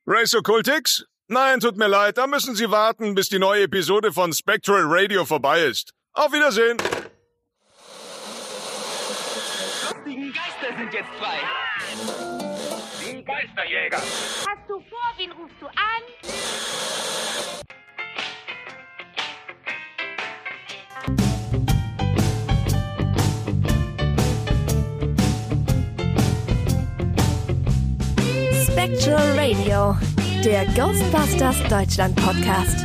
Race Occultix? Nein, tut mir leid, da müssen Sie warten, bis die neue Episode von Spectral Radio vorbei ist. Auf Wiedersehen! Die Geister sind jetzt frei! Die Geisterjäger! Hast du vor, wen rufst du an? Spectral Radio, der Ghostbusters Deutschland Podcast.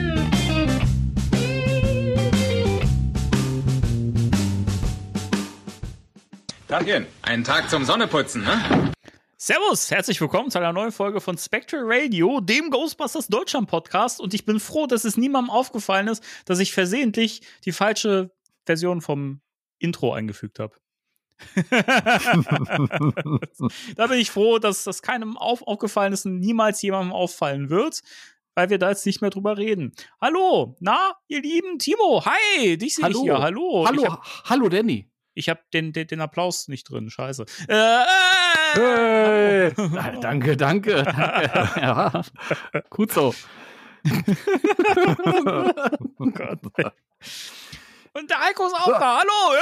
Tagchen, einen Tag zum Sonneputzen, ne? Servus, herzlich willkommen zu einer neuen Folge von Spectral Radio, dem Ghostbusters Deutschland Podcast. Und ich bin froh, dass es niemandem aufgefallen ist, dass ich versehentlich die falsche Version vom Intro eingefügt habe. Da bin ich froh, dass das keinem aufgefallen ist und niemals jemandem auffallen wird, weil wir da jetzt nicht mehr drüber reden. Hallo, na, ihr lieben Timo, hi, dich sehe ich hier, hallo. Hallo Danny. Ich habe den Applaus nicht drin, scheiße. Hey. Danke. Ja, gut so. Oh Gott. Und der Heiko ist auch da. Hallo!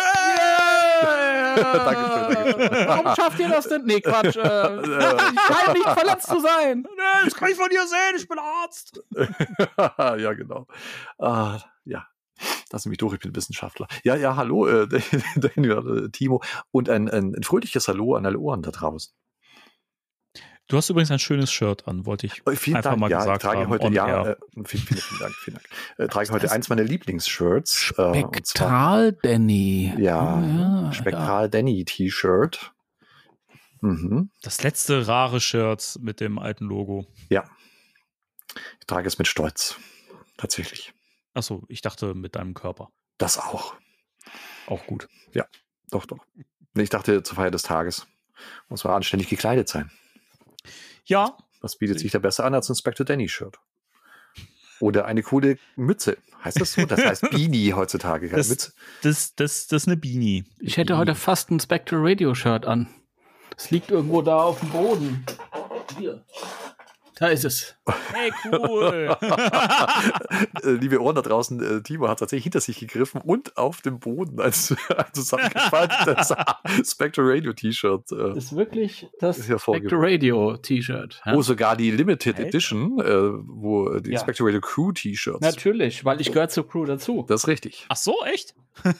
Dankeschön. Warum schafft ihr das denn? Nee, Quatsch. Ich scheine nicht verletzt zu sein. Das kann ich von dir sehen. Ich bin Arzt. Ja, genau. Ja. Lass mich durch, ich bin Wissenschaftler. Ja, hallo, Daniel, Timo. Und ein fröhliches Hallo an alle Ohren da draußen. Du hast übrigens ein schönes Shirt an, wollte ich einfach mal gesagt haben. Vielen Dank. Ich trage heute eins meiner Lieblingsshirts. Spektral Danny. Ja, Spektral Danny T-Shirt. Mhm. Das letzte rare Shirt mit dem alten Logo. Ja. Ich trage es mit Stolz. Tatsächlich. Achso, ich dachte mit deinem Körper. Das auch. Auch gut. Ja, doch. Ich dachte zur Feier des Tages muss man anständig gekleidet sein. Ja. Was bietet sich da besser an als ein Spectral Danny-Shirt? Oder eine coole Mütze. Heißt das so? Das heißt Beanie heutzutage. Das ist eine Beanie. Ich hätte heute fast ein Spectral Radio-Shirt an. Es liegt irgendwo da auf dem Boden. Hier. Da ist es. Hey, cool. Liebe Ohren da draußen, Timo hat tatsächlich hinter sich gegriffen und auf dem Boden ein zusammengefaltetes Spectral Radio T-Shirt. Das ist wirklich das Spectral Radio T-Shirt. Ja? Wo sogar die Limited Edition, wo die Spectral Radio Crew T-Shirts. Natürlich, weil ich gehöre zur Crew dazu. Das ist richtig. Ach so, echt?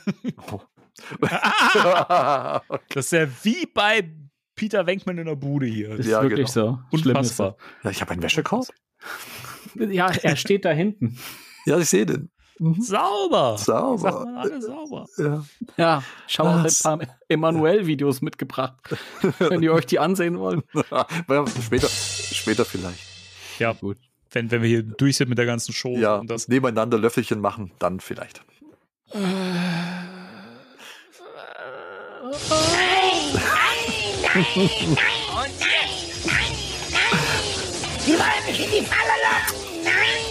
Das ist ja wie bei Peter Venkman in der Bude hier. Das ist wirklich so. Unfassbar. Ja, ich habe einen Wäschekorb. Ja, er steht da hinten. Ja, ich sehe den. Sauber. Sagt man alle sauber. Ja, schau auch ein paar Emanuel-Videos mitgebracht. Wenn ihr euch die ansehen wollt. Später vielleicht. Ja, gut. Wenn wir hier durch sind mit der ganzen Show. Ja, und das nebeneinander Löffelchen machen, dann vielleicht. Und jetzt! Nein! Sie wollen mich in die Falle locken!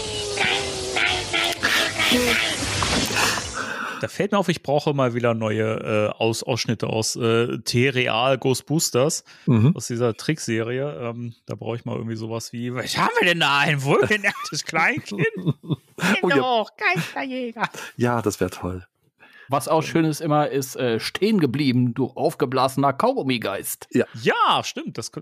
Nein! Da fällt mir auf, ich brauche mal wieder neue Ausschnitte aus T-Real Ghostbusters, aus dieser Trickserie. Da brauche ich mal irgendwie sowas wie, was haben wir denn da? Ein wohlgenährtes Kleinkind? Genau, Geisterjäger. Ja, das wäre toll. Was auch schön ist immer, ist stehen geblieben, du aufgeblasener Kaugummigeist. Ja, stimmt. Es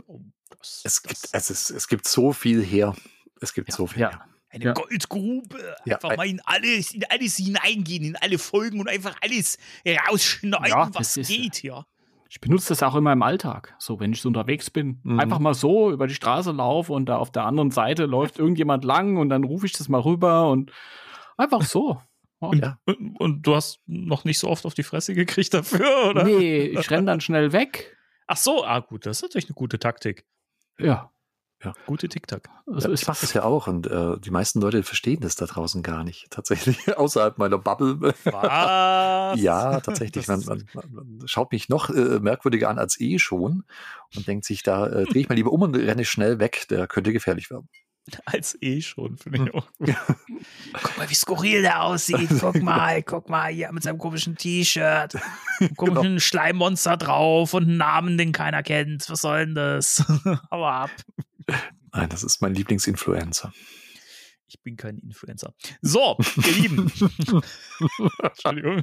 gibt so viel her. Es gibt so viel her. Eine Goldgrube. Einfach mal in alles hineingehen, in alle Folgen und einfach alles rausschneiden, was geht, ja. Ich benutze das auch immer im Alltag, so wenn ich so unterwegs bin. Einfach mal so über die Straße laufe und da auf der anderen Seite läuft irgendjemand lang und dann rufe ich das mal rüber und einfach so. Und du hast noch nicht so oft auf die Fresse gekriegt dafür, oder? Nee, ich renne dann schnell weg. Ach so, gut, das ist natürlich eine gute Taktik. Ja. Gute TikTok. Also ich mache das ja auch und die meisten Leute verstehen das da draußen gar nicht. Tatsächlich, außerhalb meiner Bubble. Was? Ja, tatsächlich. Man schaut mich noch merkwürdiger an als schon und denkt sich, da drehe ich mal lieber um und renne schnell weg. Der könnte gefährlich werden. Als schon, finde ich auch gut. Guck mal, wie skurril der aussieht. Guck mal, hier mit seinem komischen T-Shirt. Komischen Schleimmonster drauf und einen Namen, den keiner kennt. Was soll denn das? Hau ab. Nein, das ist mein Lieblingsinfluencer. Ich bin kein Influencer. So, ihr Lieben. Entschuldigung.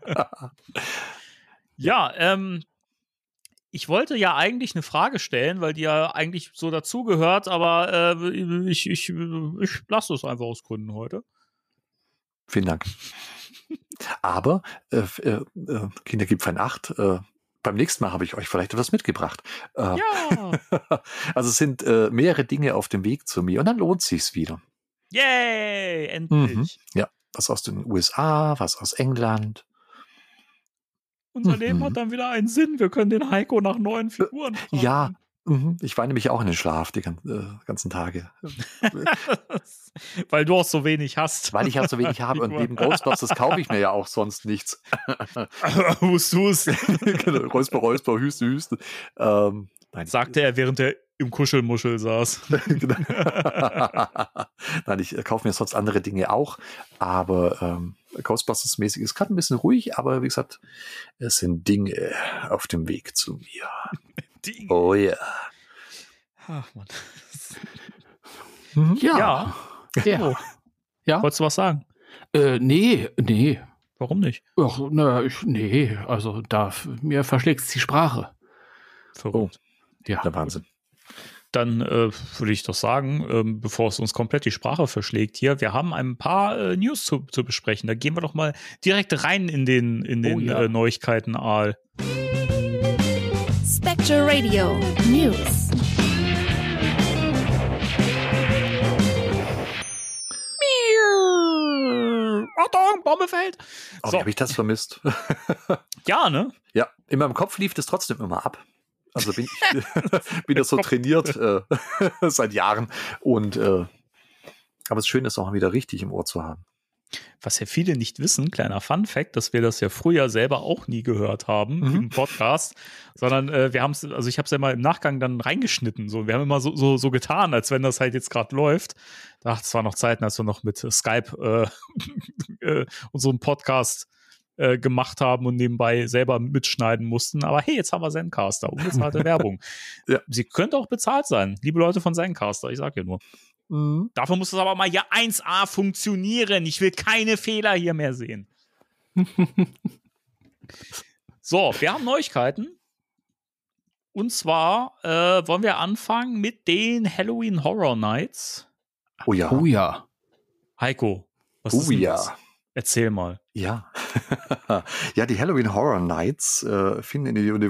Ja, ich wollte ja eigentlich eine Frage stellen, weil die ja eigentlich so dazugehört, aber ich lasse es einfach aus Gründen heute. Vielen Dank. Aber, Kindergipfel 8, beim nächsten Mal habe ich euch vielleicht etwas mitgebracht. Ja. Also es sind mehrere Dinge auf dem Weg zu mir und dann lohnt sich's wieder. Yay, endlich. Ja, was aus den USA, was aus England. Unser Leben hat dann wieder einen Sinn. Wir können den Heiko nach neuen Figuren fragen. Ja, ich weine mich auch in den Schlaf die ganzen Tage. Weil du auch so wenig hast. Weil ich auch so wenig habe und neben Ghostbusters kaufe ich mir ja auch sonst nichts. Hust. Genau, Räusper, Räusper, Hüste, Hüste. Nein. Sagte er, während er im Kuschelmuschel saß. Nein, ich kaufe mir sonst andere Dinge auch, aber Ghostbusters-mäßig ist gerade ein bisschen ruhig, aber wie gesagt, es sind Dinge auf dem Weg zu mir. Dinge. Oh ja. Ach, Mann. Ja. Oh. Ja. Wolltest du was sagen? Nee. Warum nicht? Ach, nee, also mir verschlägt die Sprache. Verrückt. Ja. Der Wahnsinn. Dann würde ich doch sagen, bevor es uns komplett die Sprache verschlägt hier, wir haben ein paar News zu besprechen. Da gehen wir doch mal direkt rein in den Neuigkeiten-Aal. Spectral Radio News. Achtung, Bombe fällt. Oh, So. wie habe ich das vermisst? Ja, ne? Ja, in meinem Kopf lief das trotzdem immer ab. Also bin ich wieder so trainiert seit Jahren. Und aber es ist schön, es auch wieder richtig im Ohr zu haben. Was ja viele nicht wissen, kleiner Fun-Fact, dass wir das ja früher selber auch nie gehört haben im Podcast, sondern wir haben es, also ich habe es ja mal im Nachgang dann reingeschnitten. So, wir haben immer so getan, als wenn das halt jetzt gerade läuft. Das war noch Zeiten, als wir noch mit Skype unseren Podcast gemacht haben und nebenbei selber mitschneiden mussten. Aber hey, jetzt haben wir Zencaster, unbezahlte Werbung. Ja. Sie könnte auch bezahlt sein, liebe Leute von Zencaster, ich sag ja nur. Dafür muss es aber mal hier 1A funktionieren. Ich will keine Fehler hier mehr sehen. So, wir haben Neuigkeiten. Und zwar wollen wir anfangen mit den Halloween Horror Nights. Oh ja. Oh ja. Heiko, was ist denn das? Erzähl mal. Ja. Ja, die Halloween Horror Nights finden in der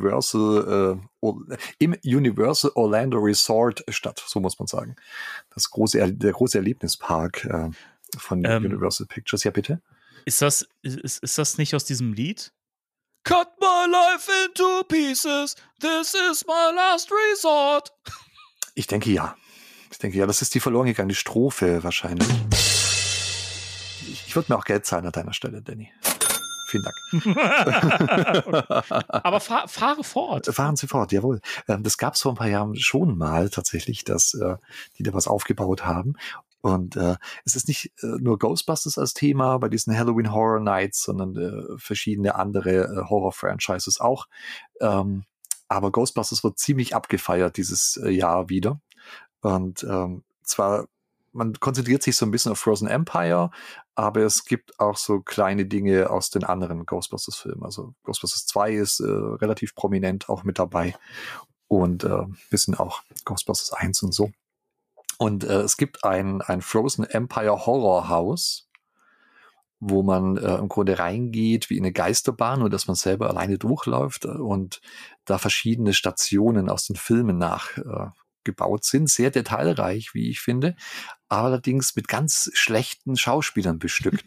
im Universal Orlando Resort statt, so muss man sagen. Der große Erlebnispark von Universal Pictures. Ja, bitte? Ist das nicht aus diesem Lied? Cut my life into pieces, this is my last resort. Ich denke ja. Das ist die verloren gegangene Strophe wahrscheinlich. Ich würde mir auch Geld zahlen an deiner Stelle, Danny. Vielen Dank. Aber fahre fort. Fahren Sie fort, jawohl. Das gab es vor ein paar Jahren schon mal tatsächlich, dass die da was aufgebaut haben. Und es ist nicht nur Ghostbusters als Thema bei diesen Halloween Horror Nights, sondern verschiedene andere Horror-Franchises auch. Aber Ghostbusters wird ziemlich abgefeiert dieses Jahr wieder. Und zwar man konzentriert sich so ein bisschen auf Frozen Empire, aber es gibt auch so kleine Dinge aus den anderen Ghostbusters-Filmen. Also Ghostbusters 2 ist relativ prominent auch mit dabei und bisschen auch Ghostbusters 1 und so. Und es gibt ein Frozen Empire Horror House, wo man im Grunde reingeht wie in eine Geisterbahn und dass man selber alleine durchläuft und da verschiedene Stationen aus den Filmen nachgebaut sind. Sehr detailreich, wie ich finde, aber allerdings mit ganz schlechten Schauspielern bestückt,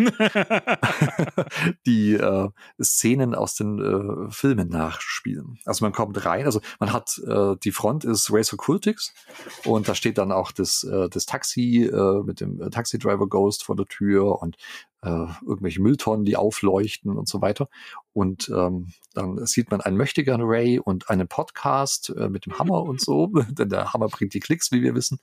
die Szenen aus den Filmen nachspielen. Also man kommt rein, also man hat, die Front ist Race Occultics und da steht dann auch das Taxi mit dem Taxi-Driver Ghost vor der Tür und irgendwelche Mülltonnen, die aufleuchten und so weiter. Und dann sieht man einen Möchtegern Ray und einen Podcast mit dem Hammer und so, denn der Hammer bringt die Klicks, wie wir wissen.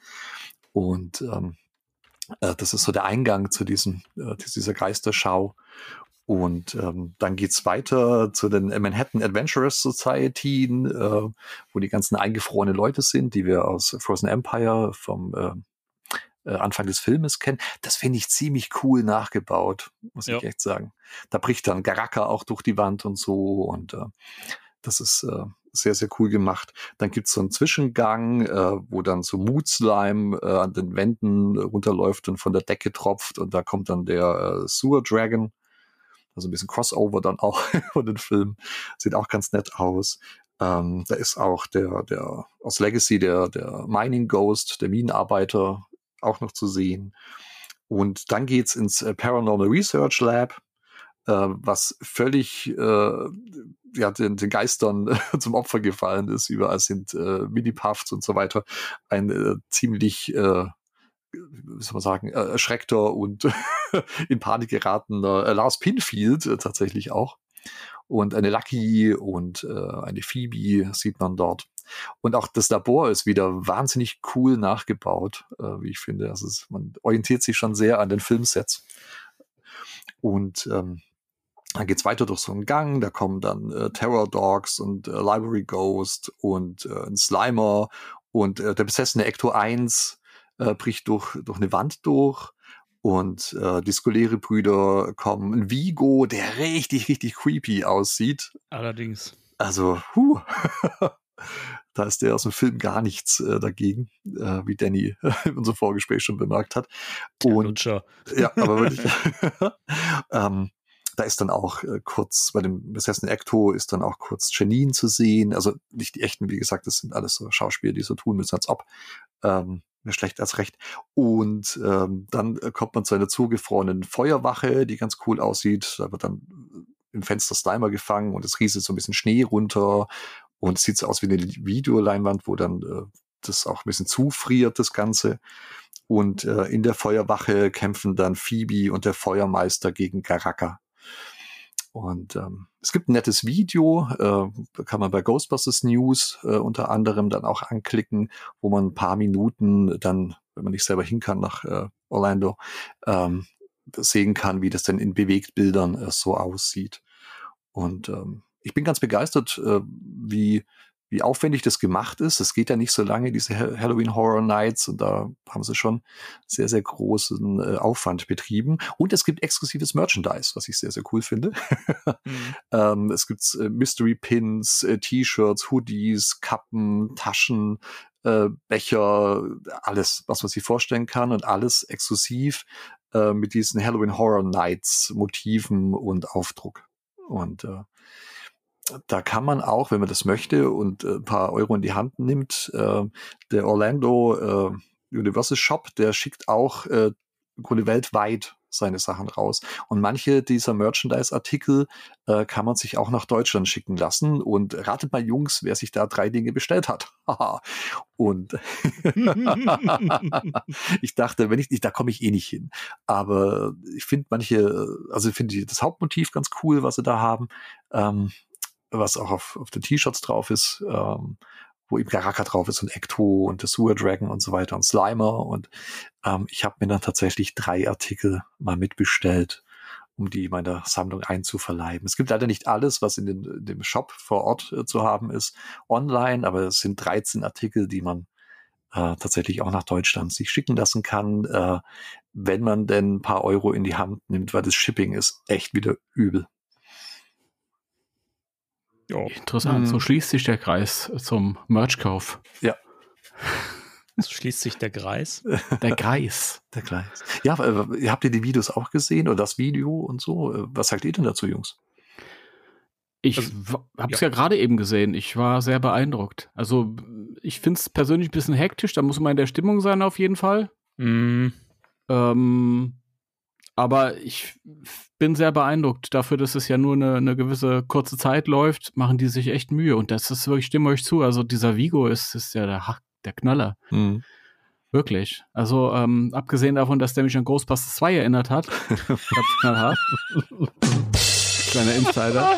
Und das ist so der Eingang zu dieser Geisterschau. Und dann geht's weiter zu den Manhattan Adventurers Society, wo die ganzen eingefrorene Leute sind, die wir aus Frozen Empire vom Anfang des Filmes kennen. Das finde ich ziemlich cool nachgebaut, muss ich echt sagen. Da bricht dann Garaka auch durch die Wand und so und das ist sehr, sehr cool gemacht. Dann gibt's so einen Zwischengang, wo dann so Mood-Slime an den Wänden runterläuft und von der Decke tropft und da kommt dann der Sewer Dragon. Also ein bisschen Crossover dann auch von den Filmen. Sieht auch ganz nett aus. Da ist auch der aus Legacy, der Mining Ghost, der Minenarbeiter auch noch zu sehen. Und dann geht's ins Paranormal Research Lab, was völlig den Geistern zum Opfer gefallen ist. Überall sind Mini-Puffs und so weiter. Ein ziemlich wie soll man sagen, erschreckter und in Panik geratener Lars Pinfield tatsächlich auch. Und eine Lucky und eine Phoebe sieht man dort. Und auch das Labor ist wieder wahnsinnig cool nachgebaut, wie ich finde. Also man orientiert sich schon sehr an den Filmsets. Und dann geht's weiter durch so einen Gang. Da kommen dann Terror Dogs und Library Ghost und ein Slimer und der besessene Ecto 1 bricht durch eine Wand durch und die Scoleri-Brüder kommen. Ein Vigo, der richtig, richtig creepy aussieht. Allerdings. Also, da ist der aus dem Film gar nichts dagegen, wie Danny in unserem Vorgespräch schon bemerkt hat. Und, Lutscher. Ja, aber wirklich. Da ist dann auch kurz, bei dem besessenen Ecto ist dann auch kurz Janine zu sehen. Also nicht die echten, wie gesagt, das sind alles so Schauspieler, die so tun müssen, als ob. Mehr schlecht als recht. Und dann kommt man zu einer zugefrorenen Feuerwache, die ganz cool aussieht. Da wird dann im Fenster Slimer gefangen und es rieselt so ein bisschen Schnee runter. Und es sieht so aus wie eine Videoleinwand, wo dann das auch ein bisschen zufriert, das Ganze. Und in der Feuerwache kämpfen dann Phoebe und der Feuermeister gegen Garaka. Und es gibt ein nettes Video, kann man bei Ghostbusters News unter anderem dann auch anklicken, wo man ein paar Minuten dann, wenn man nicht selber hin kann nach Orlando, sehen kann, wie das denn in Bewegtbildern so aussieht. Und ich bin ganz begeistert, wie aufwendig das gemacht ist. Es geht ja nicht so lange, diese Halloween Horror Nights, und da haben sie schon sehr, sehr großen Aufwand betrieben. Und es gibt exklusives Merchandise, was ich sehr, sehr cool finde. Es gibt Mystery Pins, T-Shirts, Hoodies, Kappen, Taschen, Becher, alles, was man sich vorstellen kann, und alles exklusiv mit diesen Halloween Horror Nights Motiven und Aufdruck. Und da kann man auch, wenn man das möchte und ein paar Euro in die Hand nimmt, der Orlando Universal Shop, der schickt auch im Grunde weltweit seine Sachen raus. Und manche dieser Merchandise-Artikel kann man sich auch nach Deutschland schicken lassen. Und ratet mal, Jungs, wer sich da 3 Dinge bestellt hat. Und ich dachte, da komme ich eh nicht hin. Aber ich finde finde das Hauptmotiv ganz cool, was sie da haben. Was auch auf den T-Shirts drauf ist, wo eben Garaka drauf ist und Ecto und der Sewer Dragon und so weiter und Slimer. Und ich habe mir dann tatsächlich 3 Artikel mal mitbestellt, um die meiner Sammlung einzuverleiben. Es gibt leider nicht alles, was in dem Shop vor Ort zu haben ist, online, aber es sind 13 Artikel, die man tatsächlich auch nach Deutschland sich schicken lassen kann, wenn man denn ein paar Euro in die Hand nimmt, weil das Shipping ist echt wieder übel. Jo. Interessant, so schließt sich der Kreis zum Merchkauf. Ja. So schließt sich der Kreis. Der Kreis. Der Kreis. Ja, habt ihr die Videos auch gesehen oder das Video und so? Was sagt ihr denn dazu, Jungs? Ich habe es ja gerade eben gesehen. Ich war sehr beeindruckt. Also ich finde es persönlich ein bisschen hektisch. Da muss man in der Stimmung sein auf jeden Fall. Aber ich bin sehr beeindruckt. Dafür, dass es ja nur eine gewisse kurze Zeit läuft, machen die sich echt Mühe. Und das ist wirklich, ich stimme euch zu, also dieser Vigo ist ja der Knaller. Wirklich. Also abgesehen davon, dass der mich an Ghostbusters 2 erinnert hat. Ganz knallhart. Kleiner Insider.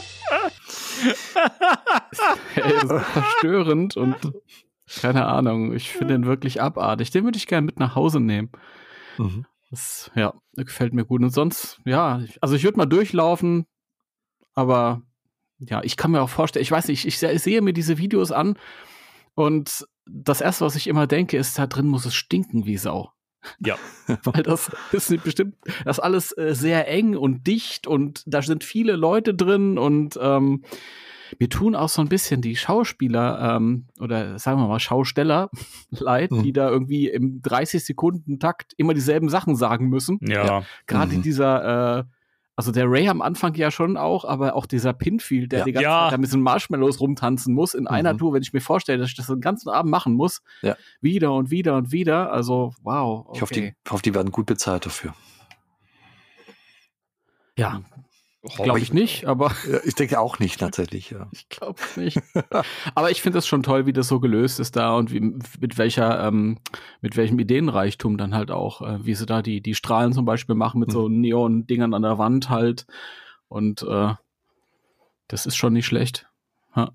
Er ist verstörend und keine Ahnung. Ich finde den wirklich abartig. Den würde ich gerne mit nach Hause nehmen. Das, ja, gefällt mir gut. Und sonst, ja, also ich würde mal durchlaufen, aber ja, ich kann mir auch vorstellen, ich weiß nicht, ich sehe mir diese Videos an und das Erste, was ich immer denke, ist, da drin muss es stinken wie Sau. Ja. Weil das ist bestimmt, das ist alles sehr eng und dicht und da sind viele Leute drin und mir tun auch so ein bisschen die Schauspieler oder sagen wir mal Schausteller leid, die da irgendwie im 30-Sekunden-Takt immer dieselben Sachen sagen müssen. Ja. Gerade dieser, also der Ray am Anfang ja schon auch, aber auch dieser Pinfield, der die ganze Zeit da mit so Marshmallows rumtanzen muss in einer Tour, wenn ich mir vorstelle, dass ich das den ganzen Abend machen muss. Ja. Wieder und wieder und wieder. Also, wow. Okay. Ich hoffe, die werden gut bezahlt dafür. Ja. Glaube ich nicht, aber. Ich denke auch nicht, tatsächlich, ja. Ich glaube nicht. Aber ich finde es schon toll, wie das so gelöst ist da und mit welchem Ideenreichtum dann halt auch, wie sie da die Strahlen zum Beispiel machen mit so Neon-Dingern an der Wand halt. Und das ist schon nicht schlecht. Ha.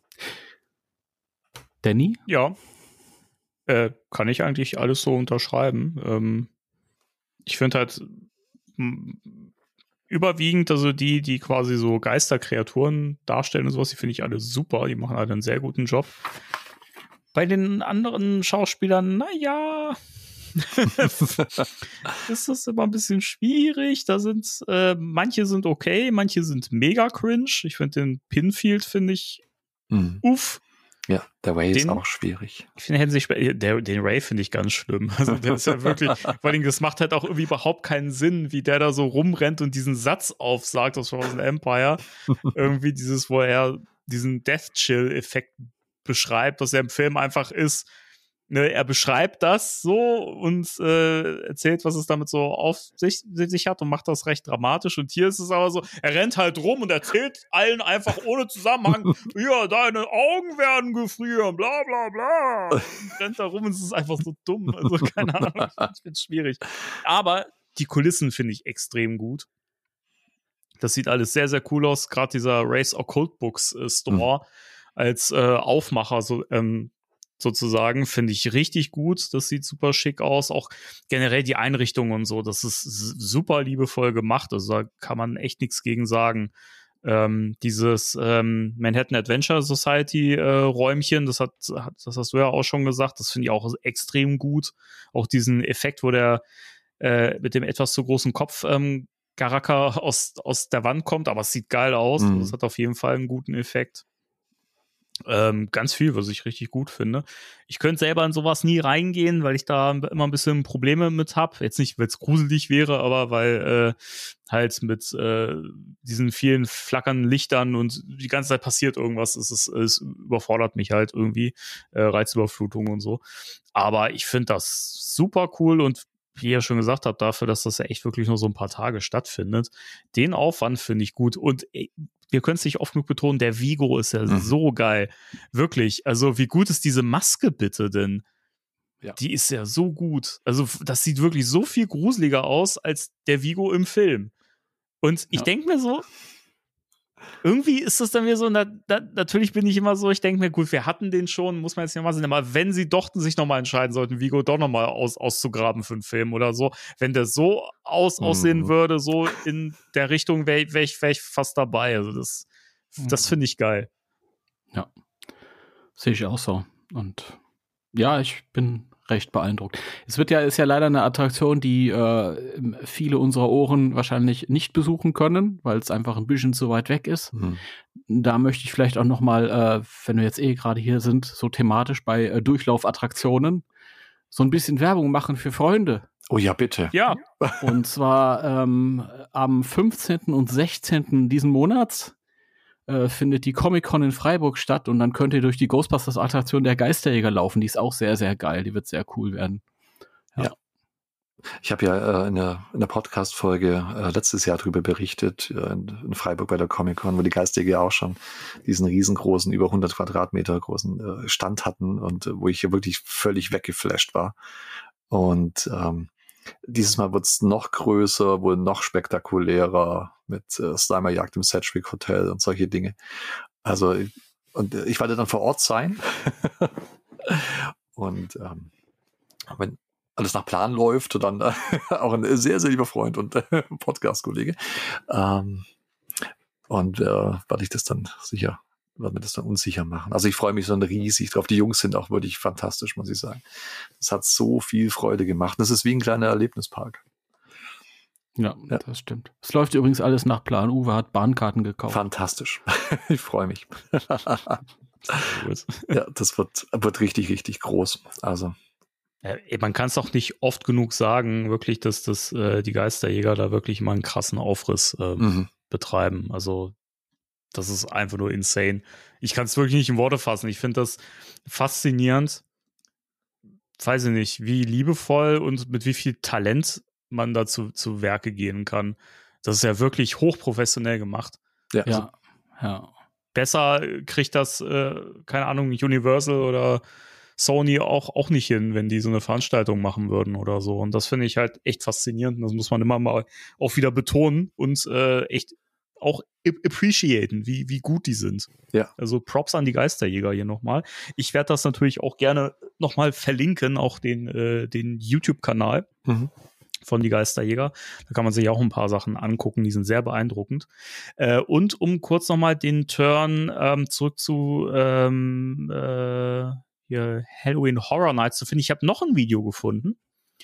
Danny? Ja. Kann ich eigentlich alles so unterschreiben. Ich finde halt überwiegend, also die quasi so Geisterkreaturen darstellen und sowas, die finde ich alle super. Die machen alle einen sehr guten Job. Bei den anderen Schauspielern, naja, ist das immer ein bisschen schwierig. Da sind manche sind okay, manche sind mega cringe. Ich finde den Pinfield, finde ich, uff. Ja, der Ray ist auch schwierig. Ich finde, den Ray finde ich ganz schlimm. Also der ist ja wirklich, vor allem, das macht halt auch irgendwie überhaupt keinen Sinn, wie der da so rumrennt und diesen Satz aufsagt aus Frozen Empire. Irgendwie dieses, wo er diesen Death-Chill-Effekt beschreibt, was er im Film einfach ist. Ne, er beschreibt das so und erzählt, was es damit so auf sich hat und macht das recht dramatisch. Und hier ist es aber so, er rennt halt rum und erzählt allen einfach ohne Zusammenhang, ja, deine Augen werden gefrieren, bla bla bla. Und rennt da rum und es ist einfach so dumm. Also keine Ahnung, ich finde es schwierig. Aber die Kulissen finde ich extrem gut. Das sieht alles sehr, sehr cool aus. Gerade dieser Race Occult Books Store als Aufmacher sozusagen, finde ich richtig gut. Das sieht super schick aus. Auch generell die Einrichtung und so, das ist super liebevoll gemacht. Also da kann man echt nichts gegen sagen. Dieses Manhattan Adventure Society Räumchen, das hast du ja auch schon gesagt, das finde ich auch extrem gut. Auch diesen Effekt, wo der mit dem etwas zu großen Kopf Garaka aus der Wand kommt, aber es sieht geil aus. Das hat auf jeden Fall einen guten Effekt. Ganz viel, was ich richtig gut finde. Ich könnte selber in sowas nie reingehen, weil ich da immer ein bisschen Probleme mit habe. Jetzt nicht, weil es gruselig wäre, aber weil halt mit diesen vielen flackernden Lichtern und die ganze Zeit passiert irgendwas. Es überfordert mich halt irgendwie. Reizüberflutung und so. Aber ich finde das super cool und wie ihr schon gesagt habt, dafür, dass das ja echt wirklich nur so ein paar Tage stattfindet, den Aufwand finde ich gut. Und wir können es nicht oft genug betonen, der Vigo ist ja so geil. Wirklich. Also wie gut ist diese Maske bitte denn? Ja. Die ist ja so gut. Also das sieht wirklich so viel gruseliger aus als der Vigo im Film. Und ich denke mir so, irgendwie ist das dann wieder so, natürlich bin ich immer so, ich denke mir, gut, wir hatten den schon, muss man jetzt nicht mal sehen, aber wenn sie doch sich nochmal entscheiden sollten, Vigo doch nochmal auszugraben für einen Film oder so, wenn der so aussehen würde, so in der Richtung, wäre ich fast dabei. Also das finde ich geil. Ja, sehe ich auch so. Und ja, ich bin recht beeindruckt. Ist ja leider eine Attraktion, die viele unserer Ohren wahrscheinlich nicht besuchen können, weil es einfach ein bisschen zu weit weg ist. Da möchte ich vielleicht auch noch mal, wenn wir jetzt gerade hier sind, so thematisch bei Durchlaufattraktionen, so ein bisschen Werbung machen für Freunde. Oh ja, bitte. Ja. Und zwar am 15. und 16. diesen Monats findet die Comic-Con in Freiburg statt und dann könnt ihr durch die Ghostbusters-Attraktion der Geisterjäger laufen. Die ist auch sehr, sehr geil. Die wird sehr cool werden. Ja. Ich habe ja in der Podcast-Folge letztes Jahr darüber berichtet, in Freiburg bei der Comic-Con, wo die Geisterjäger auch schon diesen riesengroßen, über 100 Quadratmeter großen Stand hatten und wo ich hier wirklich völlig weggeflasht war. Und dieses Mal wird es noch größer, wohl noch spektakulärer mit Slimerjagd im Sedgwick Hotel und solche Dinge. Also, und ich werde dann vor Ort sein. Und alles nach Plan läuft, dann auch ein sehr, sehr lieber Freund und Podcast-Kollege. Und werde mir das dann unsicher machen. Also ich freue mich so riesig drauf. Die Jungs sind auch wirklich fantastisch, muss ich sagen. Es hat so viel Freude gemacht. Das ist wie ein kleiner Erlebnispark. Ja, das stimmt. Es läuft übrigens alles nach Plan. Uwe hat Bahnkarten gekauft. Fantastisch. Ich freue mich. Ja, das wird richtig, richtig groß. Also man kann es auch nicht oft genug sagen, wirklich, dass die Geisterjäger da wirklich mal einen krassen Aufriss betreiben. Also das ist einfach nur insane. Ich kann es wirklich nicht in Worte fassen. Ich finde das faszinierend. Weiß ich nicht, wie liebevoll und mit wie viel Talent man dazu zu Werke gehen kann. Das ist ja wirklich hochprofessionell gemacht. Ja. Besser kriegt das, keine Ahnung, Universal oder Sony auch nicht hin, wenn die so eine Veranstaltung machen würden oder so. Und das finde ich halt echt faszinierend. Und das muss man immer mal auch wieder betonen und echt auch appreciaten, wie gut die sind. Ja. Also Props an die Geisterjäger hier nochmal. Ich werde das natürlich auch gerne nochmal verlinken, auch den YouTube-Kanal von die Geisterjäger. Da kann man sich auch ein paar Sachen angucken, die sind sehr beeindruckend. Und um kurz nochmal den Turn zurück zu hier Halloween Horror Nights zu finden. Ich habe noch ein Video gefunden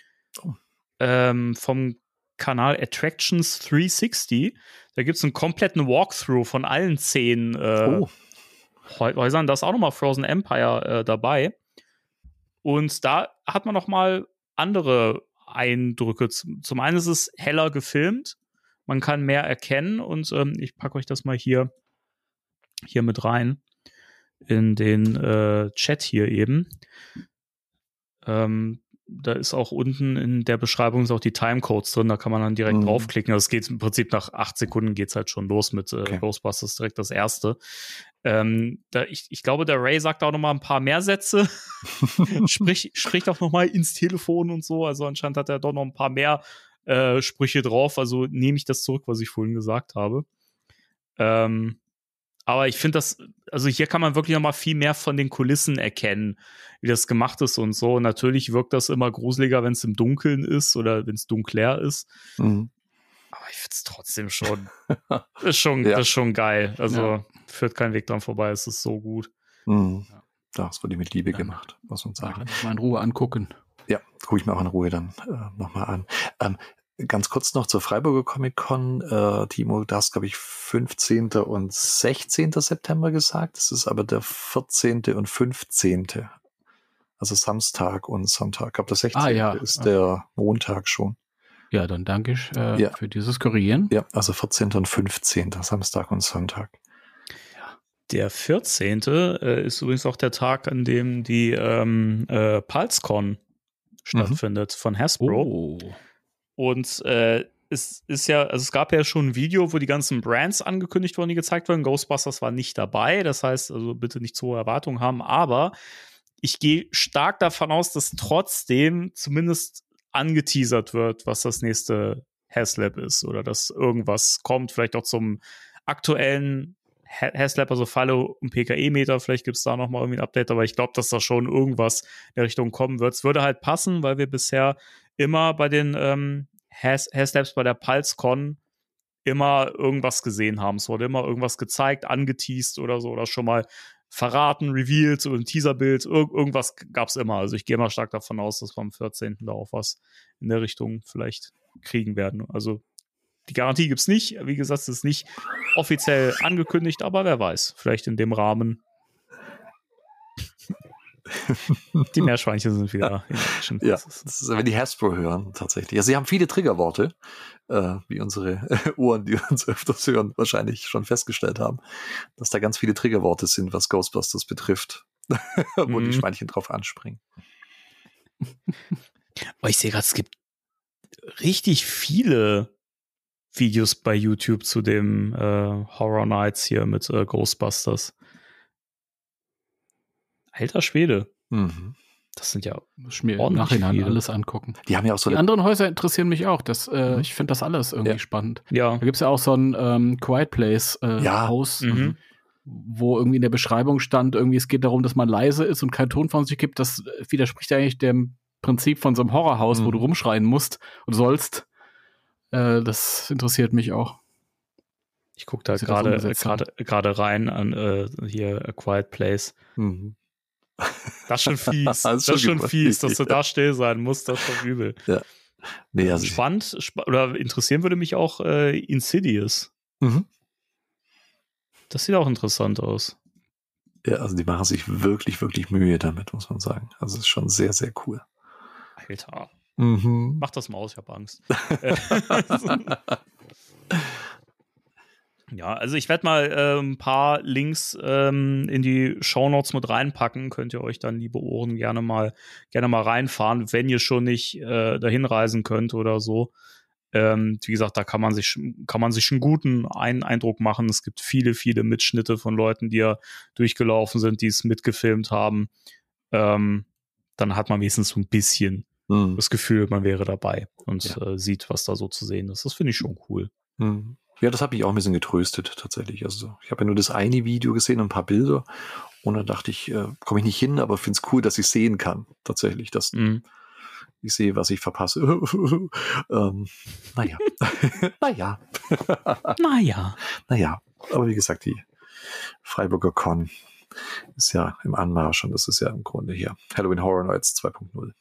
vom Kanal Attractions 360. Da gibt es einen kompletten Walkthrough von allen 10 Häusern. Da ist auch nochmal Frozen Empire dabei. Und da hat man nochmal andere Eindrücke. Zum einen ist es heller gefilmt. Man kann mehr erkennen. Und ich packe euch das mal hier mit rein in den Chat hier eben. Da ist auch unten in der Beschreibung ist auch die Timecodes drin, da kann man dann direkt draufklicken. Also es geht im Prinzip nach 8 Sekunden geht's halt schon los mit Ghostbusters direkt das erste. Ich glaube, der Ray sagt auch noch mal ein paar mehr Sätze. spricht auch noch mal ins Telefon und so. Also anscheinend hat er doch noch ein paar mehr Sprüche drauf. Also nehme ich das zurück, was ich vorhin gesagt habe. Aber ich finde also hier kann man wirklich noch mal viel mehr von den Kulissen erkennen, wie das gemacht ist und so. Und natürlich wirkt das immer gruseliger, wenn es im Dunkeln ist oder wenn es dunkler ist. Aber ich finde es trotzdem schon, das ist schon geil. Also führt kein Weg dran vorbei, es ist so gut. Das wurde mit Liebe gemacht, muss man sagen. Mal in Ruhe angucken. Ja, gucke ich mir auch in Ruhe dann nochmal an. Ganz kurz noch zur Freiburger Comic-Con. Timo, du hast, glaube ich, 15. und 16. September gesagt. Das ist aber der 14. und 15. Also Samstag und Sonntag. Ich glaube, der 16. ist der Montag schon. Ja, dann danke ich für dieses Korrigieren. Ja, also 14. und 15. Samstag und Sonntag. Der 14. Ist übrigens auch der Tag, an dem die PulseCon stattfindet von Hasbro. Und es ist ja, also es gab ja schon ein Video, wo die ganzen Brands angekündigt wurden, die gezeigt wurden. Ghostbusters war nicht dabei, das heißt, also bitte nicht zu hohe Erwartungen haben, aber ich gehe stark davon aus, dass trotzdem zumindest angeteasert wird, was das nächste HasLab ist oder dass irgendwas kommt, vielleicht auch zum aktuellen HasLab, also Falle und PKE-Meter, vielleicht gibt es da nochmal irgendwie ein Update, aber ich glaube, dass da schon irgendwas in der Richtung kommen wird. Es würde halt passen, weil wir bisher immer bei den HasLabs bei der PulseCon immer irgendwas gesehen haben. Es wurde immer irgendwas gezeigt, angeteased oder so, oder schon mal verraten, revealed, so ein Teaserbild, irgendwas gab es immer. Also ich gehe mal stark davon aus, dass wir am 14. da auch was in der Richtung vielleicht kriegen werden. Also die Garantie gibt's nicht. Wie gesagt, es ist nicht offiziell angekündigt, aber wer weiß, vielleicht in dem Rahmen. Die Meerschweinchen sind wieder in Action. Ja, das ist, wenn die Hasbro hören, tatsächlich. Also sie haben viele Triggerworte, wie unsere Ohren, die uns öfters hören, wahrscheinlich schon festgestellt haben, dass da ganz viele Triggerworte sind, was Ghostbusters betrifft, wo die Schweinchen drauf anspringen. Aber ich sehe gerade, es gibt richtig viele Videos bei YouTube zu dem Horror Nights hier mit Ghostbusters. Alter Schwede. Das sind ja mir im Nachhinein alles angucken. Die haben ja auch so die anderen Häuser interessieren mich auch. Ich finde das alles irgendwie spannend. Ja. Da gibt es ja auch so ein Quiet Place Haus, wo irgendwie in der Beschreibung stand, irgendwie es geht darum, dass man leise ist und keinen Ton von sich gibt. Das widerspricht ja eigentlich dem Prinzip von so einem Horrorhaus, wo du rumschreien musst und sollst, das interessiert mich auch. Ich gucke da gerade rein an hier A Quiet Place. Das ist schon fies. Das ist schon fies, dass du da still sein musst. Das ist schon übel. Ja. Nee, also spannend oder interessieren würde mich auch Insidious. Das sieht auch interessant aus. Ja, also die machen sich wirklich, wirklich Mühe damit, muss man sagen. Also es ist schon sehr, sehr cool. Alter. Mach das mal aus, ich habe Angst. Ja, also ich werde mal ein paar Links in die Shownotes mit reinpacken. Könnt ihr euch dann, liebe Ohren, gerne mal reinfahren, wenn ihr schon nicht dahin reisen könnt oder so. Wie gesagt, da kann man sich einen guten Eindruck machen. Es gibt viele, viele Mitschnitte von Leuten, die ja durchgelaufen sind, die es mitgefilmt haben. Dann hat man wenigstens so ein bisschen das Gefühl, man wäre dabei und sieht, was da so zu sehen ist. Das finde ich schon cool. Ja, das hat mich auch ein bisschen getröstet, tatsächlich. Also ich habe ja nur das eine Video gesehen und ein paar Bilder und dann dachte ich, komme ich nicht hin, aber finde es cool, dass ich sehen kann, tatsächlich. Dass ich sehe, was ich verpasse. Naja. Naja. Aber wie gesagt, die Freiburger Con ist ja im Anmarsch und das ist ja im Grunde hier Halloween Horror Nights 2.0.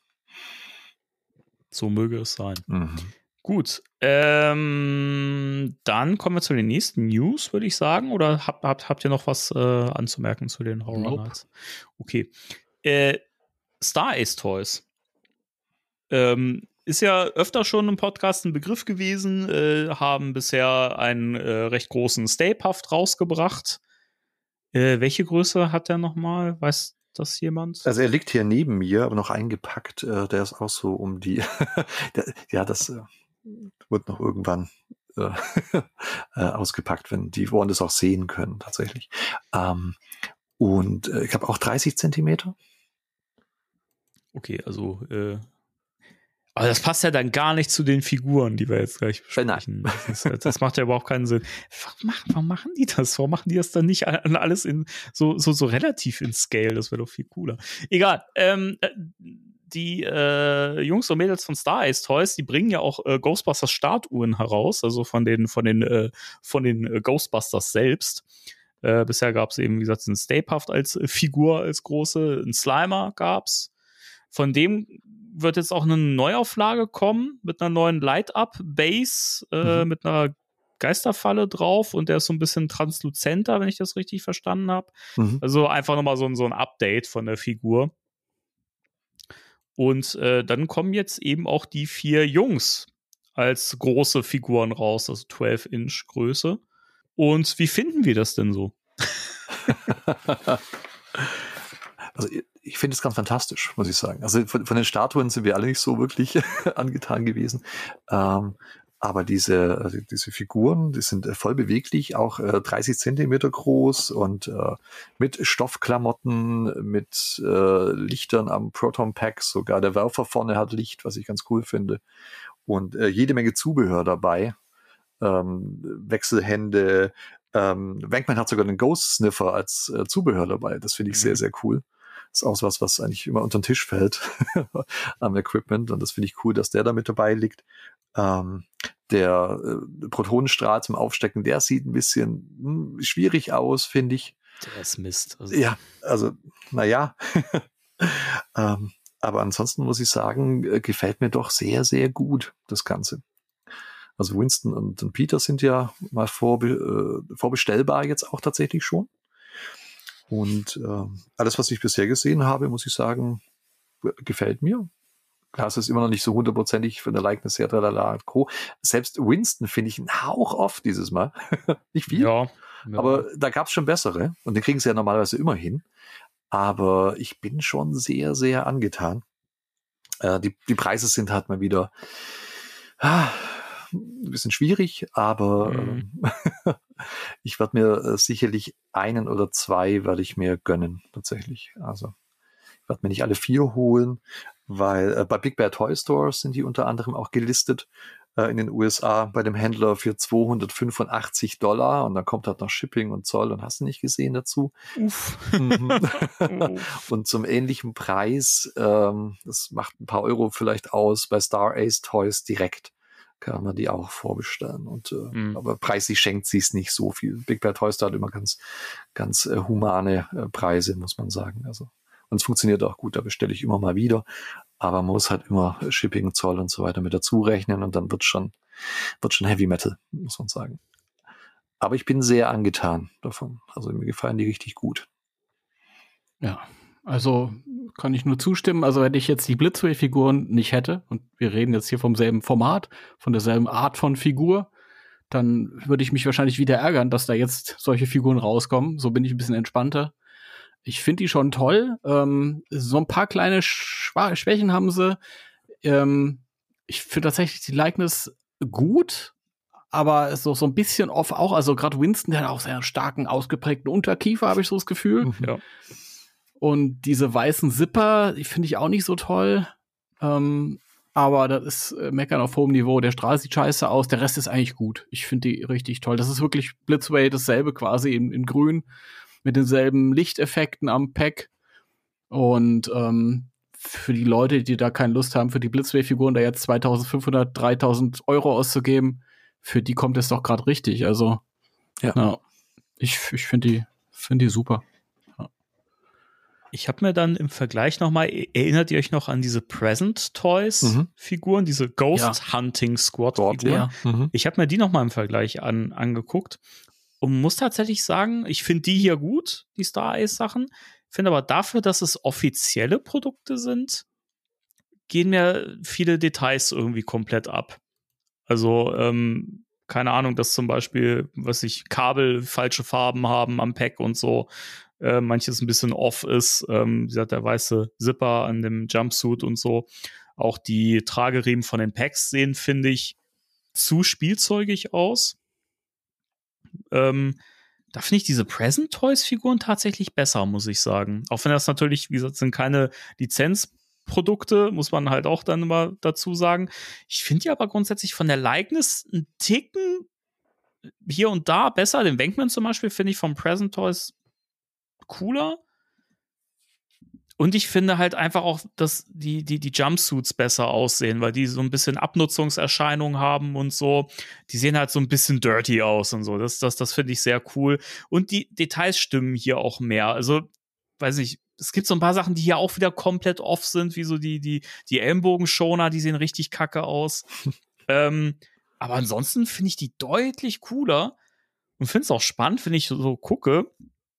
So möge es sein. Gut, dann kommen wir zu den nächsten News, würde ich sagen. Oder habt ihr noch was anzumerken zu den Horror Nights? Okay. Star Ace Toys. Ist ja öfter schon im Podcast ein Begriff gewesen, haben bisher einen recht großen Stay-Puft rausgebracht. Welche Größe hat der nochmal? Weiß das jemand? Also er liegt hier neben mir, aber noch eingepackt. Der ist auch so um die... das wird noch irgendwann ausgepackt, wenn die wollen das auch sehen können, tatsächlich. Und ich habe auch 30 Zentimeter. Okay, also aber das passt ja dann gar nicht zu den Figuren, die wir jetzt gleich besprechen. Das macht ja überhaupt keinen Sinn. Warum machen die das? Warum machen die das dann nicht alles in so relativ in Scale? Das wäre doch viel cooler. Egal. Die Jungs und Mädels von Star Ace Toys, die bringen ja auch Ghostbusters Statuen heraus, also von den Ghostbusters selbst. Bisher gab es eben, wie gesagt, einen Stay Puft als Figur, als große, einen Slimer gab's. Von dem wird jetzt auch eine Neuauflage kommen mit einer neuen Light-Up-Base, mit einer Geisterfalle drauf und der ist so ein bisschen transluzenter, wenn ich das richtig verstanden habe. Also einfach nochmal so ein Update von der Figur. Und dann kommen jetzt eben auch die 4 Jungs als große Figuren raus, also 12-Inch Größe. Und wie finden wir das denn so? Also ich finde es ganz fantastisch, muss ich sagen. Also von den Statuen sind wir alle nicht so wirklich angetan gewesen. Aber diese Figuren, die sind voll beweglich, auch 30 Zentimeter groß und mit Stoffklamotten, mit Lichtern am Proton-Pack. Sogar der Werfer vorne hat Licht, was ich ganz cool finde. Und jede Menge Zubehör dabei. Wechselhände. Wankman hat sogar einen Ghost Sniffer als Zubehör dabei. Das finde ich sehr, sehr cool. Das ist auch was eigentlich immer unter den Tisch fällt am Equipment. Und das finde ich cool, dass der da mit dabei liegt. Der Protonenstrahl zum Aufstecken, der sieht ein bisschen schwierig aus, finde ich. Der ist Mist. Also. Ja, also, naja. Aber ansonsten muss ich sagen, gefällt mir doch sehr, sehr gut, das Ganze. Also Winston und Peter sind ja mal vorbestellbar jetzt auch tatsächlich schon. Und alles, was ich bisher gesehen habe, muss ich sagen, gefällt mir. Klar, es ist immer noch nicht so hundertprozentig für eine Likeness her, tralala, Co. Selbst Winston finde ich einen Hauch off dieses Mal. Nicht viel. Ja. Aber da gab es schon bessere. Und den kriegen sie ja normalerweise immer hin. Aber ich bin schon sehr, sehr angetan. Die Preise sind halt mal wieder ein bisschen schwierig, aber ich werde mir sicherlich 1 oder 2 werde ich mir gönnen, tatsächlich. Also ich werde mir nicht alle 4 holen, weil bei Big Bear Toy Stores sind die unter anderem auch gelistet. in den USA bei dem Händler für $285 und dann kommt halt noch Shipping und Zoll und hast du nicht gesehen dazu. Uff. Und zum ähnlichen Preis, das macht ein paar Euro vielleicht aus, bei Star Ace Toys direkt kann man die auch vorbestellen. Und aber preislich schenkt sie es nicht so viel. Big Bad Toys hat immer ganz humane Preise, muss man sagen. Also und es funktioniert auch gut, da bestelle ich immer mal wieder. Aber man muss halt immer Shipping, Zoll und so weiter mit dazu rechnen und dann wird schon Heavy Metal, muss man sagen. Aber ich bin sehr angetan davon. Also mir gefallen die richtig gut. Ja, also kann ich nur zustimmen. Also wenn ich jetzt die Blitzway-Figuren nicht hätte, und wir reden jetzt hier vom selben Format, von derselben Art von Figur, dann würde ich mich wahrscheinlich wieder ärgern, dass da jetzt solche Figuren rauskommen. So bin ich ein bisschen entspannter. Ich finde die schon toll. So ein paar kleine Schwächen haben sie. Ich finde tatsächlich die Likeness gut, aber so ein bisschen off auch. Also gerade Winston, der hat auch sehr einen starken, ausgeprägten Unterkiefer, habe ich so das Gefühl. Ja. Und diese weißen Zipper, die finde ich auch nicht so toll. Aber das ist Meckern auf hohem Niveau. Der Strahl sieht scheiße aus, der Rest ist eigentlich gut. Ich finde die richtig toll. Das ist wirklich Blitzway dasselbe quasi in grün. Mit denselben Lichteffekten am Pack. Und für die Leute, die da keine Lust haben, für die Blitzway-Figuren da jetzt 2.500, 3.000 Euro auszugeben, für die kommt es doch gerade richtig. Also, ja. Ich finde die super. Ja. Ich habe mir dann im Vergleich nochmal, erinnert ihr euch noch an diese Present Toys-Figuren, diese Ghost Hunting Squad-Figuren? Ja. Ich habe mir die nochmal im Vergleich angeguckt. Und muss tatsächlich sagen, ich finde die hier gut, die Star Ace Sachen. Finde aber dafür, dass es offizielle Produkte sind, gehen mir viele Details irgendwie komplett ab. Also, keine Ahnung, dass zum Beispiel, Kabel falsche Farben haben am Pack und so. Manches ein bisschen off ist. Wie gesagt, der weiße Zipper an dem Jumpsuit und so. Auch die Trageriemen von den Packs sehen, finde ich, zu spielzeugig aus. Da finde ich diese Present Toys Figuren tatsächlich besser, muss ich sagen. Auch wenn das natürlich, wie gesagt, sind keine Lizenzprodukte, muss man halt auch dann immer dazu sagen. Ich finde die aber grundsätzlich von der Likeness einen Ticken hier und da besser. Den Wankman zum Beispiel finde ich von Present Toys cooler. Und ich finde halt einfach auch, dass die Jumpsuits besser aussehen, weil die so ein bisschen Abnutzungserscheinungen haben und so. Die sehen halt so ein bisschen dirty aus und so. Das finde ich sehr cool. Und die Details stimmen hier auch mehr. Also, weiß nicht, es gibt so ein paar Sachen, die hier auch wieder komplett off sind, wie so die Ellenbogenschoner, die sehen richtig kacke aus. Aber ansonsten finde ich die deutlich cooler und finde es auch spannend, wenn ich so gucke,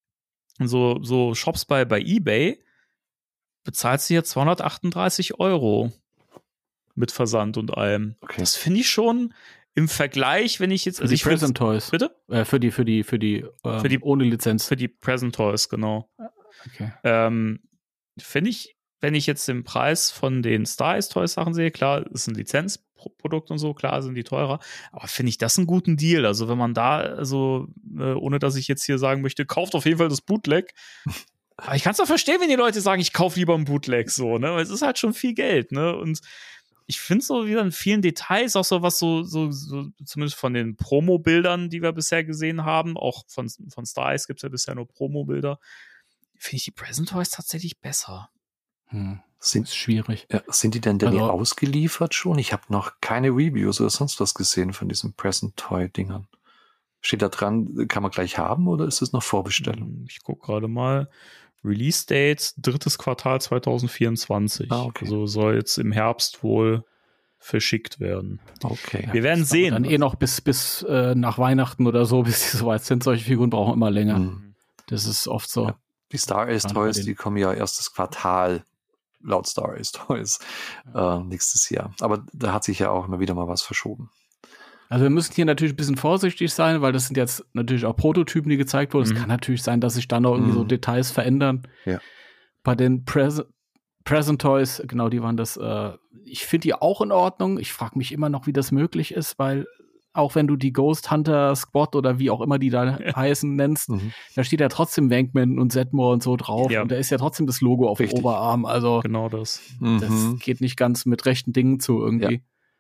so Shops bei eBay, bezahlst du hier 238 € mit Versand und allem. Okay. Das finde ich schon im Vergleich, wenn ich jetzt... Also für die Present Toys. Bitte? Für die ohne Lizenz. Für die Present Toys, genau. Okay. Finde ich, wenn ich jetzt den Preis von den Star Ace Toys Sachen sehe, klar, ist ein Lizenzprodukt und so, klar sind die teurer, aber finde ich das einen guten Deal. Also wenn man da, ohne dass ich jetzt hier sagen möchte, kauft auf jeden Fall das Bootleg. Aber ich kann es doch verstehen, wenn die Leute sagen, ich kaufe lieber ein Bootleg, so, ne? Weil es ist halt schon viel Geld, ne? Und ich finde so wieder in vielen Details, auch so was so zumindest von den Promo-Bildern, die wir bisher gesehen haben, auch von Star Ace gibt es ja bisher nur Promo-Bilder, finde ich die Present Toys tatsächlich besser. Ist schwierig. Ja, sind die denn ausgeliefert schon? Ich habe noch keine Reviews oder sonst was gesehen von diesen Present Toy-Dingern. Steht da dran, kann man gleich haben oder ist es noch Vorbestellung? Ich gucke gerade mal. Release Date 3. Quartal 2024. Okay. Also soll jetzt im Herbst wohl verschickt werden. Okay. Wir werden sehen. Dann noch bis nach Weihnachten oder so, bis die soweit sind. Solche Figuren brauchen immer länger. Das ist oft so. Ja. Die Star Ace Toys, die kommen ja erstes Quartal laut Star Ace Toys nächstes Jahr. Aber da hat sich ja auch immer wieder mal was verschoben. Also wir müssen hier natürlich ein bisschen vorsichtig sein, weil das sind jetzt natürlich auch Prototypen, die gezeigt wurden. Es kann natürlich sein, dass sich dann noch irgendwie so Details verändern. Ja. Bei den Present Toys, genau, die waren das, ich finde die auch in Ordnung. Ich frage mich immer noch, wie das möglich ist, weil auch wenn du die Ghost Hunter Squad oder wie auch immer die da heißen nennst, da steht ja trotzdem Wankman und Zedmore und so drauf. Ja. Und da ist ja trotzdem das Logo auf dem Oberarm. Also genau das. Das geht nicht ganz mit rechten Dingen zu irgendwie.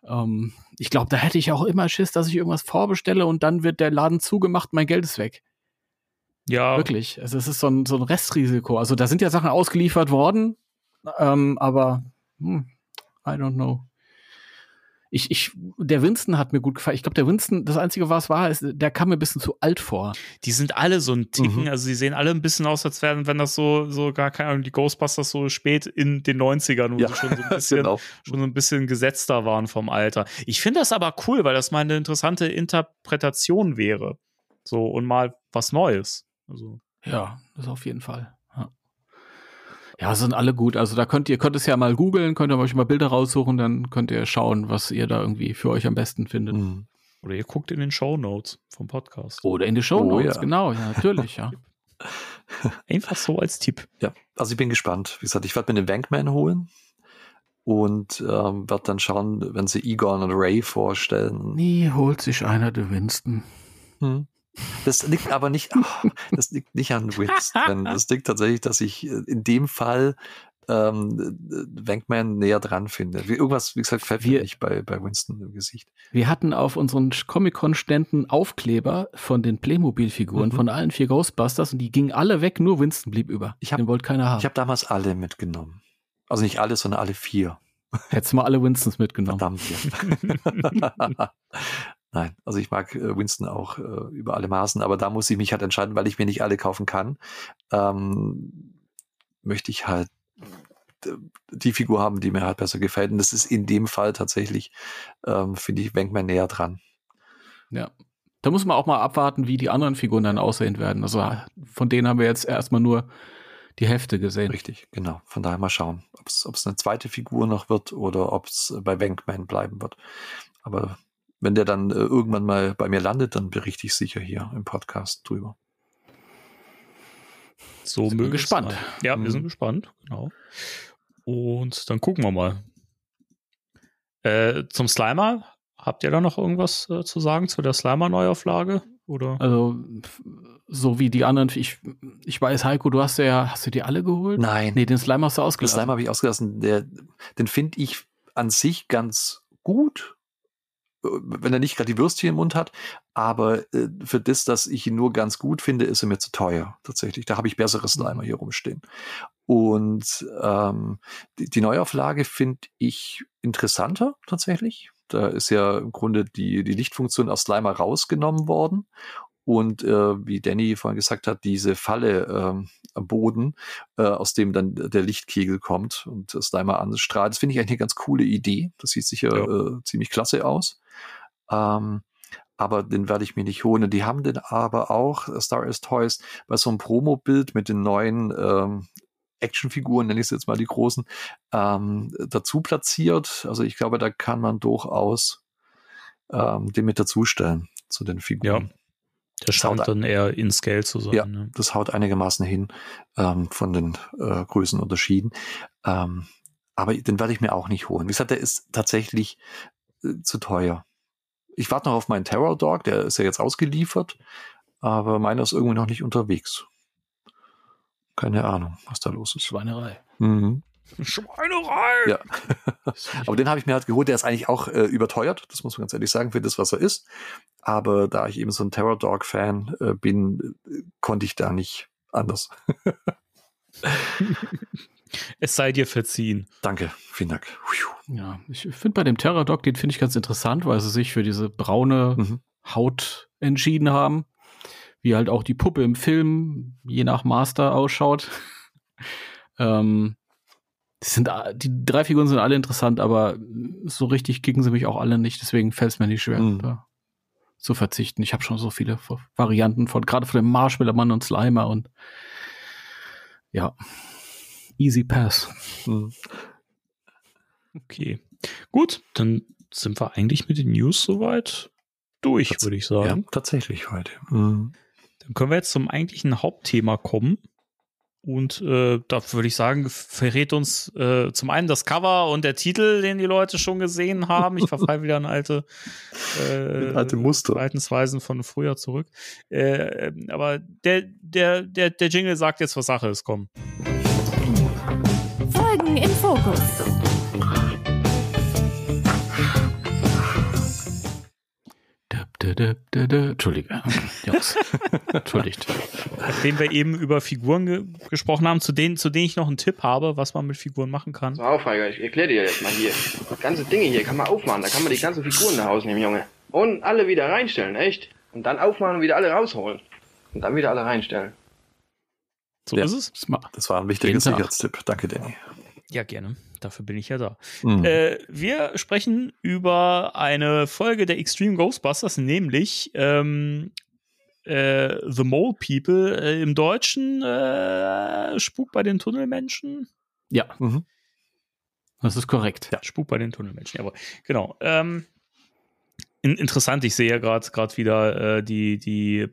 Ich glaube, da hätte ich auch immer Schiss, dass ich irgendwas vorbestelle und dann wird der Laden zugemacht, mein Geld ist weg. Ja. Wirklich. Also es ist so ein Restrisiko. Also da sind ja Sachen ausgeliefert worden, aber I don't know. Der Winston hat mir gut gefallen. Ich glaube, der Winston, das Einzige, was war, ist, der kam mir ein bisschen zu alt vor. Die sind alle so ein Ticken, also die sehen alle ein bisschen aus, als wären, wenn das so gar keine Ahnung, die Ghostbusters so spät in den 90ern, wo sie schon so ein bisschen, genau. schon so ein bisschen gesetzter waren vom Alter. Ich finde das aber cool, weil das mal eine interessante Interpretation wäre. So, und mal was Neues. Also. Ja, das auf jeden Fall. Ja, sind alle gut. Also da könnt es ja mal googeln, könnt ihr euch mal Bilder raussuchen, dann könnt ihr schauen, was ihr da irgendwie für euch am besten findet. Mhm. Oder ihr guckt in den Shownotes vom Podcast. Oder in die Shownotes, ja. Genau, ja, natürlich, ja. Einfach so als Tipp. Ja, also ich bin gespannt. Wie gesagt, ich werde mir den Wankman holen und werde dann schauen, wenn sie Egon und Ray vorstellen. Nie holt sich einer den Winston. Das liegt aber nicht, das liegt nicht an Winston. Das liegt tatsächlich, dass ich in dem Fall Wankman näher dran finde. Irgendwas, wie gesagt, fällt mir nicht bei Winston im Gesicht. Wir hatten auf unseren Comic-Con-Ständen Aufkleber von den Playmobil-Figuren von allen 4 Ghostbusters und die gingen alle weg, nur Winston blieb über. Den wollte keiner haben. Ich habe damals alle mitgenommen. Also nicht alle, sondern alle 4. Hättest du mal alle Winstons mitgenommen. Verdammt, ja. Nein, also ich mag Winston auch über alle Maßen, aber da muss ich mich halt entscheiden, weil ich mir nicht alle kaufen kann. Möchte ich halt die Figur haben, die mir halt besser gefällt. Und das ist in dem Fall tatsächlich, finde ich, Wankman näher dran. Ja. Da muss man auch mal abwarten, wie die anderen Figuren dann aussehen werden. Also von denen haben wir jetzt erstmal nur die Hälfte gesehen. Richtig, genau. Von daher mal schauen, ob es eine zweite Figur noch wird oder ob es bei Wankman bleiben wird. Aber wenn der dann irgendwann mal bei mir landet, dann berichte ich sicher hier im Podcast drüber. So sind wir gespannt. Ja, wir sind gespannt, genau. Und dann gucken wir mal. Zum Slimer, habt ihr da noch irgendwas zu sagen zu der Slimer-Neuauflage? Oder? Also, so wie die anderen, ich weiß, Heiko, hast du die alle geholt? Nein. Nee, den Slimer hast du Den ausgelassen. Slimer habe ich ausgelassen. Den finde ich an sich ganz gut, wenn er nicht gerade die Würstchen im Mund hat, aber für das, dass ich ihn nur ganz gut finde, ist er mir zu teuer, tatsächlich. Da habe ich bessere Slimer hier rumstehen. Und die Neuauflage finde ich interessanter, tatsächlich. Da ist ja im Grunde die Lichtfunktion aus Slimer rausgenommen worden. Und wie Danny vorhin gesagt hat, diese Falle am Boden, aus dem dann der Lichtkegel kommt und Slimer anstrahlt, das finde ich eigentlich eine ganz coole Idee. Das sieht sicher ziemlich klasse aus. Aber den werde ich mir nicht holen. Und die haben den aber auch, Star Wars Toys, bei so einem Promo-Bild mit den neuen Actionfiguren, nenne ich es jetzt mal die großen, dazu platziert. Also ich glaube, da kann man durchaus den mit dazustellen zu den Figuren. Ja. Der scheint dann eher in Scale zu sein. Ja, ne? Das haut einigermaßen hin von den Größenunterschieden. Aber den werde ich mir auch nicht holen. Wie gesagt, der ist tatsächlich zu teuer. Ich warte noch auf meinen Terror Dog, der ist ja jetzt ausgeliefert, aber meiner ist irgendwie noch nicht unterwegs. Keine Ahnung, was da los ist. Schweinerei. Mhm. Schweinerei! Ja. Aber den habe ich mir halt geholt, der ist eigentlich auch überteuert, das muss man ganz ehrlich sagen, für das, was er ist. Aber da ich eben so ein Terror Dog Fan bin, konnte ich da nicht anders. Es sei dir verziehen. Danke, vielen Dank. Ja, ich finde bei dem Terror Dog, den finde ich ganz interessant, weil sie sich für diese braune Haut entschieden haben. Wie halt auch die Puppe im Film, je nach Master, ausschaut. Die 3 Figuren sind alle interessant, aber so richtig kicken sie mich auch alle nicht, deswegen fällt es mir nicht schwer, da zu verzichten. Ich habe schon so viele Varianten gerade von dem Marshmallow-Mann und Slimer und ja, easy pass. Okay, gut, dann sind wir eigentlich mit den News soweit durch, würde ich sagen. Ja, tatsächlich heute. Dann können wir jetzt zum eigentlichen Hauptthema kommen. Und da würde ich sagen, verrät uns zum einen das Cover und der Titel, den die Leute schon gesehen haben. Ich verfalle wieder an alte Muster. Verhaltensweisen von früher zurück. Aber der Jingle sagt jetzt, was Sache ist. Komm. Folgen im Fokus. Entschuldige. Jungs. Entschuldigt. Nachdem wir eben über Figuren gesprochen haben, zu denen ich noch einen Tipp habe, was man mit Figuren machen kann. So, Aufreiger, ich erkläre dir jetzt mal hier. Das ganze Dinge hier kann man aufmachen, da kann man die ganzen Figuren nach Hause nehmen, Junge. Und alle wieder reinstellen, echt? Und dann aufmachen und wieder alle rausholen. Und dann wieder alle reinstellen. So ist es. Das war ein wichtiger Sicherheitstipp. Danke, Danny. Ja, gerne. Dafür bin ich ja da. Mhm. Wir sprechen über eine Folge der Extreme Ghostbusters, nämlich The Mole People, im Deutschen Spuk bei den Tunnelmenschen. Ja, das ist korrekt. Ja, Spuk bei den Tunnelmenschen, jawohl. Genau. Interessant, ich sehe ja gerade wieder die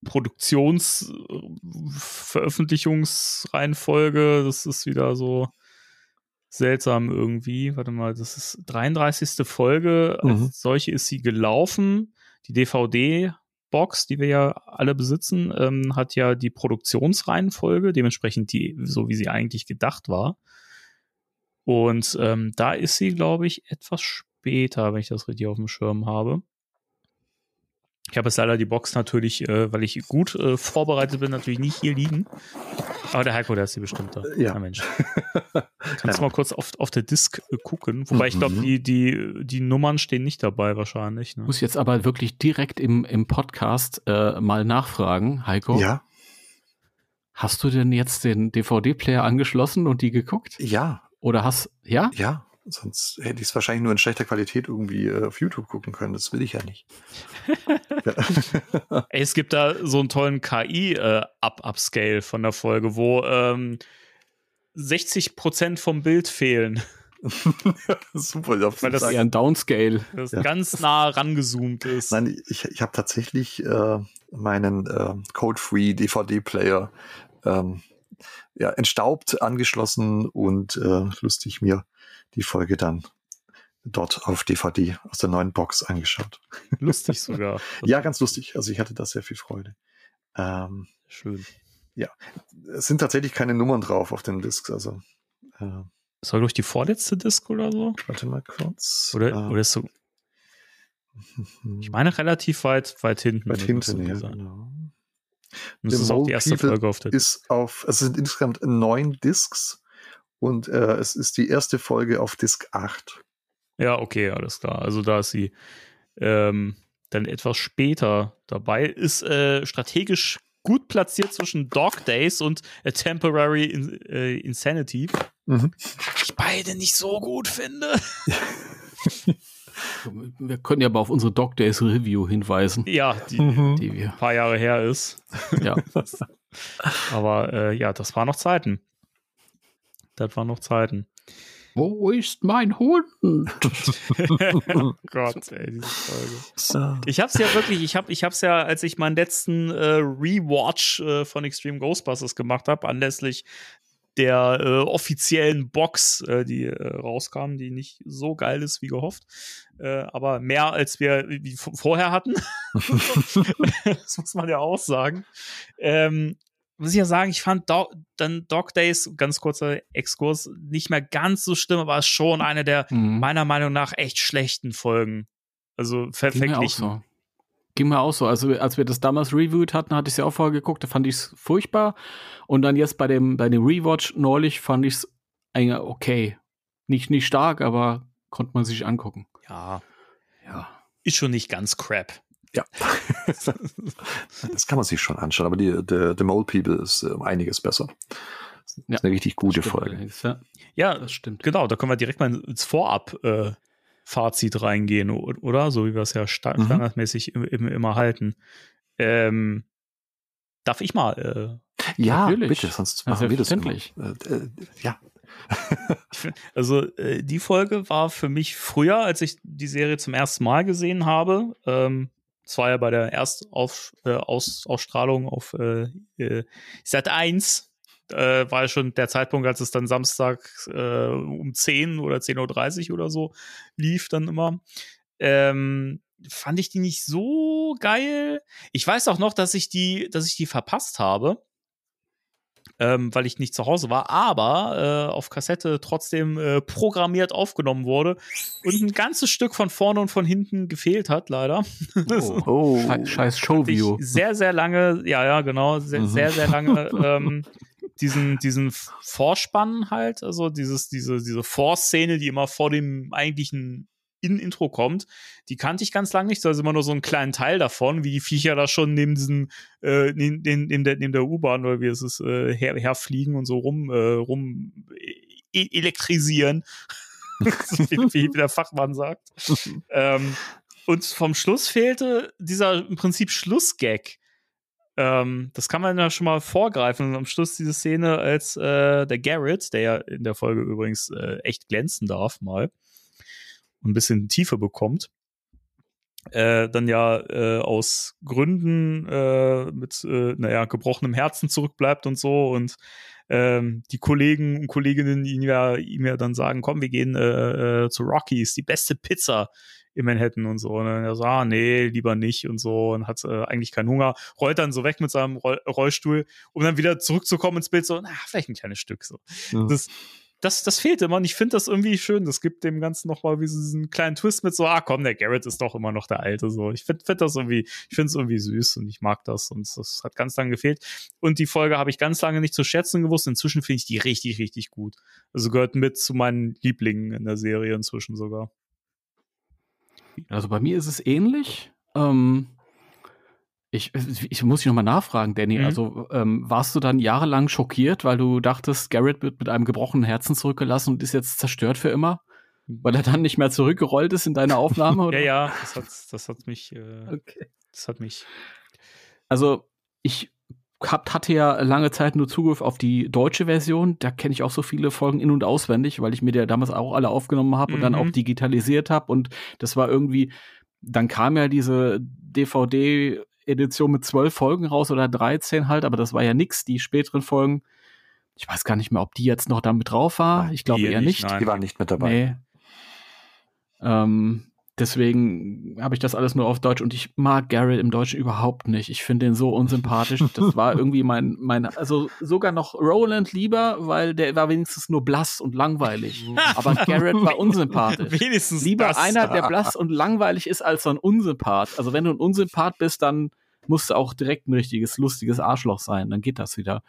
Produktionsveröffentlichungsreihenfolge. Das ist wieder so seltsam irgendwie. Warte mal, das ist 33. Folge. Als solche ist sie gelaufen. Die DVD-Box, die wir ja alle besitzen, hat ja die Produktionsreihenfolge, dementsprechend so wie sie eigentlich gedacht war. Und da ist sie, glaube ich, etwas später, wenn ich das richtig auf dem Schirm habe. Ich habe jetzt leider die Box natürlich, weil ich gut vorbereitet bin, natürlich nicht hier liegen. Aber der Heiko, der ist sie bestimmt da. Ja. Na Mensch. Kannst du mal kurz auf der Disk gucken? Wobei ich glaube, die Nummern stehen nicht dabei wahrscheinlich. Ne? Ich muss jetzt aber wirklich direkt im Podcast mal nachfragen, Heiko. Ja. Hast du denn jetzt den DVD-Player angeschlossen und die geguckt? Ja. Oder ja? Ja. Sonst hätte ich es wahrscheinlich nur in schlechter Qualität irgendwie auf YouTube gucken können. Das will ich ja nicht. Ey, es gibt da so einen tollen KI-Upscale von der Folge, wo 60% vom Bild fehlen. Super. Weil das eher ein Downscale. Das ganz nah rangezoomt ist. Nein, ich habe tatsächlich meinen Code-Free DVD-Player entstaubt, angeschlossen und lustig mir die Folge dann dort auf DVD aus der neuen Box angeschaut. Lustig sogar. Ja, ganz lustig. Also ich hatte da sehr viel Freude. Schön. Ja, es sind tatsächlich keine Nummern drauf auf den Discs. Also das war durch die vorletzte Disc oder so? Warte mal kurz. Oder ist so. Ich meine relativ weit hinten. Weit hinten, ja, genau. Und das ist auch die erste Folge auf der Disc. Es sind insgesamt 9 Discs. Und es ist die erste Folge auf Disc 8. Ja, okay, alles klar. Also da ist sie dann etwas später dabei. Ist strategisch gut platziert zwischen Dog Days und A Temporary Insanity. Ich beide nicht so gut finde. Wir können ja aber auf unsere Dog Days Review hinweisen. Ja, die ein paar Jahre her ist. Ja. Aber das waren noch Zeiten. Das waren noch Zeiten. Wo ist mein Hund? Oh Gott, ey, diese Folge. Ich hab's ja wirklich, ich hab's ja, als ich meinen letzten Rewatch von Extreme Ghostbusters gemacht habe, anlässlich der offiziellen Box, die rauskam, die nicht so geil ist wie gehofft, aber mehr als wir vorher hatten. Das muss man ja auch sagen. Muss ich ja sagen, ich fand Dog Days, ganz kurzer Exkurs, nicht mehr ganz so schlimm, aber es ist schon eine der meiner Meinung nach echt schlechten Folgen. Also verglichen. Ging mir auch so. Also als wir das damals reviewed hatten, hatte ich es ja auch vorher geguckt, da fand ich es furchtbar. Und dann jetzt bei dem Rewatch neulich fand ich es eigentlich okay. Nicht stark, aber konnte man sich angucken. Ja. Ist schon nicht ganz crap. Ja, das kann man sich schon anschauen, aber The Mole People ist einiges besser. Das ist eine richtig gute Folge. Ja, das stimmt. Genau, da können wir direkt mal ins Vorab-Fazit reingehen, oder? So wie wir es ja standardmäßig immer halten. Darf ich mal? Ja, natürlich. Bitte, sonst machen wir das immer. Ja. Also die Folge war für mich früher, als ich die Serie zum ersten Mal gesehen habe. Es war ja bei der Erstausstrahlung auf Sat.1. War ja schon der Zeitpunkt, als es dann Samstag um 10 oder 10:30 Uhr oder so lief dann immer. Fand ich die nicht so geil. Ich weiß auch noch, dass ich die verpasst habe. weil ich nicht zu Hause war, aber auf Kassette trotzdem programmiert aufgenommen wurde und ein ganzes Stück von vorne und von hinten gefehlt hat, leider. Scheiß Showview. Sehr, sehr lange, ja, genau, sehr, sehr lange diesen Vorspann halt, also diese Vorszene, die immer vor dem eigentlichen Intro kommt, die kannte ich ganz lange nicht, also immer nur so einen kleinen Teil davon, wie die Viecher da schon neben diesen neben der U-Bahn oder wie es ist, herfliegen und so rum elektrisieren, wie der Fachmann sagt. Und vom Schluss fehlte dieser im Prinzip Schlussgag. Das kann man ja schon mal vorgreifen. Und am Schluss diese Szene, als der Garrett, der ja in der Folge übrigens echt glänzen darf, mal und ein bisschen Tiefe bekommt, dann ja aus Gründen mit gebrochenem Herzen zurückbleibt und so und die Kollegen und Kolleginnen ihm ja dann sagen, komm, wir gehen zu Rocky's, die beste Pizza in Manhattan und so. Und dann er so, nee, lieber nicht und so und hat eigentlich keinen Hunger, rollt dann so weg mit seinem Rollstuhl, um dann wieder zurückzukommen ins Bild, so, vielleicht ein kleines Stück so. Ja. Das fehlt immer und ich finde das irgendwie schön. Das gibt dem Ganzen nochmal wie so diesen kleinen Twist mit so, komm, der Garrett ist doch immer noch der Alte. So. Ich finde es irgendwie süß und ich mag das und das hat ganz lange gefehlt. Und die Folge habe ich ganz lange nicht zu schätzen gewusst. Inzwischen finde ich die richtig, richtig gut. Also gehört mit zu meinen Lieblingen in der Serie inzwischen sogar. Also bei mir ist es ähnlich. Ich muss dich nochmal nachfragen, Danny. Also warst du dann jahrelang schockiert, weil du dachtest, Garrett wird mit einem gebrochenen Herzen zurückgelassen und ist jetzt zerstört für immer? Weil er dann nicht mehr zurückgerollt ist in deiner Aufnahme? Oder? Ja, das hat mich. Okay. Das hat mich. Also ich hatte ja lange Zeit nur Zugriff auf die deutsche Version. Da kenne ich auch so viele Folgen in- und auswendig, weil ich mir die ja damals auch alle aufgenommen habe und dann auch digitalisiert habe. Und das war irgendwie, dann kam ja diese DVD-Edition mit 12 Folgen raus oder 13 halt, aber das war ja nix. Die späteren Folgen, ich weiß gar nicht mehr, ob die jetzt noch damit drauf war. Ich glaube eher nicht. Die waren nicht mit dabei. Nee. Deswegen habe ich das alles nur auf Deutsch und ich mag Garrett im Deutschen überhaupt nicht. Ich finde den so unsympathisch. Das war irgendwie also sogar noch Roland lieber, weil der war wenigstens nur blass und langweilig. Aber Garrett war unsympathisch. Wenigstens lieber das. einer, der blass und langweilig ist, als so ein Unsympath. Also wenn du ein Unsympath bist, dann musst du auch direkt ein richtiges, lustiges Arschloch sein. Dann geht das wieder.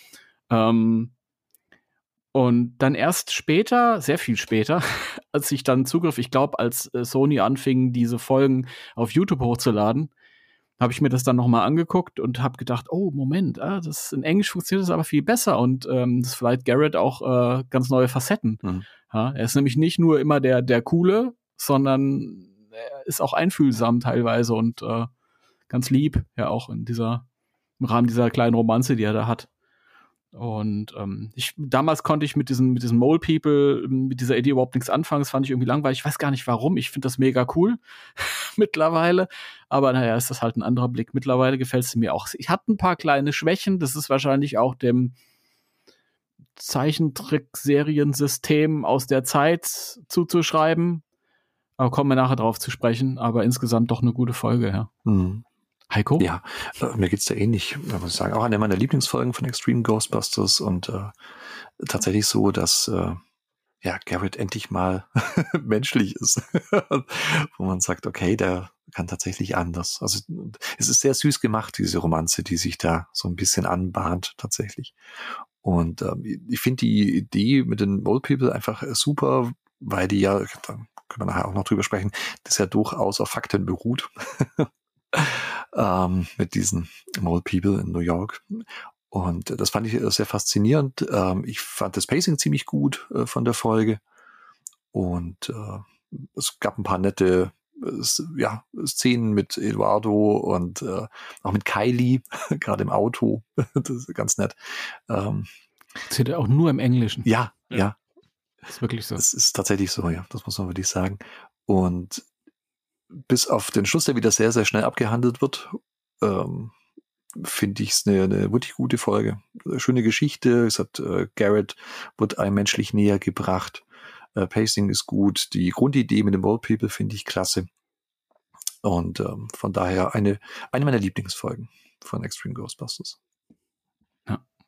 Und dann erst später, sehr viel später, als ich dann ich glaube, als Sony anfing, diese Folgen auf YouTube hochzuladen, habe ich mir das dann nochmal angeguckt und habe gedacht, oh, Moment, das in Englisch funktioniert das aber viel besser und das verleiht Garrett auch ganz neue Facetten. Ja, er ist nämlich nicht nur immer der Coole, sondern er ist auch einfühlsam teilweise und ganz lieb, ja auch im Rahmen dieser kleinen Romanze, die er da hat. Und damals konnte ich mit diesen Mole People, mit dieser Idee überhaupt nichts anfangen. Das fand ich irgendwie langweilig. Ich weiß gar nicht warum. Ich finde das mega cool mittlerweile. Aber naja, ist das halt ein anderer Blick. Mittlerweile gefällt es mir auch. Ich hatte ein paar kleine Schwächen. Das ist wahrscheinlich auch dem Zeichentrick-Seriensystem aus der Zeit zuzuschreiben. Aber kommen wir nachher drauf zu sprechen. Aber insgesamt doch eine gute Folge, ja. Heiko? Ja, mir geht's da ähnlich, muss ich sagen. Auch eine meiner Lieblingsfolgen von Extreme Ghostbusters und tatsächlich so, dass Garrett endlich mal menschlich ist. Wo man sagt, okay, der kann tatsächlich anders. Also es ist sehr süß gemacht, diese Romanze, die sich da so ein bisschen anbahnt tatsächlich. Und ich finde die Idee mit den Mole People einfach super, weil die ja, da können wir nachher auch noch drüber sprechen, das ja durchaus auf Fakten beruht. Mit diesen Mole People in New York. Und das fand ich sehr faszinierend. Ich fand das Pacing ziemlich gut von der Folge. Und es gab ein paar nette Szenen mit Eduardo und auch mit Kylie, gerade im Auto. Das ist ganz nett. Zählt er auch nur im Englischen? Ja. Das ist wirklich so. Das ist tatsächlich so, ja. Das muss man wirklich sagen. Und bis auf den Schluss, der wieder sehr, sehr schnell abgehandelt wird, finde ich es eine wirklich gute Folge. Schöne Geschichte. Es hat Garrett wird einem menschlich näher gebracht. Pacing ist gut. Die Grundidee mit den Mole People finde ich klasse. Und von daher eine meiner Lieblingsfolgen von Extreme Ghostbusters. Ja.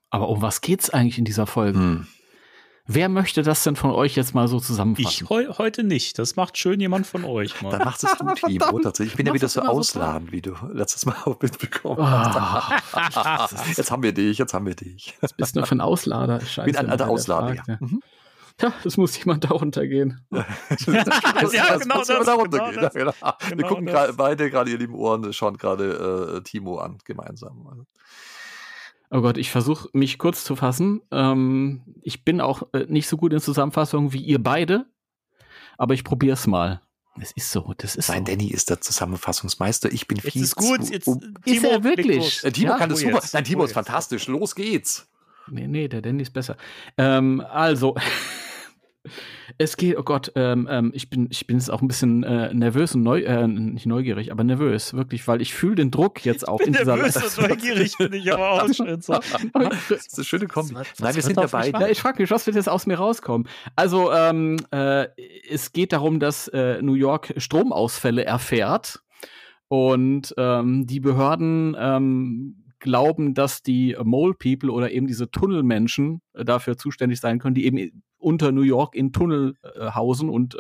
Aber um was geht's eigentlich in dieser Folge? Wer möchte das denn von euch jetzt mal so zusammenfassen? Ich heute nicht. Das macht schön jemand von euch mal. Dann machst es du, Timo. Tatsächlich. Ich bin ja wieder so ausladend, wie du letztes Mal auch mitbekommen hast. Jetzt haben wir dich. Was bist du für ein Auslader? Scheiße. Ich bin ein alter Auslader, ja. Ja, das muss jemand da runtergehen. Genau das. Wir gucken beide gerade ihr lieben Ohren, schauen gerade Timo an, gemeinsam. Oh Gott, ich versuche mich kurz zu fassen. Ich bin auch nicht so gut in Zusammenfassungen wie ihr beide, aber ich probiere es mal. Das ist so. Nein, Danny ist der Zusammenfassungsmeister. Ich bin viel ist gut. Jetzt, ist er wirklich? Timo kann das super. Nein, Timo ist fantastisch. Los geht's. Nee, der Danny ist besser. Also, es geht, oh Gott, ich bin jetzt auch ein bisschen nervös und nicht neugierig, aber nervös, wirklich, weil ich fühle den Druck jetzt auch in dieser nervös und neugierig bin ich aber auch schon so. Das ist eine schöne Kombi. Nein, wir sind dabei. Ja, ich frage mich, was wird jetzt aus mir rauskommen? Also, es geht darum, dass New York Stromausfälle erfährt und die Behörden glauben, dass die Mole People oder eben diese Tunnelmenschen dafür zuständig sein können, die eben unter New York in Tunnel hausen und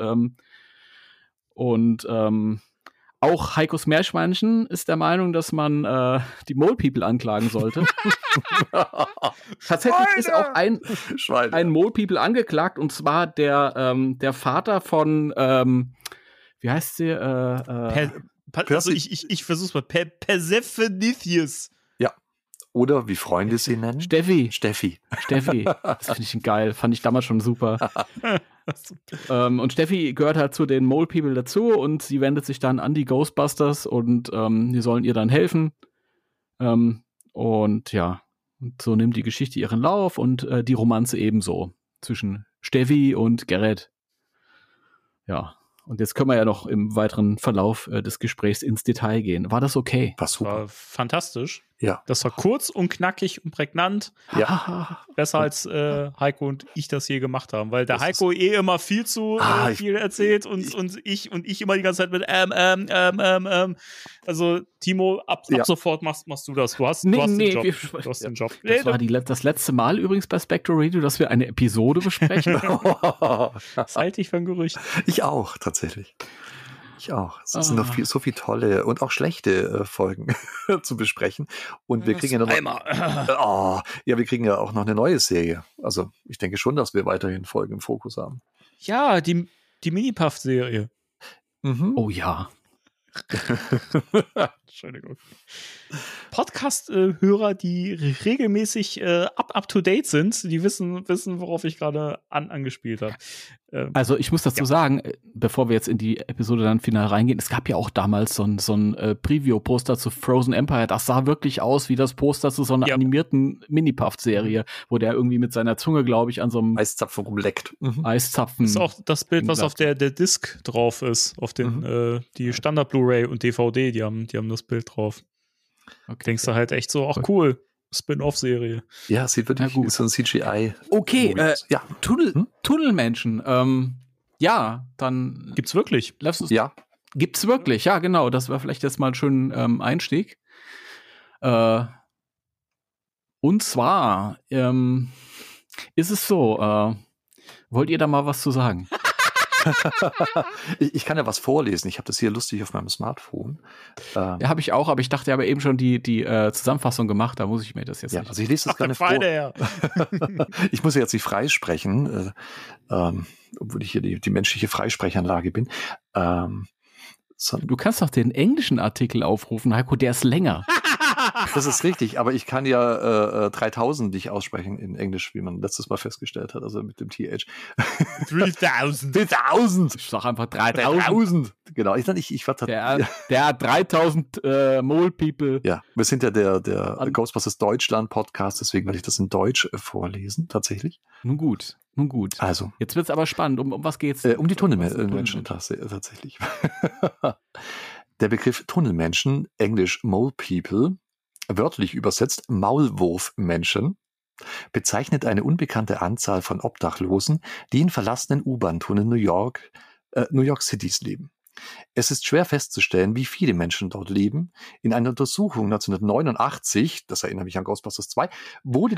auch Heikos Meerschweinchen ist der Meinung, dass man die Mole People anklagen sollte. Tatsächlich ist auch ein Mole People angeklagt, und zwar der Vater von wie heißt sie? Also ich versuch's mal. Persephonithius. Oder wie Freunde sie nennen? Steffi. Das finde ich geil. Fand ich damals schon super. Und Steffi gehört halt zu den Mole People dazu und sie wendet sich dann an die Ghostbusters und die sollen ihr dann helfen. Und ja, und so nimmt die Geschichte ihren Lauf und die Romanze ebenso zwischen Steffi und Gerrit. Ja. Und jetzt können wir ja noch im weiteren Verlauf des Gesprächs ins Detail gehen. War das okay? War super. War fantastisch. Ja. Das war kurz und knackig und prägnant. Ja. Besser als Heiko und ich das je gemacht haben, weil der Heiko immer viel zu viel erzählt und ich immer die ganze Zeit mit Also Timo, ab sofort machst du das. Du hast den Job. Du hast den Job. Das war das letzte Mal übrigens bei Spectre Radio, dass wir eine Episode besprechen. Das halte ich für ein Gerücht. Ich auch, tatsächlich. Ich auch. Es sind noch so viele tolle und auch schlechte Folgen zu besprechen. Und wir kriegen ja noch wir kriegen ja auch noch eine neue Serie. Also ich denke schon, dass wir weiterhin Folgen im Fokus haben. Ja, die Mini-Puff-Serie. Oh ja. Entschuldigung. Podcast-Hörer, die regelmäßig up-to-date sind, die wissen, worauf ich gerade angespielt habe. Also ich muss dazu sagen, bevor wir jetzt in die Episode dann final reingehen, es gab ja auch damals so ein Preview-Poster zu Frozen Empire. Das sah wirklich aus wie das Poster zu so einer animierten Mini-Puff-Serie, wo der irgendwie mit seiner Zunge, glaube ich, an so einem Eiszapfen rumleckt. Eiszapfen. Das ist auch das Bild, was auf der Disc drauf ist, auf den die Standard-Blu-ray und DVD, die haben das Bild drauf. Okay. Denkst du halt echt so, ach cool, Spin-off-Serie. Ja, sieht wirklich gut. So ein CGI. Okay, Tunnelmenschen. Ja, dann gibt's wirklich. Ja. Gibt's wirklich, ja, genau. Das war vielleicht jetzt mal ein schöner Einstieg. Und zwar ist es so, wollt ihr da mal was zu sagen? Ich kann ja was vorlesen. Ich habe das hier lustig auf meinem Smartphone. Ja, habe ich auch, aber ich dachte, ich habe eben schon die Zusammenfassung gemacht. Da muss ich mir das jetzt nicht. Also ich lese das gerne vor. Ich muss ja jetzt nicht freisprechen, obwohl ich hier die menschliche Freisprechanlage bin. Du kannst doch den englischen Artikel aufrufen, Heiko, der ist länger. Das ist richtig, aber ich kann ja 3000 nicht aussprechen in Englisch, wie man letztes Mal festgestellt hat, also mit dem TH. 3000. 3000. Ich sag einfach 3000. Genau, ich war der 3000 Mole People. Ja, wir sind ja der Ghostbusters Deutschland Podcast, deswegen werde ich das in Deutsch vorlesen, tatsächlich. Nun gut. Also. Jetzt wird's aber spannend. Um was geht's? Um die Tunnelmenschen tatsächlich. Der Begriff Tunnelmenschen, englisch Mole People, wörtlich übersetzt Maulwurfmenschen, bezeichnet eine unbekannte Anzahl von Obdachlosen, die in verlassenen U-Bahn-Tunneln New York Citys leben. Es ist schwer festzustellen, wie viele Menschen dort leben. In einer Untersuchung 1989, das erinnert mich an Ghostbusters 2, wurde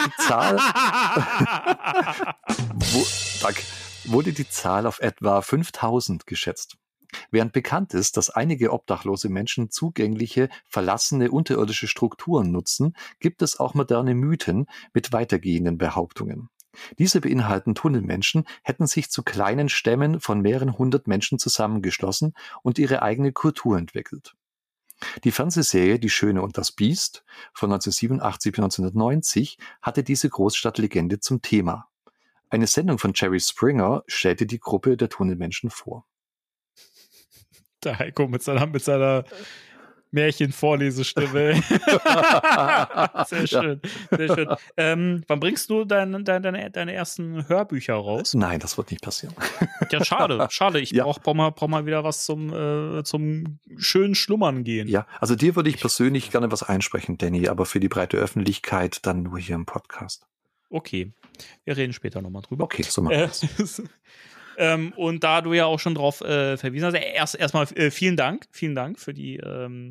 die Zahl auf etwa 5000 geschätzt. Während bekannt ist, dass einige obdachlose Menschen zugängliche, verlassene unterirdische Strukturen nutzen, gibt es auch moderne Mythen mit weitergehenden Behauptungen. Diese beinhalten, Tunnelmenschen hätten sich zu kleinen Stämmen von mehreren hundert Menschen zusammengeschlossen und ihre eigene Kultur entwickelt. Die Fernsehserie Die Schöne und das Biest von 1987 bis 1990 hatte diese Großstadtlegende zum Thema. Eine Sendung von Jerry Springer stellte die Gruppe der Tunnelmenschen vor. Der Heiko mit seiner Märchenvorlesestimme. Sehr schön, sehr schön. Wann bringst du deine ersten Hörbücher raus? Nein, das wird nicht passieren. Ja, schade. Ich brauch mal wieder was zum schönen Schlummern gehen. Ja, also dir würde ich persönlich gerne was einsprechen, Danny, aber für die breite Öffentlichkeit dann nur hier im Podcast. Okay, wir reden später nochmal drüber. Okay, so machen wir es. Und da du ja auch schon drauf verwiesen hast, erstmal vielen Dank für die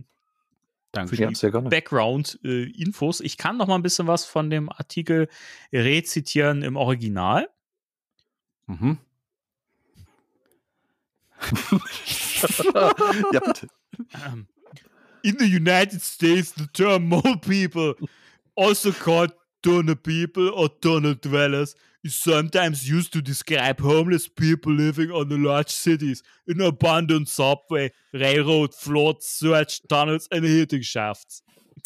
Background-Infos. Ich kann noch mal ein bisschen was von dem Artikel rezitieren im Original. Mhm. Ja, bitte. In the United States, the term mole people, also called tunnel people or tunnel dwellers, is sometimes used to describe homeless people living on the large cities in abandoned subway, railroad, floats, sewage tunnels and heating shafts.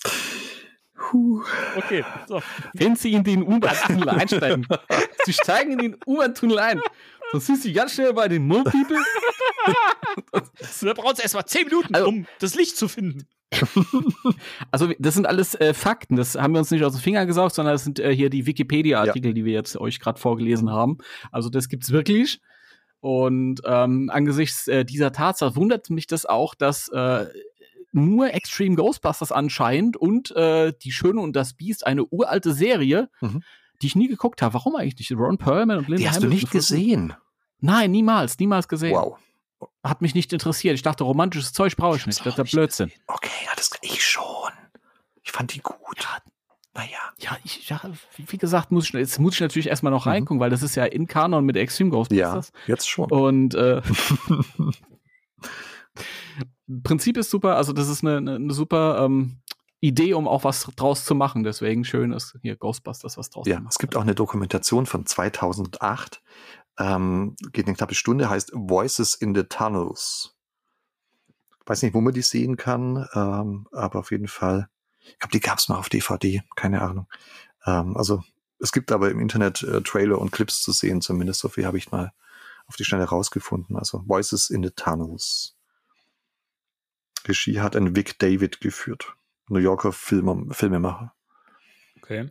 Okay, so. Wenn Sie in den U-Bahn-Tunnel einsteigen, Sie steigen in den U-Bahn-Tunnel ein, dann sind Sie ganz schnell bei den Mole People. Da braucht es erstmal 10 Minuten, um das Licht zu finden. Also das sind alles Fakten, das haben wir uns nicht aus den Fingern gesaugt, sondern das sind hier die Wikipedia-Artikel, die wir jetzt euch gerade vorgelesen haben. Also das gibt's wirklich. Und angesichts dieser Tatsache wundert mich das auch, dass nur Extreme Ghostbusters anscheinend und Die Schöne und das Biest, eine uralte Serie, die ich nie geguckt habe. Warum eigentlich nicht? Ron Perlman und Linda Die hast Hamilton du nicht gesehen? Nein, niemals gesehen. Wow. Hat mich nicht interessiert. Ich dachte, romantisches Zeug brauche ich nicht. Das ist der Blödsinn. Okay, ja, ich schon. Ich fand die gut. Naja. Ja, wie gesagt, muss ich natürlich erstmal noch reingucken, weil das ist ja in Kanon mit Extreme Ghostbusters. Ja, jetzt schon. Und Prinzip ist super, also das ist eine super Idee, um auch was draus zu machen. Deswegen schön ist hier Ghostbusters was draus zu machen. Es gibt auch eine Dokumentation von 2008, geht eine knappe Stunde, heißt Voices in the Tunnels. Ich weiß nicht, wo man die sehen kann, aber auf jeden Fall, ich glaube, die gab es mal auf DVD, keine Ahnung. Also es gibt aber im Internet Trailer und Clips zu sehen, zumindest so viel habe ich mal auf die Schnelle rausgefunden. Also Voices in the Tunnels. Regie hat ein Vic David geführt, New Yorker Filmemacher. Okay.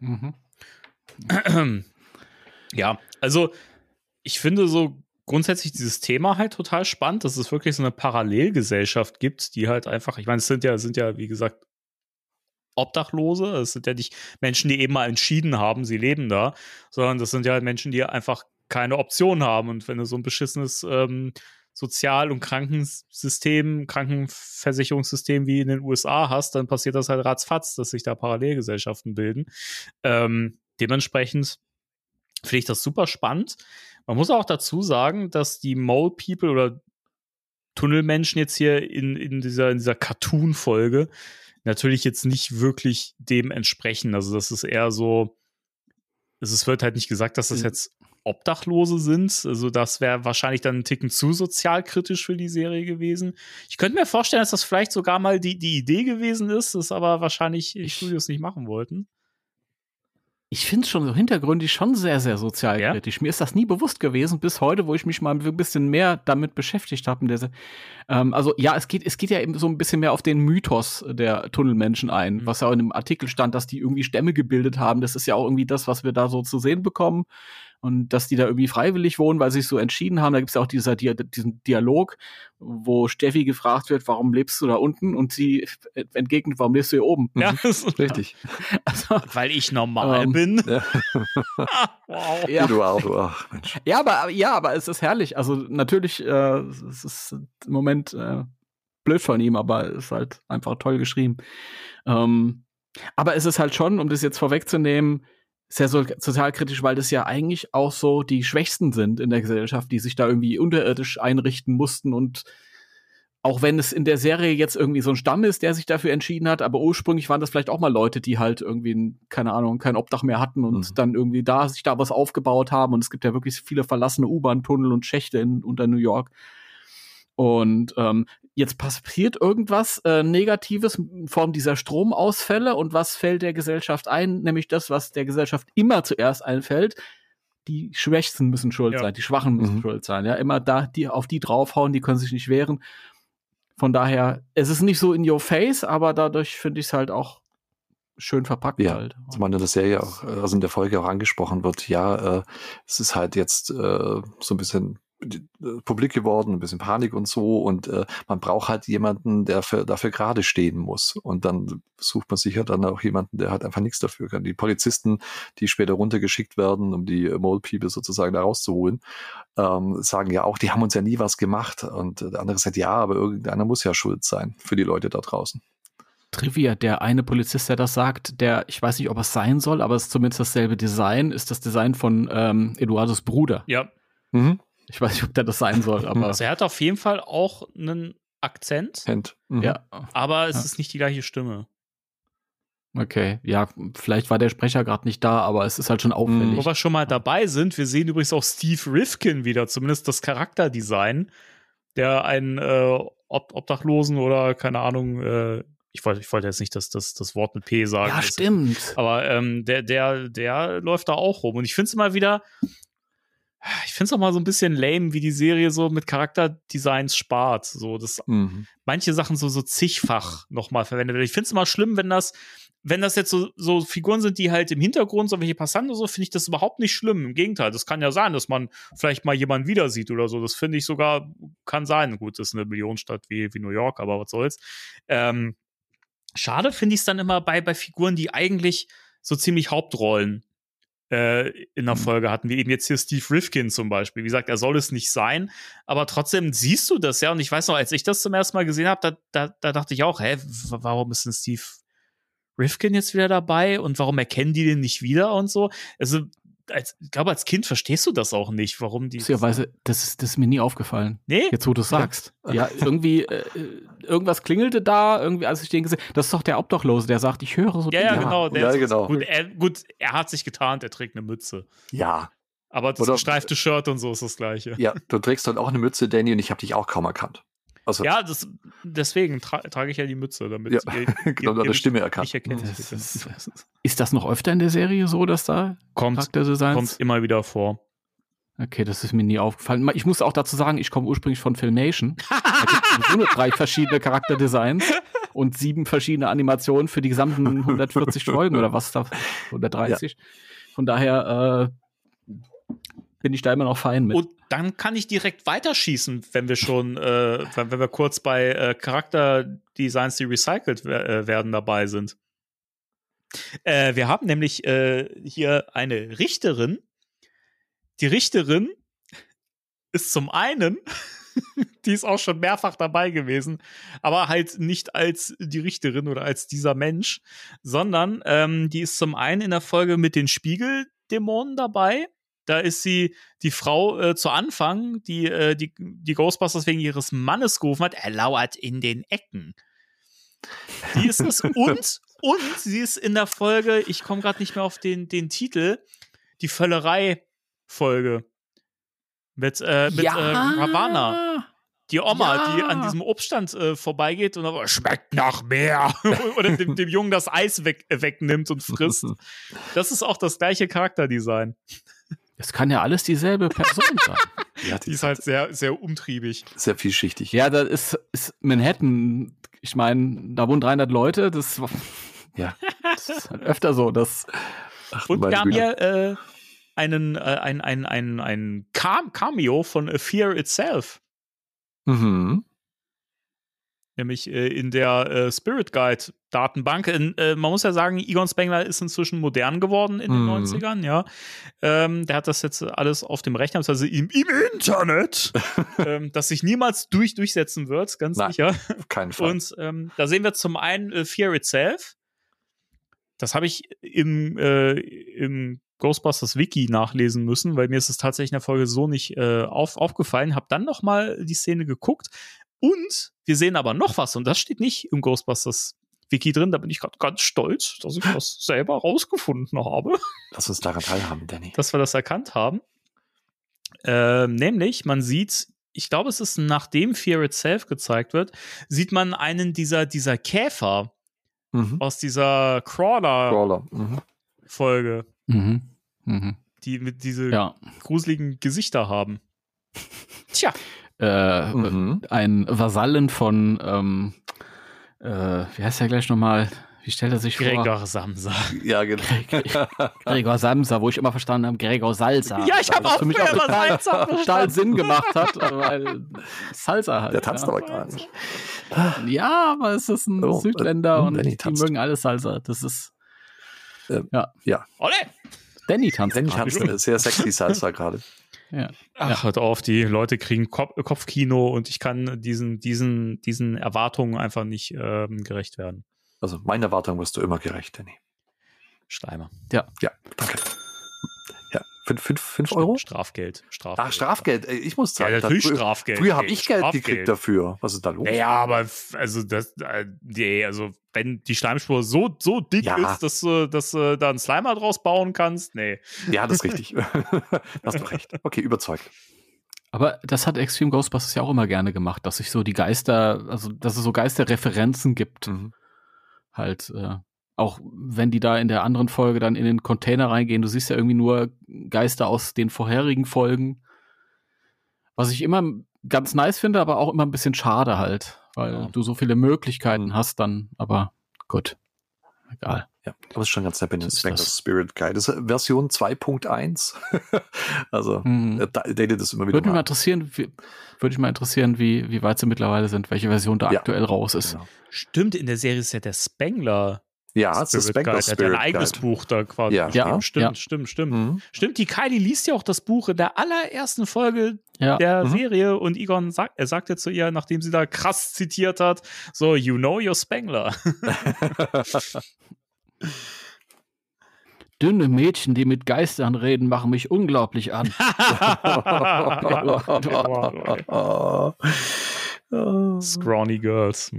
Ja, also ich finde so grundsätzlich dieses Thema halt total spannend, dass es wirklich so eine Parallelgesellschaft gibt, die halt einfach, ich meine, es sind ja, wie gesagt, Obdachlose, es sind ja nicht Menschen, die eben mal entschieden haben, sie leben da, sondern das sind ja halt Menschen, die einfach keine Option haben. Und wenn du so ein beschissenes Sozial- und Krankenversicherungssystem wie in den USA hast, dann passiert das halt ratzfatz, dass sich da Parallelgesellschaften bilden. Dementsprechend finde ich das super spannend. Man muss auch dazu sagen, dass die Mole People oder Tunnelmenschen jetzt hier in dieser Cartoon-Folge natürlich jetzt nicht wirklich dem entsprechen. Also das ist eher so, es wird halt nicht gesagt, dass das jetzt Obdachlose sind. Also das wäre wahrscheinlich dann ein Ticken zu sozialkritisch für die Serie gewesen. Ich könnte mir vorstellen, dass das vielleicht sogar mal die Idee gewesen ist, das aber wahrscheinlich die Studios nicht machen wollten. Ich finde es schon so hintergründig schon sehr, sehr sozialkritisch. Ja? Mir ist das nie bewusst gewesen, bis heute, wo ich mich mal ein bisschen mehr damit beschäftigt habe. Also ja, es geht ja eben so ein bisschen mehr auf den Mythos der Tunnelmenschen ein, was ja auch in dem Artikel stand, dass die irgendwie Stämme gebildet haben. Das ist ja auch irgendwie das, was wir da so zu sehen bekommen. und dass die da irgendwie freiwillig wohnen, weil sie sich so entschieden haben. Da gibt's ja auch diesen Dialog, wo Steffi gefragt wird, warum lebst du da unten? Und sie entgegnet, warum lebst du hier oben? Ja, Richtig. Also, weil ich normal bin. Ja. Wow. ja. Du auch, du auch. Mensch. Ja, aber es ist herrlich. Also natürlich, es ist im Moment blöd von ihm, aber es ist halt einfach toll geschrieben. Aber es ist halt schon, um das jetzt vorwegzunehmen, sehr sozialkritisch, weil das ja eigentlich auch so die Schwächsten sind in der Gesellschaft, die sich da irgendwie unterirdisch einrichten mussten. Und auch wenn es in der Serie jetzt irgendwie so ein Stamm ist, der sich dafür entschieden hat, aber ursprünglich waren das vielleicht auch mal Leute, die halt irgendwie, keine Ahnung, kein Obdach mehr hatten und dann irgendwie sich da was aufgebaut haben. Und es gibt ja wirklich viele verlassene U-Bahn-Tunnel und Schächte unter New York. Und jetzt passiert irgendwas Negatives in Form dieser Stromausfälle. Und was fällt der Gesellschaft ein? Nämlich das, was der Gesellschaft immer zuerst einfällt. Die Schwächsten müssen schuld sein, die Schwachen müssen schuld sein. Ja, immer auf die draufhauen, die können sich nicht wehren. Von daher, es ist nicht so in your face, aber dadurch finde ich es halt auch schön verpackt halt. Zumal in der Serie auch, also in der Folge auch angesprochen wird, es ist halt jetzt so ein bisschen publik geworden, ein bisschen Panik und so, und man braucht halt jemanden, der dafür gerade stehen muss, und dann sucht man sich ja dann auch jemanden, der halt einfach nichts dafür kann. Die Polizisten, die später runtergeschickt werden, um die Mole People sozusagen da rauszuholen, sagen ja auch, die haben uns ja nie was gemacht, und der andere sagt, ja, aber irgendeiner muss ja schuld sein für die Leute da draußen. Trivia, der eine Polizist, der das sagt, ich weiß nicht, ob es sein soll, aber es ist zumindest dasselbe Design, ist das Design von Eduardos Bruder. Ja. Ich weiß nicht, ob der das sein soll, aber. Also er hat auf jeden Fall auch einen Akzent. Ja. Aber es ist nicht die gleiche Stimme. Okay, ja, vielleicht war der Sprecher gerade nicht da, aber es ist halt schon auffällig. Wo wir schon mal dabei sind, wir sehen übrigens auch Steve Rifkin wieder, zumindest das Charakterdesign, der einen Obdachlosen oder, keine Ahnung, ich wollte jetzt nicht das Wort mit P sagen. Ja, stimmt. Aber der läuft da auch rum. Und ich finde es immer wieder, ich finde es auch mal so ein bisschen lame, wie die Serie so mit Charakterdesigns spart. So, dass manche Sachen so zigfach nochmal verwendet werden. Ich finde es immer schlimm, wenn das jetzt so Figuren sind, die halt im Hintergrund, so welche Passanten oder so, finde ich das überhaupt nicht schlimm. Im Gegenteil, das kann ja sein, dass man vielleicht mal jemanden wieder sieht oder so. Das finde ich sogar, kann sein. Gut, das ist eine Millionenstadt wie New York, aber was soll's. Schade finde ich es dann immer bei Figuren, die eigentlich so ziemlich Hauptrollen in der Folge hatten, wie eben jetzt hier Steve Rifkin zum Beispiel. Wie gesagt, er soll es nicht sein, aber trotzdem siehst du das ja. Und ich weiß noch, als ich das zum ersten Mal gesehen habe, da dachte ich auch, warum ist denn Steve Rifkin jetzt wieder dabei und warum erkennen die den nicht wieder und so? Also, ich glaube, als Kind verstehst du das auch nicht, warum die. Beziehungsweise, das ist mir nie aufgefallen. Nee? Jetzt, wo du es sagst. Ja, irgendwie, irgendwas klingelte da, irgendwie, als ich den gesehen habe. Das ist doch der Obdachlose, der sagt, ich höre so. Ja, genau. Genau. Gut, er hat sich getarnt, er trägt eine Mütze. Ja. Aber das gestreifte Shirt und so ist das Gleiche. Ja, du trägst halt auch eine Mütze, Danny, und ich habe dich auch kaum erkannt. Also, ja, deswegen trage ich ja die Mütze, damit ihr deine Stimme erkannt. Ich erkenne Ist das noch öfter in der Serie so, dass da Charakterdesigns? Kommt immer wieder vor. Okay, das ist mir nie aufgefallen. Ich muss auch dazu sagen, ich komme ursprünglich von Filmation. Da gibt es nur 3 verschiedene Charakterdesigns und 7 verschiedene Animationen für die gesamten 140 Folgen oder was da, 130. Ja. Von daher bin ich da immer noch fein mit. Und dann kann ich direkt weiterschießen, wenn wir schon, wenn wir kurz bei Charakterdesigns, die recycelt werden, dabei sind. Wir haben nämlich hier eine Richterin. Die Richterin ist zum einen, die ist auch schon mehrfach dabei gewesen, aber halt nicht als die Richterin oder als dieser Mensch, sondern die ist zum einen in der Folge mit den Spiegeldämonen dabei. Da ist sie die Frau zu Anfang, die Ghostbusters wegen ihres Mannes gerufen hat. Er lauert in den Ecken. Die ist es. Und sie ist in der Folge, ich komme gerade nicht mehr auf den Titel, die Völlerei-Folge mit Ravana. Die Oma, die an diesem Obststand vorbeigeht und aber schmeckt nach mehr. Oder dem Jungen das Eis wegnimmt und frisst. Das ist auch das gleiche Charakterdesign. Das kann ja alles dieselbe Person sein. Ja, die ist halt sehr, sehr umtriebig. Sehr vielschichtig. Ja, das ist Manhattan. Ich meine, da wohnen 300 Leute. Das ist halt öfter so. Und wir haben hier ein Cameo von Fear Itself. Mhm. Nämlich in der Spirit Guide Datenbank. Man muss ja sagen, Egon Spengler ist inzwischen modern geworden in den 90ern, ja. Der hat das jetzt alles auf dem Rechner, also im Internet, das sich niemals durchsetzen wird, ganz sicher. Auf keinen Fall. Und da sehen wir zum einen Fear Itself. Das habe ich im Ghostbusters Wiki nachlesen müssen, weil mir ist es tatsächlich in der Folge so nicht aufgefallen. Hab dann noch mal die Szene geguckt und wir sehen aber noch was und das steht nicht im Ghostbusters Wiki drin. Da bin ich gerade ganz stolz, dass ich das selber rausgefunden habe. Lass uns daran teilhaben, Danny. Dass wir das erkannt haben. Nämlich, man sieht, ich glaube, es ist nachdem Fear Itself gezeigt wird, sieht man einen dieser Käfer aus dieser Crawler-Folge. Die mit diese gruseligen Gesichter haben. Tja. Ein Vasallen von wie heißt der gleich nochmal? Wie stellt er sich vor? Gregor Samsa. Ja, genau. Gregor Samsa, wo ich immer verstanden habe, Gregor Salsa. Ja, ich habe auch für mich auch Salsa total Sinn gemacht hat, weil Salsa halt. Der tanzt aber gar nicht. Ja, aber es ist ein Südländer und Danny die tanzt. mögen alle Salsa. Das ist ja. Ole! Danny tanzt. Danny tanzt sehr sexy Salsa gerade. Ja. Ach, hört auf, die Leute kriegen Kopfkino und ich kann diesen Erwartungen einfach nicht gerecht werden. Also meinen Erwartungen wirst du immer gerecht, Danny. Schleimer. Ja, danke. Ja, 5 Euro? Strafgeld. Ach, Strafgeld. Ich muss sagen, Ja, natürlich Strafgeld. Früher habe ich Geld Strafgeld gekriegt dafür. Was ist da los? Ja, aber also wenn die Schleimspur so dick ist, dass du da einen Slimer draus bauen kannst, nee. Ja, das ist richtig. Hast du recht. Okay, überzeugt. Aber das hat Extreme Ghostbusters ja auch immer gerne gemacht, dass sich so die Geister, also dass es so Geisterreferenzen gibt. Halt, auch wenn die da in der anderen Folge dann in den Container reingehen, du siehst ja irgendwie nur Geister aus den vorherigen Folgen. Was ich immer ganz nice finde, aber auch immer ein bisschen schade halt, weil du so viele Möglichkeiten hast dann, aber gut, egal. Ja, aber es ist schon ganz nett, wenn das Spirit Guide. Das ist Version 2.1. Also, datet das immer wieder. Würde mich mal interessieren, wie weit sie mittlerweile sind, welche Version da aktuell raus ist. Genau. Stimmt, in der Serie ist ja der Spengler. Ja, es ist Spengler Guide. Der hat ja ein eigenes Buch da quasi. Ja. Stimmt. Stimmt, die Kylie liest ja auch das Buch in der allerersten Folge der Serie und Egon er sagte zu ihr, nachdem sie da krass zitiert hat, so, you know your Spengler. Dünne Mädchen, die mit Geistern reden, machen mich unglaublich an. Scrawny Girls.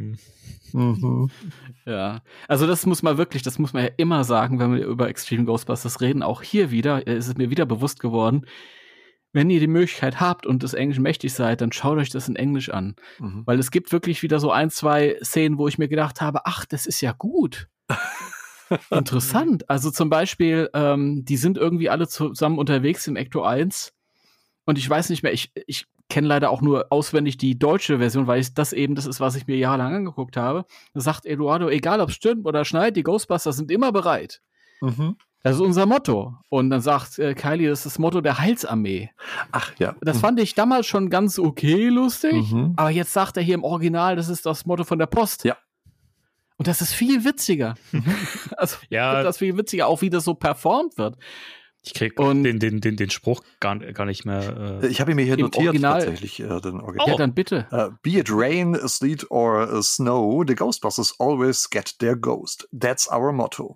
Ja, also das muss man ja immer sagen, wenn wir über Extreme Ghostbusters reden. Auch hier wieder ist es mir wieder bewusst geworden, wenn ihr die Möglichkeit habt und des Englischen mächtig seid, dann schaut euch das in Englisch an. Weil es gibt wirklich wieder so 1, 2 Szenen, wo ich mir gedacht habe, ach, das ist ja gut. Interessant. Also zum Beispiel, die sind irgendwie alle zusammen unterwegs im Ecto 1 und ich weiß nicht mehr, ich kenne leider auch nur auswendig die deutsche Version, weil das ist, was ich mir jahrelang angeguckt habe. Da sagt Eduardo, egal ob es stimmt oder schneit, die Ghostbusters sind immer bereit. Das ist unser Motto. Und dann sagt Kylie, das ist das Motto der Heilsarmee. Ach ja. Das fand ich damals schon ganz okay lustig, aber jetzt sagt er hier im Original, das ist das Motto von der Post. Ja. Und das ist viel witziger. Also das ist viel witziger, auch wie das so performt wird. Ich krieg den Spruch gar nicht mehr. Ich habe ihn mir hier notiert, Original. tatsächlich. Den Original. Ja, dann bitte. Be it rain, sleet or snow, the Ghostbusters always get their ghost. That's our motto.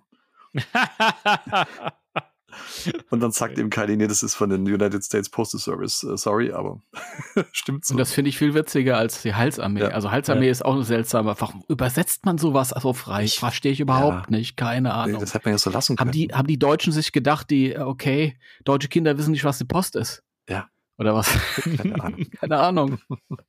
Und dann sagt eben Kylie, nee, das ist von den United States Postal Service. Sorry, aber stimmt so. Und das finde ich viel witziger als die Heilsarmee. Ja. Also Heilsarmee ist auch eine seltsame. Warum übersetzt man sowas so frei? Verstehe ich überhaupt nicht. Keine Ahnung. Nee, das hätte man ja so lassen können. Haben die Deutschen sich gedacht, deutsche Kinder wissen nicht, was die Post ist? Ja. Oder was? Keine Ahnung. Keine Ahnung.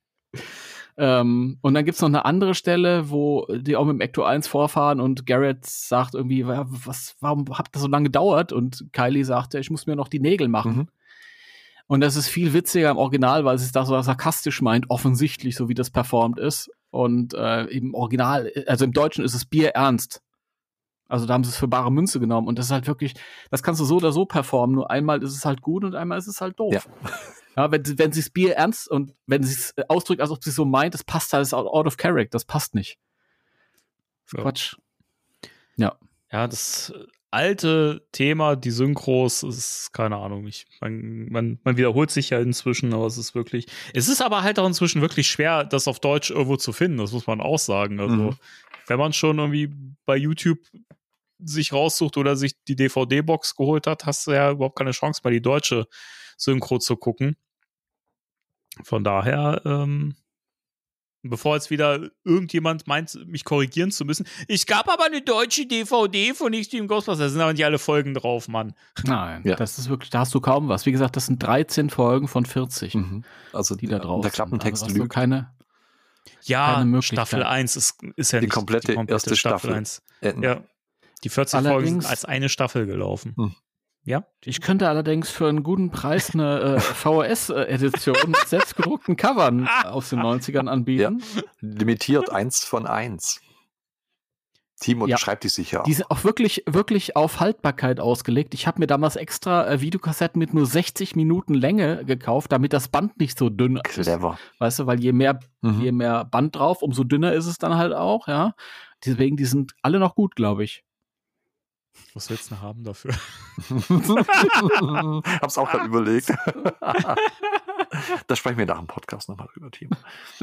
Und dann gibt's noch eine andere Stelle, wo die auch mit dem Ecto 1 vorfahren und Garrett sagt irgendwie, warum habt das so lange gedauert? Und Kylie sagt, ich muss mir noch die Nägel machen. Und das ist viel witziger im Original, weil es da so sarkastisch meint, offensichtlich, so wie das performt ist. Und im Original, also im Deutschen ist es bierernst. Also da haben sie es für bare Münze genommen. Und das ist halt wirklich, das kannst du so oder so performen. Nur einmal ist es halt gut und einmal ist es halt doof. Ja, wenn sie es Bier ernst und wenn sie es ausdrückt, als ob sie es so meint, das passt halt, das ist out of character, das passt nicht. Quatsch. Ja. Ja, das alte Thema, die Synchros, ist keine Ahnung. Man wiederholt sich ja inzwischen, aber es ist aber halt auch inzwischen wirklich schwer, das auf Deutsch irgendwo zu finden. Das muss man auch sagen. Also, wenn man schon irgendwie bei YouTube sich raussucht oder sich die DVD-Box geholt hat, hast du ja überhaupt keine Chance, mal die deutsche Synchro zu gucken. Von daher, bevor jetzt wieder irgendjemand meint, mich korrigieren zu müssen, ich gab aber eine deutsche DVD von Extreme Ghostbusters, da sind aber nicht alle Folgen drauf, Mann. Nein, das ist wirklich, da hast du kaum was. Wie gesagt, das sind 13 Folgen von 40, also die da drauf der Klappentext sind. Also lügt. Keine Staffel 1 ist ja die nicht komplette erste Staffel 1. Ja, die 40 Folgen sind als eine Staffel gelaufen. Ja. Ich könnte allerdings für einen guten Preis eine VHS-Edition mit selbstgedruckten Covern aus den 90ern anbieten. Ja. Limitiert 1 von 1. Timo schreibt die sicher. Die sind auch wirklich, wirklich auf Haltbarkeit ausgelegt. Ich habe mir damals extra Videokassetten mit nur 60 Minuten Länge gekauft, damit das Band nicht so dünn ist. Clever. Weißt du, weil je mehr Band drauf, umso dünner ist es dann halt auch, ja. Deswegen, die sind alle noch gut, glaube ich. Was willst du denn haben dafür? Hab's auch gerade überlegt. Da sprechen wir nach dem Podcast nochmal drüber, Timo.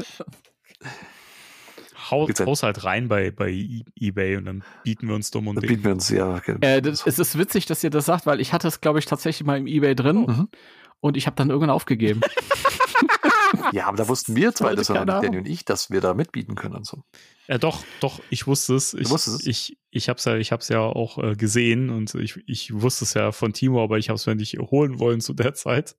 Haus halt rein bei eBay und dann bieten wir uns dumm und bieten wir uns, es ist witzig, dass ihr das sagt, weil ich hatte es, glaube ich, tatsächlich mal im eBay drin und ich habe dann irgendwann aufgegeben. Ja, aber da wussten wir zwei, das waren Danny und ich, dass wir da mitbieten können und so. Ja, doch, ich wusste es. Ich hab's ja auch gesehen und ich wusste es ja von Timo, aber ich hab's mir nicht holen wollen zu der Zeit.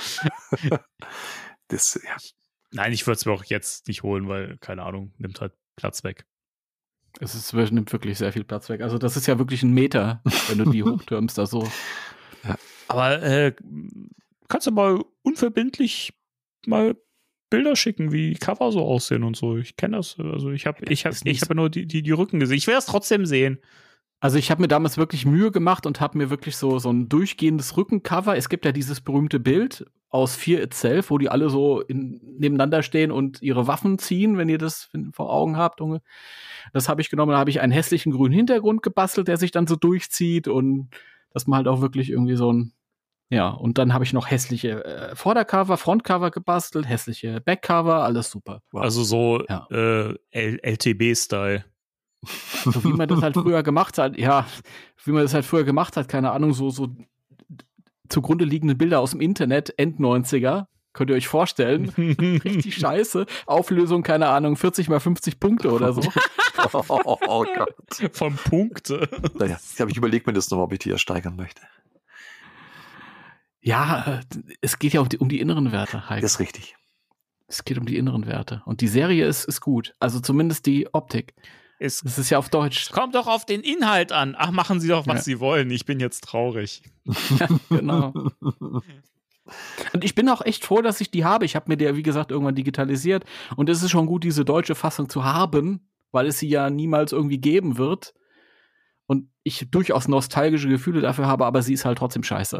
Nein, ich würde es mir auch jetzt nicht holen, weil, keine Ahnung, nimmt halt Platz weg. Nimmt wirklich sehr viel Platz weg. Also das ist ja wirklich ein Meter, wenn du die hochtürmst, da so. Ja. Aber kannst du mal unverbindlich mal Bilder schicken, wie Cover so aussehen und so. Ich kenne das. Also ich habe nur die Rücken gesehen. Ich werde es trotzdem sehen. Also ich habe mir damals wirklich Mühe gemacht und habe mir wirklich so ein durchgehendes Rückencover. Es gibt ja dieses berühmte Bild aus Fear Itself, wo die alle so nebeneinander stehen und ihre Waffen ziehen, wenn ihr das vor Augen habt. Das habe ich genommen. Da habe ich einen hässlichen grünen Hintergrund gebastelt, der sich dann so durchzieht und dass man halt auch wirklich irgendwie so ein und dann habe ich noch hässliche Vordercover, Frontcover gebastelt, hässliche Backcover, alles super. Wow. Also so LTB-Style. So wie man das halt früher gemacht hat, keine Ahnung, so zugrunde liegende Bilder aus dem Internet, End-90er, könnt ihr euch vorstellen, richtig scheiße, Auflösung, keine Ahnung, 40 mal 50 Punkte oder so. Oh Gott. Von Punkte. Naja, ich habe überlegt mir das nochmal, ob ich die hier steigern möchte. Ja, es geht ja um die inneren Werte, Heike. Das ist richtig. Es geht um die inneren Werte. Und die Serie ist gut. Also zumindest die Optik. Es ist ja auf Deutsch. Kommt doch auf den Inhalt an. Ach, machen Sie doch, was Sie wollen. Ich bin jetzt traurig. Ja, genau. Und ich bin auch echt froh, dass ich die habe. Ich habe mir die, wie gesagt, irgendwann digitalisiert. Und es ist schon gut, diese deutsche Fassung zu haben, weil es sie ja niemals irgendwie geben wird. Und ich durchaus nostalgische Gefühle dafür habe, aber sie ist halt trotzdem scheiße.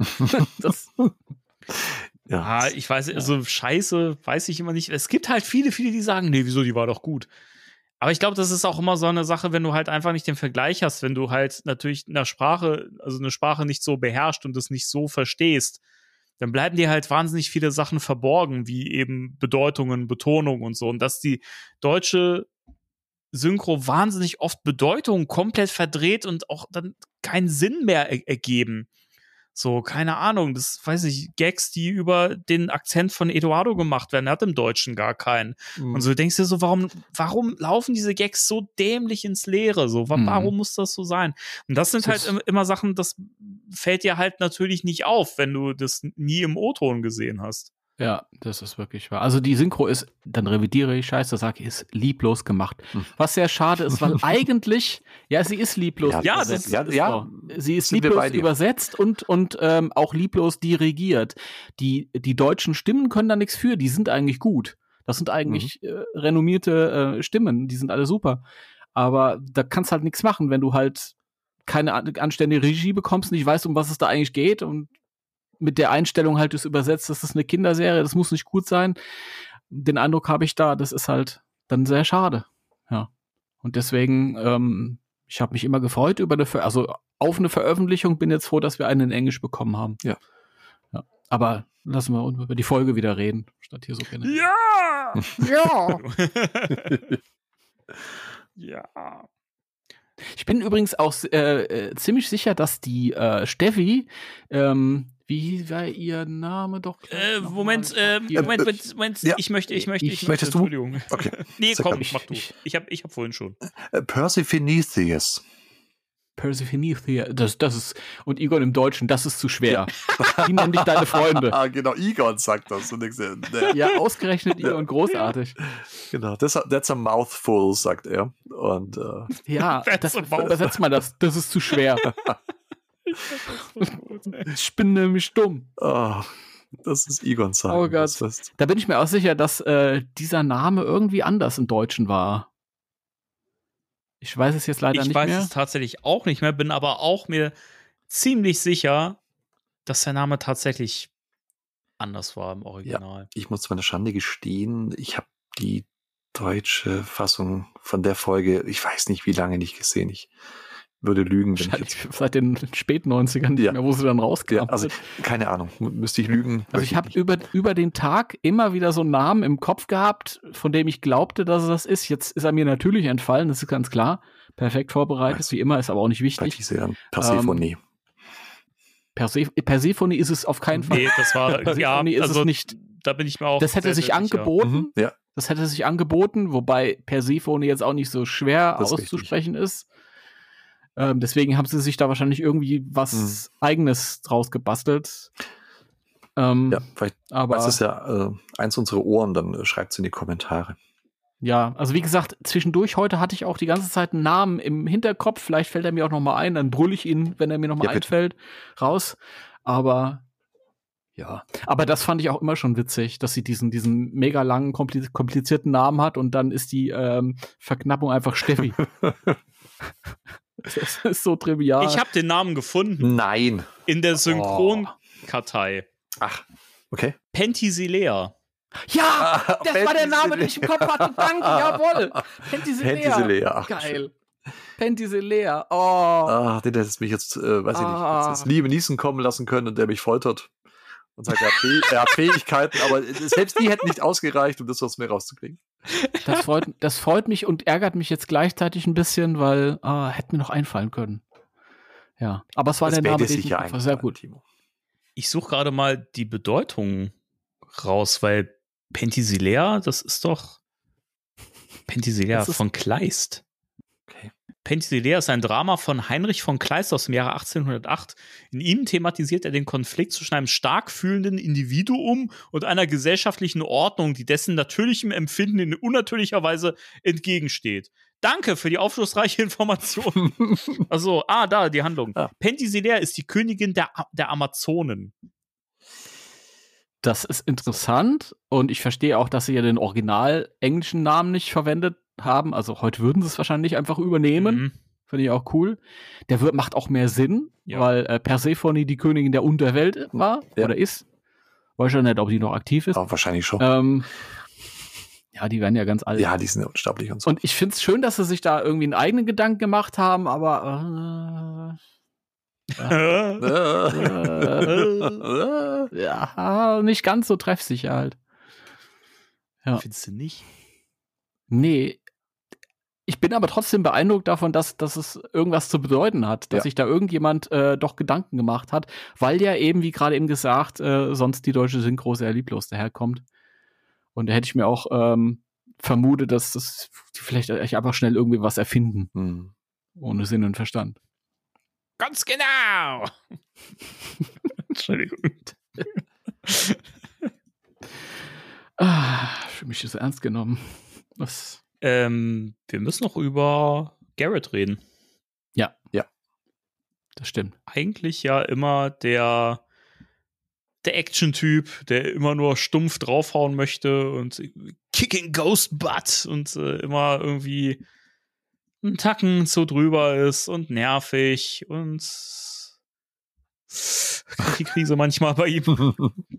Ich weiß, also scheiße, weiß ich immer nicht. Es gibt halt viele, die sagen, nee, wieso, die war doch gut. Aber ich glaube, das ist auch immer so eine Sache, wenn du halt einfach nicht den Vergleich hast, wenn du halt natürlich eine Sprache nicht so beherrscht und das nicht so verstehst, dann bleiben dir halt wahnsinnig viele Sachen verborgen, wie eben Bedeutungen, Betonung und so. Und dass die deutsche Synchro wahnsinnig oft Bedeutung komplett verdreht und auch dann keinen Sinn mehr ergeben. So, keine Ahnung, das weiß ich, Gags, die über den Akzent von Eduardo gemacht werden, er hat im Deutschen gar keinen. Und so denkst du so, warum laufen diese Gags so dämlich ins Leere? So, warum muss das so sein? Und das sind halt immer Sachen, das fällt dir halt natürlich nicht auf, wenn du das nie im O-Ton gesehen hast. Ja, das ist wirklich wahr. Also die Synchro ist, dann revidiere ich, ist lieblos gemacht. Was sehr schade ist, weil eigentlich, sie ist lieblos übersetzt. Sie ist lieblos übersetzt und auch lieblos dirigiert. Die deutschen Stimmen können da nichts für, die sind eigentlich gut. Das sind eigentlich renommierte Stimmen, die sind alle super. Aber da kannst halt nichts machen, wenn du halt keine anständige Regie bekommst, nicht weißt, um was es da eigentlich geht und mit der Einstellung halt es übersetzt, das ist eine Kinderserie, das muss nicht gut sein. Den Eindruck habe ich da, das ist halt dann sehr schade. Ja. Und deswegen, ich habe mich immer gefreut über auf eine Veröffentlichung, bin jetzt froh, dass wir einen in Englisch bekommen haben. Ja. Aber lassen wir über die Folge wieder reden, statt hier so generell. Ja! Ja! Ja. Ich bin übrigens auch ziemlich sicher, dass die Steffi, wie war ihr Name doch? Moment, ja. ich möchte, Möchtest du? Entschuldigung. Okay. Nee, Sag komm, mal. mach du. Ich hab vorhin schon. Persephonesius. Persephone, das ist, und Egon im Deutschen, das ist zu schwer. Die nennen dich deine Freunde. Genau, Egon sagt das. Und Ja, ausgerechnet Egon, großartig. Genau, that's a mouthful, sagt er. Und ja, übersetzt mal das ist zu schwer. Ich bin nämlich dumm. das ist Egon sagen. Oh Gott. Da bin ich mir auch sicher, dass dieser Name irgendwie anders im Deutschen war. Ich weiß es jetzt leider nicht mehr. Ich weiß es tatsächlich auch nicht mehr, bin aber auch mir ziemlich sicher, dass der Name tatsächlich anders war im Original. Ja, ich muss zu meiner Schande gestehen, ich habe die deutsche Fassung von der Folge, ich weiß nicht wie lange nicht gesehen. Ich würde lügen, wenn ich jetzt seit den späten 90ern nicht mehr, wo sie dann rauskam. Ja, also keine Ahnung, müsste ich lügen. Also ich habe über den Tag immer wieder so einen Namen im Kopf gehabt, von dem ich glaubte, dass es das ist. Jetzt ist er mir natürlich entfallen, das ist ganz klar. Perfekt vorbereitet, wie immer, ist aber auch nicht wichtig. Persephone. Persephone ist es auf keinen Fall. Nee, das war, Persephone ist es nicht. Da bin ich mir auch. Das hätte sich angeboten. Ja. Das hätte sich angeboten, wobei Persephone jetzt auch nicht so schwer auszusprechen ist. Deswegen haben sie sich da wahrscheinlich irgendwie was Eigenes draus gebastelt. Ja, vielleicht weiß es ja eins unserer Ohren, dann schreibt es in die Kommentare. Ja, also wie gesagt, zwischendurch heute hatte ich auch die ganze Zeit einen Namen im Hinterkopf. Vielleicht fällt er mir auch noch mal ein, dann brülle ich ihn, wenn er mir noch mal einfällt, raus. Aber ja, aber das fand ich auch immer schon witzig, dass sie diesen mega langen, komplizierten Namen hat und dann ist die Verknappung einfach Steffi. Das ist so trivial. Ich habe den Namen gefunden. Nein. In der Synchronkartei. Ach, okay. Penthesilea. Ja, das war der Name, den ich im Kopf hatte. Danke, jawohl. Penthesilea. Ach, geil. Penthesilea. Oh. Den hättest mich jetzt, weiß ich nicht, jetzt Liebe Niesen kommen lassen können und der mich foltert. Und sagt, er hat Fähigkeiten, aber selbst die hätten nicht ausgereicht, um das aus mir rauszukriegen. Das freut mich und ärgert mich jetzt gleichzeitig ein bisschen, weil hätte mir noch einfallen können. Ja, aber es war der Name, den ich war sehr gut. Timo. Ich suche gerade mal die Bedeutung raus, weil Penthesilea, das ist doch Penthesilea von Kleist. Okay. Penthesilea ist ein Drama von Heinrich von Kleist aus dem Jahre 1808. In ihm thematisiert er den Konflikt zwischen einem stark fühlenden Individuum und einer gesellschaftlichen Ordnung, die dessen natürlichem Empfinden in unnatürlicher Weise entgegensteht. Danke für die aufschlussreiche Information. Also, da, die Handlung. Penthesilea ist die Königin der Amazonen. Das ist interessant und ich verstehe auch, dass sie ja den original englischen Namen nicht verwendet haben. Also heute würden sie es wahrscheinlich einfach übernehmen. Finde ich auch cool. Der macht auch mehr Sinn, weil Persephone die Königin der Unterwelt war oder ist. Weiß schon nicht, ob die noch aktiv ist. Aber wahrscheinlich schon. Ja, die werden ja ganz alt. Ja, die sind ja unsterblich und so. Und ich finde es schön, dass sie sich da irgendwie einen eigenen Gedanken gemacht haben, aber ja, nicht ganz so treffsicher halt. Ja. Findest du nicht? Nee. Ich bin aber trotzdem beeindruckt davon, dass es irgendwas zu bedeuten hat, dass sich da irgendjemand doch Gedanken gemacht hat, weil ja eben, wie gerade eben gesagt, sonst die deutsche Synchro sehr lieblos daherkommt. Und da hätte ich mir auch vermutet, dass das vielleicht einfach schnell irgendwie was erfinden. Ohne Sinn und Verstand. Ganz genau! Entschuldigung. Für mich ist es ernst genommen. Was? Wir müssen noch über Garrett reden. Ja. Das stimmt. Eigentlich ja immer der Action-Typ, der immer nur stumpf draufhauen möchte und Kicking Ghost Butt und immer irgendwie ein Tacken zu drüber ist und nervig und die Krise manchmal bei ihm.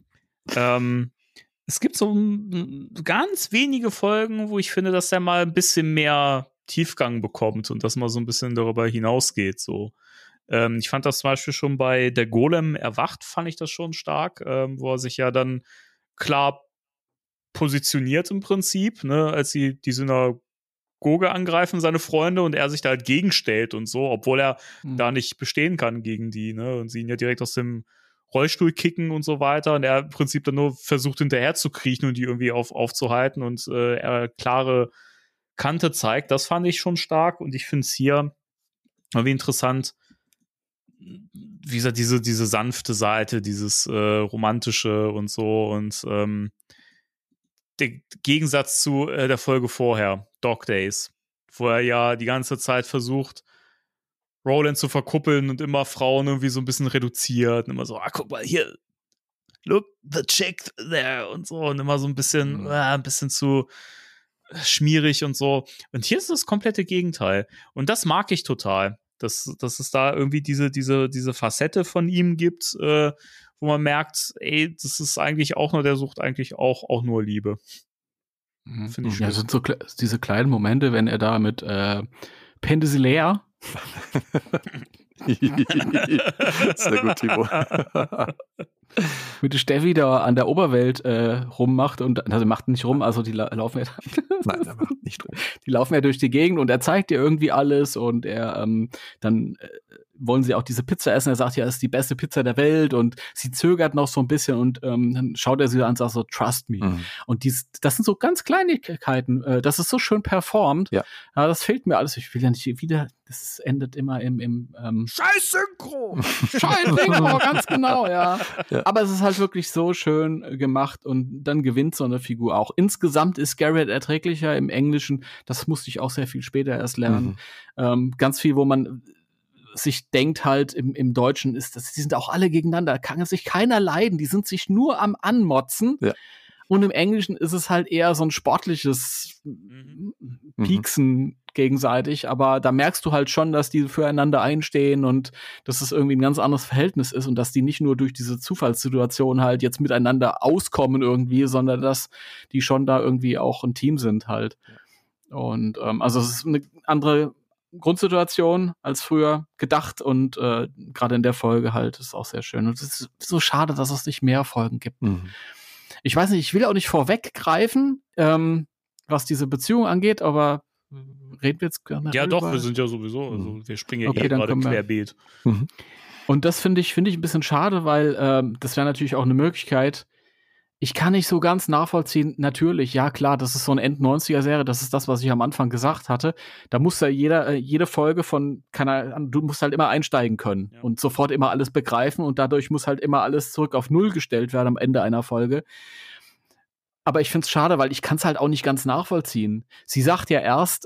Es gibt so ganz wenige Folgen, wo ich finde, dass der mal ein bisschen mehr Tiefgang bekommt und dass man so ein bisschen darüber hinausgeht. So. Ich fand das zum Beispiel schon bei Der Golem erwacht, fand ich das schon stark, wo er sich ja dann klar positioniert im Prinzip, ne, als die Synagoge angreifen, seine Freunde, und er sich da halt gegenstellt und so, obwohl er da nicht bestehen kann gegen die, ne, und sie ihn ja direkt aus dem Rollstuhl kicken und so weiter, und er im Prinzip dann nur versucht hinterher zu kriechen und die irgendwie aufzuhalten und er klare Kante zeigt. Das fand ich schon stark, und ich finde es hier irgendwie interessant, wie gesagt, diese sanfte Seite, dieses romantische und so, und der Gegensatz zu der Folge vorher, Dog Days, wo er ja die ganze Zeit versucht, Roland zu verkuppeln und immer Frauen irgendwie so ein bisschen reduziert und immer so, guck mal hier, look, the chick there und so, und immer so ein bisschen zu schmierig und so. Und hier ist das komplette Gegenteil. Und das mag ich total, dass es da irgendwie diese Facette von ihm gibt, wo man merkt, ey, das ist eigentlich auch nur, der sucht eigentlich auch nur Liebe. Finde ich schön. Ja, das sind so diese kleinen Momente, wenn er da mit Penthesilea sehr gut, Timo. mit der Steffi da an der Oberwelt rummacht, und also macht nicht rum, also die laufen ja Nein, er macht nicht rum. Die laufen ja durch die Gegend und er zeigt ihr irgendwie alles, und er dann wollen sie auch diese Pizza essen. Er sagt, ja, es ist die beste Pizza der Welt, und sie zögert noch so ein bisschen, und dann schaut er sie an und sagt so, trust me. Und das sind so ganz Kleinigkeiten. Das ist so schön performt. Ja, das fehlt mir alles. Ich will ja nicht wieder, das endet immer im Scheiß Synchro! Scheiß Synchro, ganz genau, ja. Aber es ist halt wirklich so schön gemacht, und dann gewinnt so eine Figur auch. Insgesamt ist Garrett erträglicher im Englischen. Das musste ich auch sehr viel später erst lernen. Ganz viel, wo man sich denkt halt im Deutschen ist, die sind auch alle gegeneinander, kann sich keiner leiden, die sind sich nur am Anmotzen. Ja. Und im Englischen ist es halt eher so ein sportliches Pieksen gegenseitig, aber da merkst du halt schon, dass die füreinander einstehen und dass es irgendwie ein ganz anderes Verhältnis ist und dass die nicht nur durch diese Zufallssituation halt jetzt miteinander auskommen irgendwie, sondern dass die schon da irgendwie auch ein Team sind halt. Und also es ist eine andere Grundsituation als früher gedacht, und gerade in der Folge halt ist auch sehr schön. Und es ist so schade, dass es nicht mehr Folgen gibt. Ich weiß nicht, ich will auch nicht vorweggreifen, was diese Beziehung angeht, aber reden wir jetzt gerne. Ja, doch, wir sind ja sowieso, also wir springen ja gerade querbeet. Und das finde ich ein bisschen schade, weil das wäre natürlich auch eine Möglichkeit. Ich kann nicht so ganz nachvollziehen, natürlich, ja klar, das ist so eine End-90er-Serie, das ist das, was ich am Anfang gesagt hatte. Da muss ja jede Folge du musst halt immer einsteigen können und sofort immer alles begreifen, und dadurch muss halt immer alles zurück auf Null gestellt werden am Ende einer Folge. Aber ich find's schade, weil ich kann's halt auch nicht ganz nachvollziehen. Sie sagt ja erst,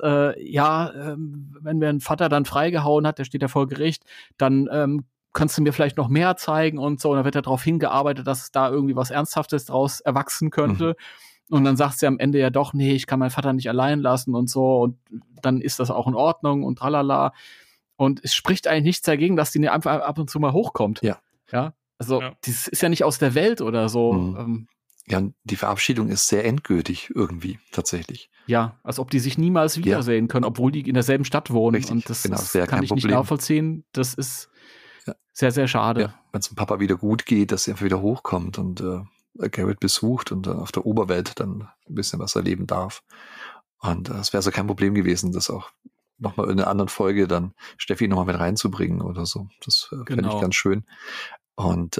wenn mir ein Vater dann freigehauen hat, der steht ja vor Gericht, dann kannst du mir vielleicht noch mehr zeigen und so. Und dann wird ja darauf hingearbeitet, dass da irgendwie was Ernsthaftes draus erwachsen könnte. Und dann sagt sie am Ende ja doch, nee, ich kann meinen Vater nicht allein lassen und so. Und dann ist das auch in Ordnung und tralala. Und es spricht eigentlich nichts dagegen, dass die einfach ab und zu mal hochkommt. Ja. Also, das ist ja nicht aus der Welt oder so. Ja, und die Verabschiedung ist sehr endgültig irgendwie, tatsächlich. Ja, als ob die sich niemals wiedersehen können, obwohl die in derselben Stadt wohnen. Richtig, und das kann ich Problem. Nicht nachvollziehen. Das ist sehr, sehr schade. Ja, wenn es dem Papa wieder gut geht, dass er einfach wieder hochkommt und Garrett besucht und auf der Oberwelt dann ein bisschen was erleben darf. Und es wäre so kein Problem gewesen, das auch nochmal in einer anderen Folge dann Steffi nochmal mit reinzubringen oder so. Das fände ich ganz schön. Und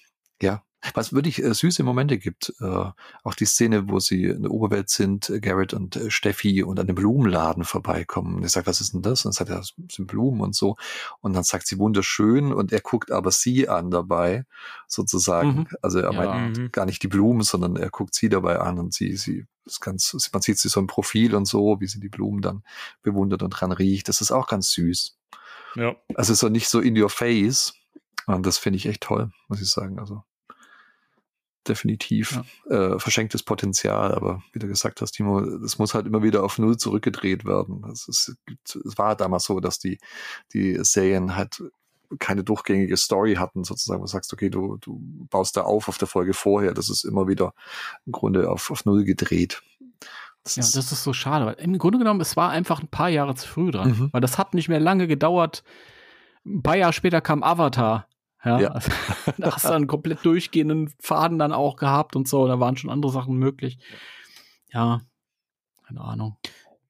was wirklich süße Momente gibt, auch die Szene, wo sie in der Oberwelt sind, Garrett und Steffi, und an dem Blumenladen vorbeikommen. Und er sagt, was ist denn das? Und er sagt, das sind Blumen und so. Und dann sagt sie, wunderschön, und er guckt aber sie an dabei, sozusagen. Also er meint gar nicht die Blumen, sondern er guckt sie dabei an, und man sieht sie so im Profil und so, wie sie die Blumen dann bewundert und dran riecht. Das ist auch ganz süß. Ja. Also so nicht so in your face. Und das finde ich echt toll, muss ich sagen. Also definitiv verschenktes Potenzial, aber wie du gesagt hast, Timo, das muss halt immer wieder auf Null zurückgedreht werden. Es war damals so, dass die Serien halt keine durchgängige Story hatten, sozusagen, wo du sagst, okay, du baust da auf der Folge vorher, das ist immer wieder im Grunde auf Null gedreht. Das ist so schade, weil im Grunde genommen, es war einfach ein paar Jahre zu früh dran, weil das hat nicht mehr lange gedauert. Ein paar Jahre später kam Avatar. Ja. Also, da hast du einen komplett durchgehenden Faden dann auch gehabt und so, da waren schon andere Sachen möglich. Ja, keine Ahnung.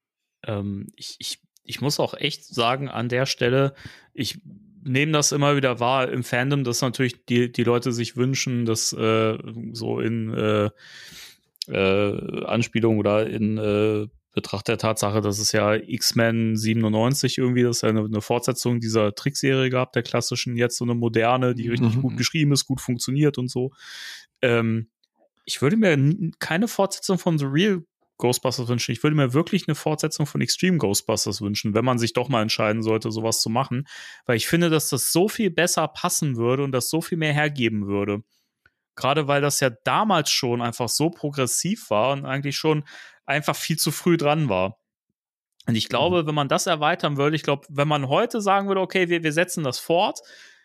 Ich muss auch echt sagen, an der Stelle, ich nehme das immer wieder wahr im Fandom, dass natürlich die Leute sich wünschen, dass so in Anspielung oder in Betracht der Tatsache, dass es ja X-Men 97 irgendwie, das ist ja eine Fortsetzung dieser Trickserie gab, der klassischen, jetzt so eine moderne, die richtig gut geschrieben ist, gut funktioniert und so. Ich würde mir keine Fortsetzung von The Real Ghostbusters wünschen. Ich würde mir wirklich eine Fortsetzung von Extreme Ghostbusters wünschen, wenn man sich doch mal entscheiden sollte, sowas zu machen. Weil ich finde, dass das so viel besser passen würde und das so viel mehr hergeben würde. Gerade weil das ja damals schon einfach so progressiv war und eigentlich schon einfach viel zu früh dran war. Und ich glaube, wenn man das erweitern würde, ich glaube, wenn man heute sagen würde, okay, wir setzen das fort,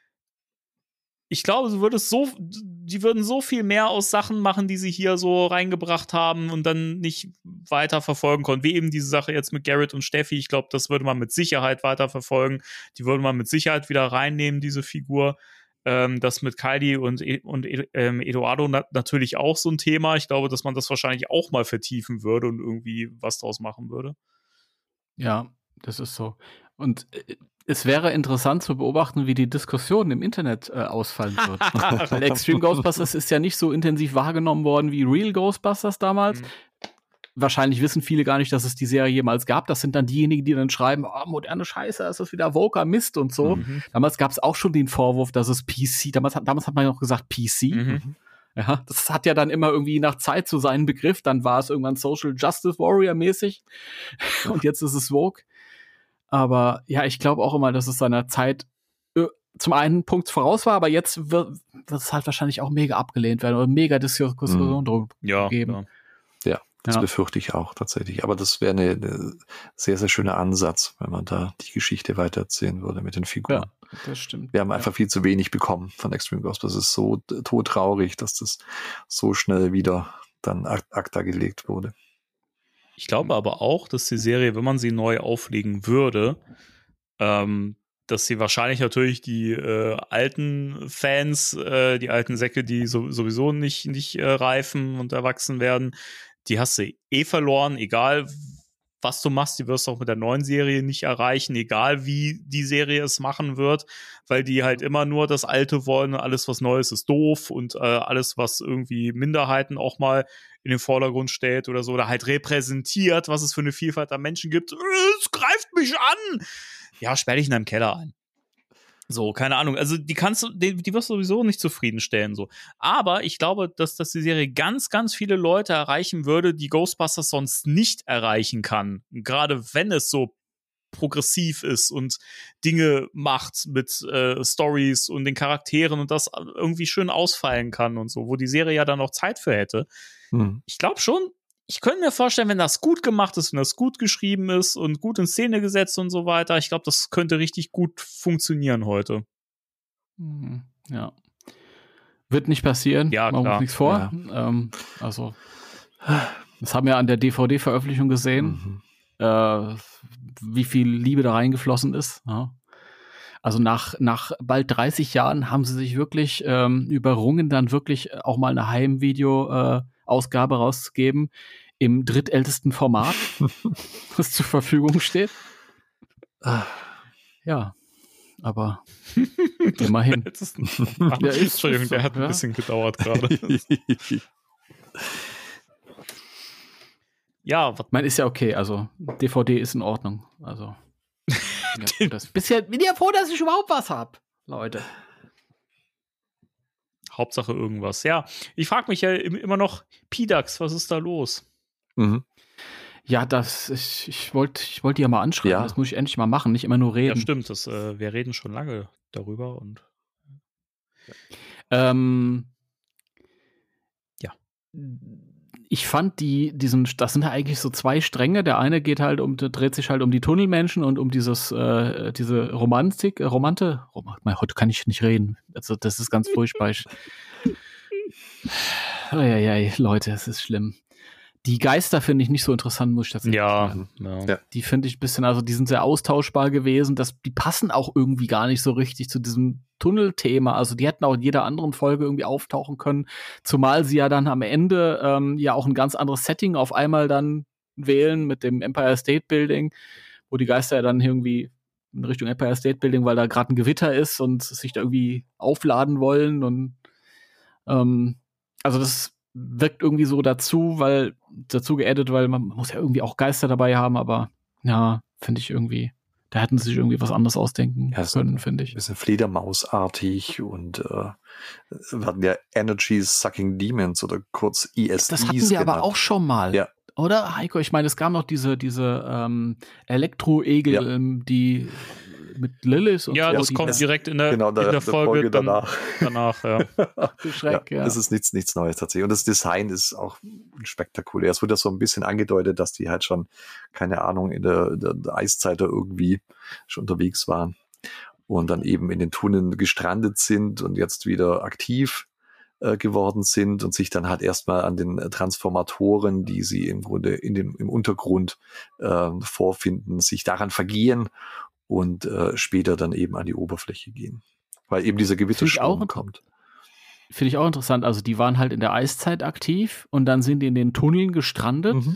ich glaube, die würden so viel mehr aus Sachen machen, die sie hier so reingebracht haben und dann nicht weiter verfolgen konnten. Wie eben diese Sache jetzt mit Garrett und Steffi. Ich glaube, das würde man mit Sicherheit weiter verfolgen. Die würde man mit Sicherheit wieder reinnehmen, diese Figur. Das mit Kylie und Eduardo natürlich auch so ein Thema. Ich glaube, dass man das wahrscheinlich auch mal vertiefen würde und irgendwie was draus machen würde. Ja, das ist so. Und es wäre interessant zu beobachten, wie die Diskussion im Internet ausfallen wird. Weil Extreme Ghostbusters ist ja nicht so intensiv wahrgenommen worden wie Real Ghostbusters damals. Wahrscheinlich wissen viele gar nicht, dass es die Serie jemals gab. Das sind dann diejenigen, die dann schreiben, oh, moderne Scheiße, ist das wieder woker Mist und so. Damals gab es auch schon den Vorwurf, dass es PC, damals hat man noch gesagt PC. Ja, das hat ja dann immer irgendwie nach Zeit zu seinen Begriff. Dann war es irgendwann Social Justice Warrior mäßig. Und jetzt ist es Woke. Aber ja, ich glaube auch immer, dass es seiner Zeit zum einen Punkt voraus war, aber jetzt wird es halt wahrscheinlich auch mega abgelehnt werden oder mega Diskussion drum geben. Das befürchte ich auch tatsächlich. Aber das wäre eine sehr, sehr schöner Ansatz, wenn man da die Geschichte weitererzählen würde mit den Figuren. Ja, das stimmt. Wir haben einfach viel zu wenig bekommen von Extreme Ghostbusters. Es ist so todtraurig, dass das so schnell wieder dann acta gelegt wurde. Ich glaube aber auch, dass die Serie, wenn man sie neu auflegen würde, dass sie wahrscheinlich natürlich die alten Fans, die alten Säcke, die sowieso nicht reifen und erwachsen werden, die hast du verloren, egal was du machst, die wirst du auch mit der neuen Serie nicht erreichen, egal wie die Serie es machen wird, weil die halt immer nur das Alte wollen und alles, was Neues ist doof und alles, was irgendwie Minderheiten auch mal in den Vordergrund stellt oder so, oder halt repräsentiert, was es für eine Vielfalt an Menschen gibt. Es greift mich an! Ja, sperr dich in deinem Keller ein. So, keine Ahnung. Also die wirst du sowieso nicht zufriedenstellen. So. Aber ich glaube, dass die Serie ganz, ganz viele Leute erreichen würde, die Ghostbusters sonst nicht erreichen kann. Gerade wenn es so progressiv ist und Dinge macht mit Stories und den Charakteren und das irgendwie schön ausfallen kann und so, wo die Serie ja dann noch Zeit für hätte. Ich glaube schon, ich könnte mir vorstellen, wenn das gut gemacht ist, wenn das gut geschrieben ist und gut in Szene gesetzt und so weiter, ich glaube, das könnte richtig gut funktionieren heute. Ja. Wird nicht passieren. Ja, machen wir klar. uns nichts vor. Ja. Also, das haben wir an der DVD-Veröffentlichung gesehen, wie viel Liebe da reingeflossen ist. Ja. Also nach bald 30 Jahren haben sie sich wirklich überrungen, dann wirklich auch mal eine Heimvideo-Ausgabe rauszugeben im drittältesten Format, das zur Verfügung steht. Ja, aber immerhin. Entschuldigung, der hat ein bisschen gedauert gerade. Ja, man ist ja okay, also DVD ist in Ordnung. Also bin ja froh, dass ich überhaupt was hab, Leute. Hauptsache irgendwas. Ja, ich frage mich ja immer noch, Pidax, was ist da los? Ja, ich wollte die ja mal anschreiben. Ja. Das muss ich endlich mal machen, nicht immer nur reden. Ja, stimmt. Wir reden schon lange darüber und ich fand das sind ja eigentlich so zwei Stränge. Der eine dreht sich halt um die Tunnelmenschen und um diese Romantik. Heute kann ich nicht reden. Also das ist ganz furchtbar. Leute, es ist schlimm. Die Geister finde ich nicht so interessant, muss ich tatsächlich sagen. Ja. Die finde ich ein bisschen, also die sind sehr austauschbar gewesen. Die passen auch irgendwie gar nicht so richtig zu diesem Tunnelthema. Also die hätten auch in jeder anderen Folge irgendwie auftauchen können. Zumal sie ja dann am Ende ja auch ein ganz anderes Setting auf einmal dann wählen mit dem Empire State Building, wo die Geister ja dann irgendwie in Richtung Empire State Building, weil da gerade ein Gewitter ist und sich da irgendwie aufladen wollen. Und also das wirkt irgendwie so dazu geaddet, weil man muss ja irgendwie auch Geister dabei haben, aber ja, finde ich irgendwie, da hätten sie sich irgendwie was anderes ausdenken können, finde ich. Ein bisschen Fledermausartig und wir hatten ja Energy-Sucking Demons oder kurz ESDs. Das hatten wir aber auch schon mal. Ja. Oder, Heiko? Ich meine, es gab noch diese Elektro-Egel, die mit Lilith und ja, so, das kommt direkt in der Folge danach. Ja. Schreck, ja. Das ist nichts Neues tatsächlich. Und das Design ist auch spektakulär. Es wird ja so ein bisschen angedeutet, dass die halt schon, keine Ahnung, in der Eiszeit da irgendwie schon unterwegs waren und dann eben in den Tunneln gestrandet sind und jetzt wieder aktiv geworden sind und sich dann halt erstmal an den Transformatoren, die sie im Grunde im Untergrund vorfinden, sich daran vergehen und später dann eben an die Oberfläche gehen. Weil eben dieser Gewittersturm kommt. Finde ich auch interessant. Also die waren halt in der Eiszeit aktiv und dann sind die in den Tunneln gestrandet. Mhm.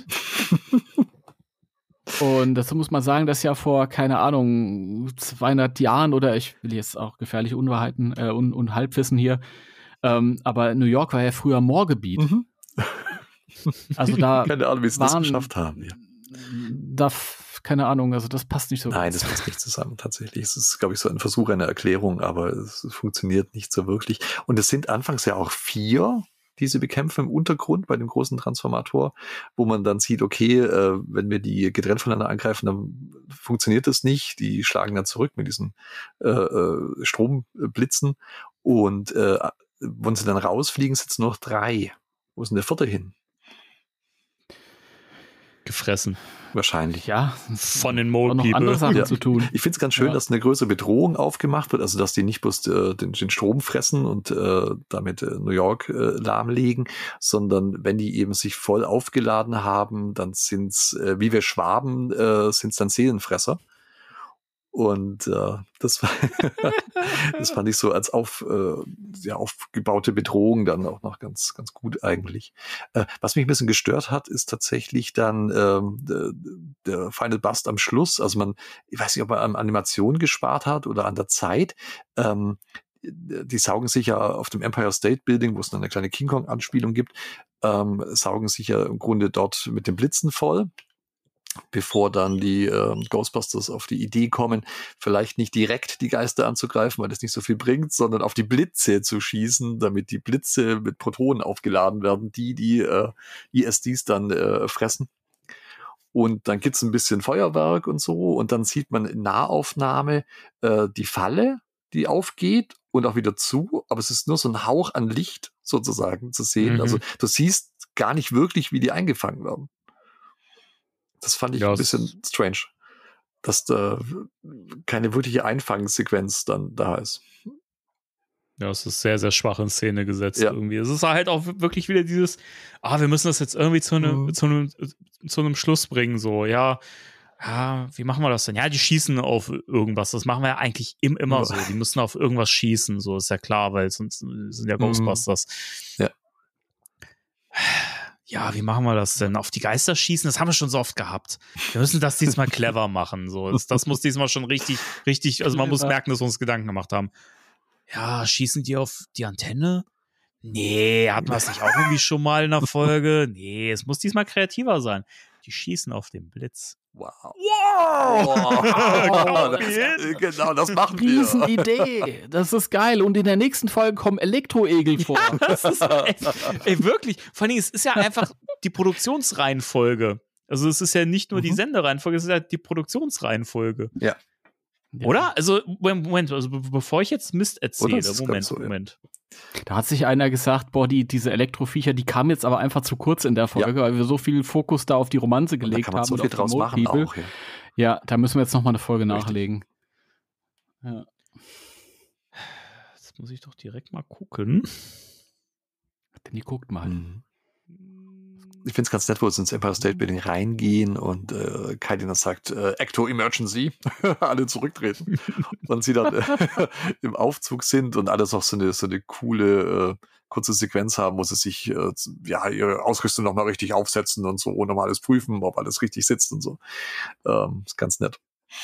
Und dazu muss man sagen, dass ja vor, keine Ahnung, 200 Jahren oder ich will jetzt auch gefährliche Unwahrheiten und Halbwissen hier, aber New York war ja früher Moorgebiet. Mhm. Also da keine Ahnung, wie sie das geschafft haben. Ja. Keine Ahnung, also das passt nicht so. Nein, das passt nicht zusammen tatsächlich. Es ist, glaube ich, so ein Versuch einer Erklärung, aber es funktioniert nicht so wirklich. Und es sind anfangs ja auch 4, die sie bekämpfen im Untergrund bei dem großen Transformator, wo man dann sieht, okay, wenn wir die getrennt voneinander angreifen, dann funktioniert das nicht. Die schlagen dann zurück mit diesen Stromblitzen. Und wenn sie dann rausfliegen, sitzen nur noch 3. Wo ist denn der 4. hin? Gefressen. Wahrscheinlich. Ja, von den Mole noch People. andere Sachen zu tun. Ich finde es ganz schön, dass eine größere Bedrohung aufgemacht wird, also dass die nicht bloß den Strom fressen und damit New York lahmlegen, sondern wenn die eben sich voll aufgeladen haben, dann sind's wie wir Schwaben, sind's dann Seelenfresser. Und das fand ich so als aufgebaute Bedrohung dann auch noch ganz, ganz gut eigentlich. Was mich ein bisschen gestört hat, ist tatsächlich dann der Final Bust am Schluss. Also ich weiß nicht, ob man an Animation gespart hat oder an der Zeit. Die saugen sich ja auf dem Empire State Building, wo es dann eine kleine King Kong-Anspielung gibt, saugen sich ja im Grunde dort mit den Blitzen voll, bevor dann die Ghostbusters auf die Idee kommen, vielleicht nicht direkt die Geister anzugreifen, weil das nicht so viel bringt, sondern auf die Blitze zu schießen, damit die Blitze mit Protonen aufgeladen werden, die ESDs dann fressen. Und dann gibt's ein bisschen Feuerwerk und so und dann sieht man in Nahaufnahme die Falle, die aufgeht und auch wieder zu, aber es ist nur so ein Hauch an Licht sozusagen zu sehen. Mhm. Also du siehst gar nicht wirklich, wie die eingefangen werden. Das fand ich ein bisschen strange, dass da keine wirkliche Einfangsequenz dann da ist. Ja, es ist sehr, sehr schwach in Szene gesetzt irgendwie. Es ist halt auch wirklich wieder dieses, wir müssen das jetzt irgendwie zu einem Schluss bringen, so, ja, wie machen wir das denn? Ja, die schießen auf irgendwas. Das machen wir ja eigentlich immer so. Die müssen auf irgendwas schießen, so ist ja klar, weil sonst sind ja Ghostbusters. Ja. Ja, wie machen wir das denn? Auf die Geister schießen? Das haben wir schon so oft gehabt. Wir müssen das diesmal clever machen. So. Das muss diesmal schon richtig, also man muss merken, dass wir uns Gedanken gemacht haben. Ja, schießen die auf die Antenne? Nee, hatten wir es nicht auch irgendwie schon mal in der Folge? Nee, es muss diesmal kreativer sein. Die schießen auf den Blitz. Wow. Genau, das machen wir. Riesenidee. Das ist geil. Und in der nächsten Folge kommen Elektroegel vor. Ja, das ist ey, wirklich. Vor allem, es ist ja einfach die Produktionsreihenfolge. Also es ist ja nicht nur die Sendereihenfolge, es ist ja die Produktionsreihenfolge. Ja. Oder? Also, Moment, also bevor ich jetzt Mist erzähle, Moment. Da hat sich einer gesagt, boah, diese Elektroviecher, die kamen jetzt aber einfach zu kurz in der Folge, weil wir so viel Fokus da auf die Romanze gelegt haben. Da kann man so viel draus machen auch, ja, da müssen wir jetzt nochmal eine Folge nachlegen. Ja. Jetzt muss ich doch direkt mal gucken. Denn die guckt mal. Ich finde es ganz nett, wo sie ins Empire State Building reingehen und Kaidi dann sagt, Ecto Emergency, alle zurücktreten. Und sie dann im Aufzug sind und alles auch so eine coole kurze Sequenz haben, wo sie sich ihre Ausrüstung nochmal richtig aufsetzen und so, nochmal alles prüfen, ob alles richtig sitzt und so. Ist ganz nett.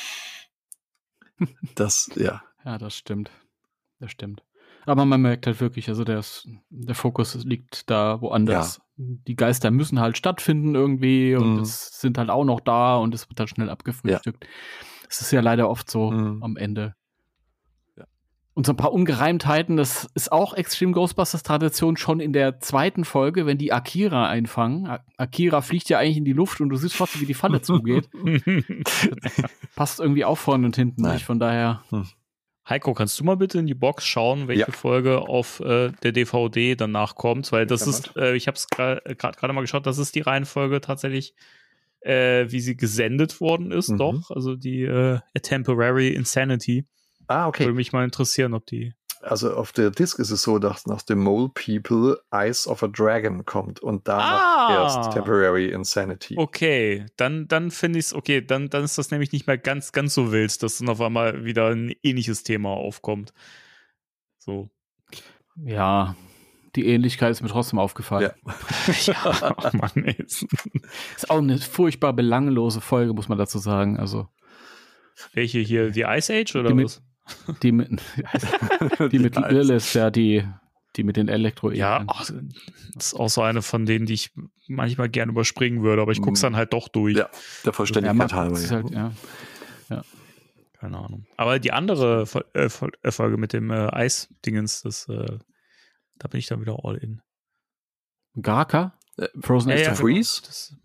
Ja, das stimmt. Das stimmt. Aber man merkt halt wirklich, also der Fokus liegt da woanders. Ja. Die Geister müssen halt stattfinden irgendwie und es sind halt auch noch da und es wird dann schnell abgefrühstückt. Das ist ja leider oft so am Ende. Ja. Und so ein paar Ungereimtheiten, das ist auch extrem Ghostbusters-Tradition schon in der zweiten Folge, wenn die Akira einfangen. Akira fliegt ja eigentlich in die Luft und du siehst trotzdem, wie die Falle zugeht. Passt irgendwie auch vorne und hinten nicht, von daher... Heiko, kannst du mal bitte in die Box schauen, welche Folge auf der DVD danach kommt? Weil das ist, ich habe es gerade mal geschaut, das ist die Reihenfolge tatsächlich, wie sie gesendet worden ist, doch. Also die A Temporary Insanity. Ah, okay. Würde mich mal interessieren, ob die... Also auf der Disc ist es so, dass nach The Mole People Eyes of a Dragon kommt und danach erst Temporary Insanity. Okay, dann finde ich es, okay, dann ist das nämlich nicht mehr ganz so wild, dass dann auf einmal wieder ein ähnliches Thema aufkommt. So. Ja, die Ähnlichkeit ist mir trotzdem aufgefallen. Ja, oh Mann, ey. Ist auch eine furchtbar belanglose Folge, muss man dazu sagen. Also. Welche hier, die Ice Age oder was? Die mit Lilith, ja, die mit den Elektro. Ja, das ist auch so eine von denen, die ich manchmal gerne überspringen würde, aber ich gucke es dann halt doch durch. Ja, der Vollständigkeit halber. Halt, ja. Keine Ahnung. Aber die andere Folge mit dem Eis-Dingens, da bin ich dann wieder all in. Garka? Frozen East Freeze?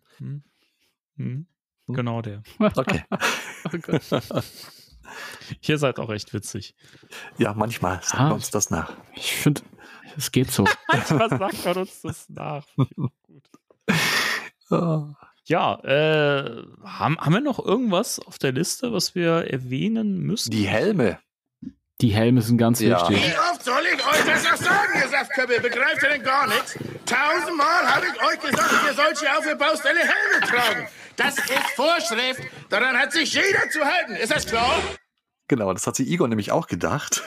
Genau der. Okay. Oh Gott. Ihr seid auch echt witzig. Ja, manchmal sagt uns das nach. Ich finde, es geht so. Manchmal sagt man uns das nach. Gut. Ja, haben wir noch irgendwas auf der Liste, was wir erwähnen müssen? Die Helme. Die Helme sind ganz wichtig. Wie oft soll ich euch das noch sagen, ihr Saftköpfe? Begreift ihr denn gar nichts? 1000-mal habe ich euch gesagt, ihr sollt hier auf der Baustelle Helme tragen. Das ist Vorschrift. Daran hat sich jeder zu halten. Ist das klar? Genau, das hat sich Igor nämlich auch gedacht.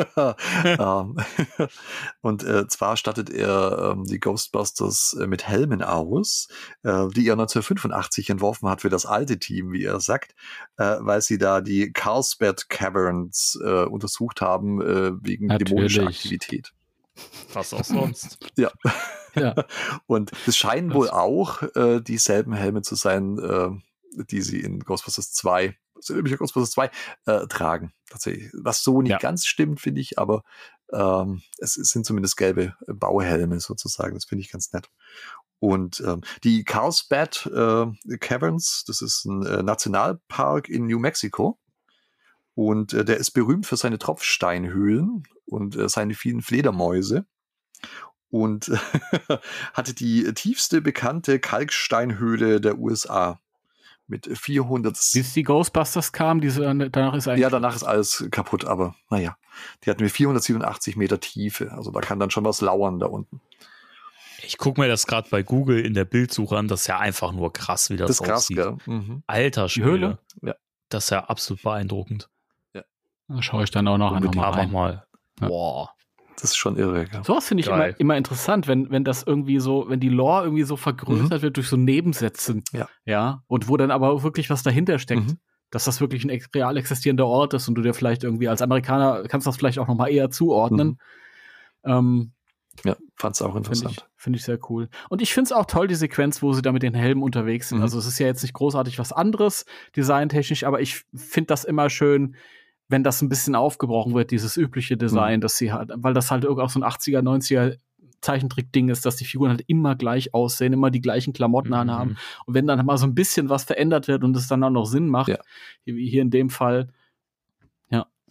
Und zwar stattet er die Ghostbusters mit Helmen aus, die er 1985 entworfen hat für das alte Team, wie er sagt, weil sie da die Carlsbad Caverns untersucht haben wegen dämonischer Aktivität. Was auch sonst. Ja. Und es scheinen wohl auch dieselben Helme zu sein, die sie in Ghostbusters 2 tragen. Tatsächlich. Was so nicht ganz stimmt, finde ich, aber es sind zumindest gelbe Bauhelme sozusagen. Das finde ich ganz nett. Und die Carlsbad Caverns, das ist ein Nationalpark in New Mexico. Und der ist berühmt für seine Tropfsteinhöhlen und seine vielen Fledermäuse. Und hatte die tiefste bekannte Kalksteinhöhle der USA. Mit 400. Bis die Ghostbusters kamen, danach ist eigentlich... Ja, danach ist alles kaputt, aber naja. Die hatten wir 487 Meter Tiefe. Also da kann dann schon was lauern da unten. Ich gucke mir das gerade bei Google in der Bildsuche an. Das ist ja einfach nur krass, wie das aussieht. Das ist krass, gell? Alter Schwede. Die Höhle? Ja. Das ist ja absolut beeindruckend. Ja. Da schaue ich dann auch noch einmal. Boah. Das ist schon irre. Gell? Sowas finde ich immer interessant, wenn das irgendwie so, wenn die Lore irgendwie so vergrößert wird durch so Nebensätze. Ja. Und wo dann aber wirklich was dahinter steckt. Dass das wirklich ein real existierender Ort ist und du dir vielleicht irgendwie als Amerikaner kannst das vielleicht auch noch mal eher zuordnen. Ja, fand's auch interessant. Finde ich sehr cool. Und ich finde es auch toll, die Sequenz, wo sie da mit den Helmen unterwegs sind. Also es ist ja jetzt nicht großartig was anderes, designtechnisch, aber ich finde das immer schön, wenn das ein bisschen aufgebrochen wird, dieses übliche Design, dass sie halt, weil das halt auch so ein 80er, 90er Zeichentrick-Ding ist, dass die Figuren halt immer gleich aussehen, immer die gleichen Klamotten anhaben. Und wenn dann mal so ein bisschen was verändert wird und es dann auch noch Sinn macht, wie hier in dem Fall,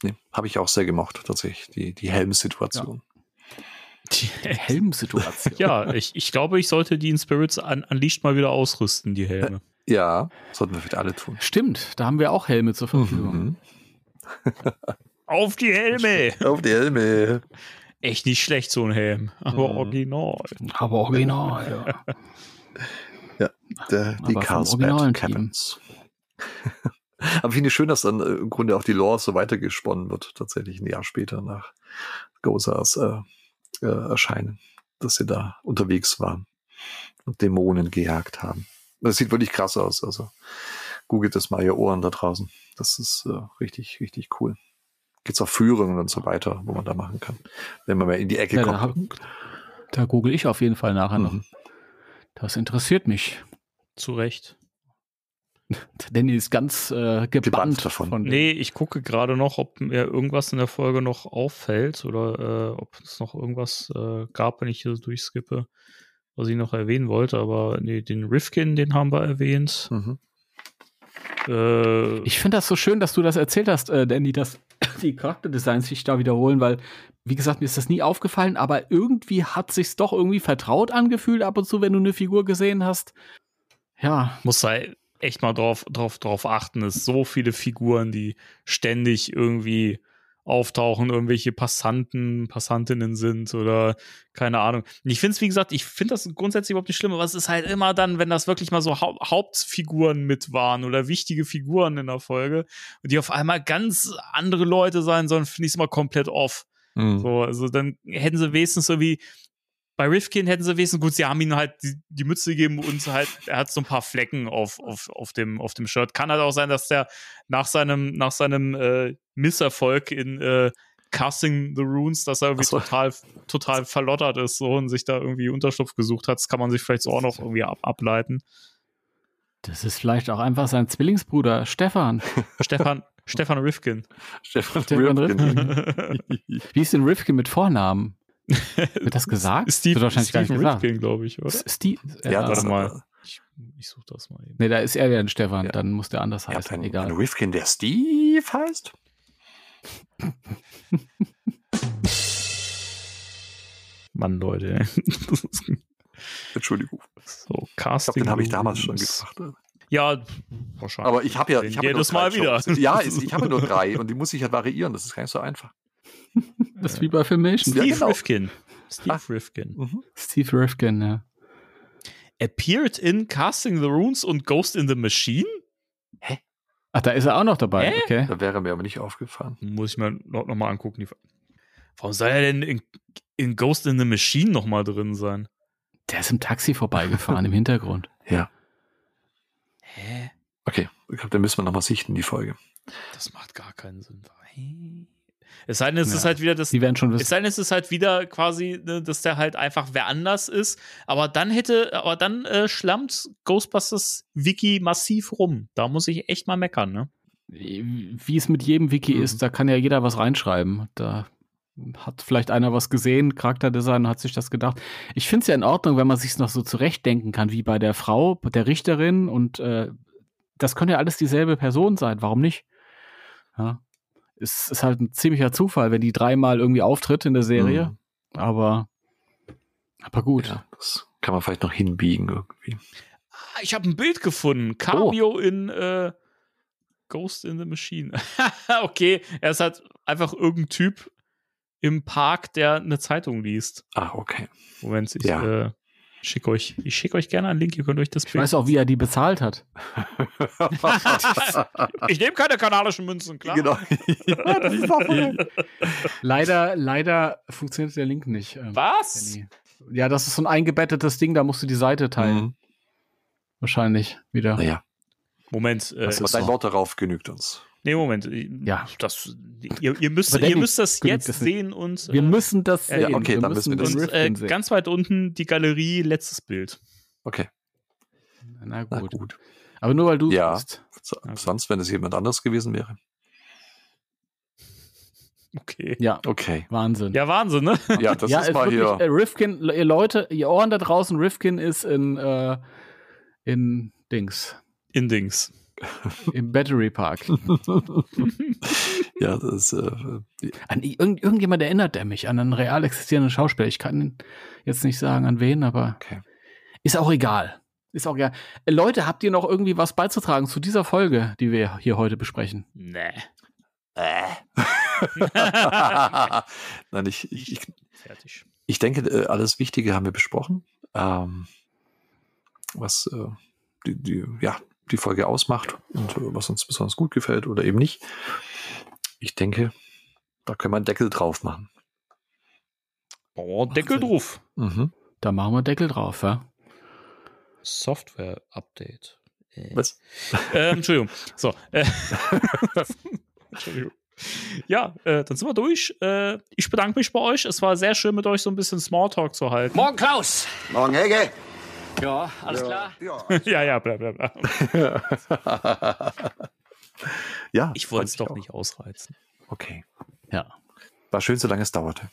Nee, habe ich auch sehr gemocht, tatsächlich, die Helm-Situation. Die Helmsituation. Ja, ich glaube, ich sollte die in Spirits Unleashed mal wieder ausrüsten, die Helme. Ja, sollten wir wieder alle tun. Stimmt, da haben wir auch Helme zur Verfügung. Auf die Helme! Auf die Helme. Echt nicht schlecht, so ein Helm. Aber original. Aber original, ja. Die Carlsbad Cabins. Aber finde ich schön, dass dann im Grunde auch die Lore so weitergesponnen wird, tatsächlich ein Jahr später nach Gozas Erscheinen, dass sie da unterwegs waren und Dämonen gejagt haben. Das sieht wirklich krass aus, also googelt das mal, ihr Ohren da draußen. Das ist richtig, richtig cool. Gibt's auch Führungen und so weiter, wo man da machen kann, wenn man mal in die Ecke kommt. Da google ich auf jeden Fall nachher noch. Das interessiert mich. Zu Recht. Danny ist ganz gebannt davon. Nee, ich gucke gerade noch, ob mir irgendwas in der Folge noch auffällt oder ob es noch irgendwas gab, wenn ich hier durchskippe, was ich noch erwähnen wollte. Aber nee, den Rifkin, den haben wir erwähnt. Ich finde das so schön, dass du das erzählt hast, Danny, dass die Charakterdesigns sich da wiederholen, weil, wie gesagt, mir ist das nie aufgefallen, aber irgendwie hat sich's doch irgendwie vertraut angefühlt ab und zu, wenn du eine Figur gesehen hast. Ja. Muss halt echt mal drauf achten, es so viele Figuren, die ständig irgendwie auftauchen, irgendwelche Passantinnen sind oder keine Ahnung. Und ich finde es, wie gesagt, das grundsätzlich überhaupt nicht schlimm, aber es ist halt immer dann, wenn das wirklich mal so Hauptfiguren mit waren oder wichtige Figuren in der Folge und die auf einmal ganz andere Leute sein sollen, finde ich es immer komplett off. So, also dann hätten sie wenigstens irgendwie bei Rifkin hätten sie wenigstens, gut, sie haben ihm halt die Mütze gegeben und halt, er hat so ein paar Flecken auf dem Shirt. Kann halt auch sein, dass der nach seinem Misserfolg in Casting the Runes, dass er irgendwie total verlottert ist so und sich da irgendwie Unterschlupf gesucht hat. Das kann man sich vielleicht so auch noch irgendwie ableiten. Das ist vielleicht auch einfach sein Zwillingsbruder, Stefan. Stefan Rifkin. Stefan Rifkin. Wie ist denn Rifkin mit Vornamen? Wird das gesagt? Steve Rifkin, glaube ich, oder? Ja, warte mal. Ich suche das mal eben. Nee, da ist er ja ein Stefan, dann muss der anders heißen. Egal. Wenn Rifkin der Steve heißt? Mann, Leute. Entschuldigung. So, Casting. Ich glaube, den habe ich damals schon gefragt. Ja, wahrscheinlich. Aber ich habe jedes Mal wieder. Ja, ich habe nur 3 und die muss ich halt variieren. Das ist gar nicht so einfach. Das ist wie bei Filmation. Steve Rifkin. Steve Rifkin, ja. Appeared in Casting the Runes und Ghost in the Machine? Hä? Ach, da ist er auch noch dabei, okay. Da wäre mir aber nicht aufgefallen. Muss ich mir noch mal angucken. Warum soll er denn in Ghost in the Machine noch mal drin sein? Der ist im Taxi vorbeigefahren, im Hintergrund. Ja. Hä? Okay, ich glaube, den müssen wir noch mal sichten, die Folge. Das macht gar keinen Sinn. Es sei denn, es ist halt wieder das. Die werden schon wissen. Es sei denn, es ist halt wieder quasi, ne, dass der halt einfach wer anders ist. Aber dann schlammt Ghostbusters Wiki massiv rum. Da muss ich echt mal meckern, ne? Wie es mit jedem Wiki ist, da kann ja jeder was reinschreiben. Da hat vielleicht einer was gesehen, Charakterdesign, hat sich das gedacht. Ich finde es ja in Ordnung, wenn man sich noch so zurechtdenken kann, wie bei der Frau, der Richterin. Und das könnte ja alles dieselbe Person sein. Warum nicht? Ja. Es ist halt ein ziemlicher Zufall, wenn die 3-mal irgendwie auftritt in der Serie. Aber gut. Ja, das kann man vielleicht noch hinbiegen irgendwie. Ich habe ein Bild gefunden. Cameo in Ghost in the Machine. Okay, er ist halt einfach irgendein Typ im Park, der eine Zeitung liest. Ah, okay. Moment, ich schicke euch gerne einen Link, ihr könnt euch das Bild. Ich weiß auch, wie er die bezahlt hat. Ich nehme keine kanadischen Münzen, klar. Genau. Leider funktioniert der Link nicht. Was? Ja, das ist so ein eingebettetes Ding, da musst du die Seite teilen. Wahrscheinlich wieder. Naja. Moment. Dein Wort darauf genügt uns. Nee, Moment. Ja. Ihr müsst das jetzt sehen und. Wir müssen das sehen. Ja, okay, dann müssen wir das sehen. Und ganz weit unten die Galerie, letztes Bild. Okay. Na gut. Aber nur weil du bist. Sonst, wenn es jemand anderes gewesen wäre. Okay. Ja. Okay. Wahnsinn. Ja, Wahnsinn, ne? Ja, das ist mal wirklich, hier. Rifkin, ihr Leute, ihr Ohren da draußen, Rifkin ist in Dings. In Dings. Im Battery Park. Ja, das An irgendjemand erinnert er mich an einen real existierenden Schauspieler. Ich kann jetzt nicht sagen, an wen, aber ist auch egal. Ist auch egal. Leute, habt ihr noch irgendwie was beizutragen zu dieser Folge, die wir hier heute besprechen? Nee. Nein, Fertig. ich denke, alles Wichtige haben wir besprochen, was die Folge ausmacht und was uns besonders gut gefällt oder eben nicht. Ich denke, da können wir einen Deckel drauf machen. Oh, Deckel drauf. Mhm. Da machen wir Deckel drauf, ja? Software-Update. Was? Entschuldigung. So. Entschuldigung. Ja, dann sind wir durch. Ich bedanke mich bei euch. Es war sehr schön, mit euch so ein bisschen Smalltalk zu halten. Morgen Klaus. Morgen Helge. Ja, alles klar. Ja, bla bla bla. Ja, ich wollte es doch nicht ausreizen. Okay. Ja. War schön, solange es dauerte.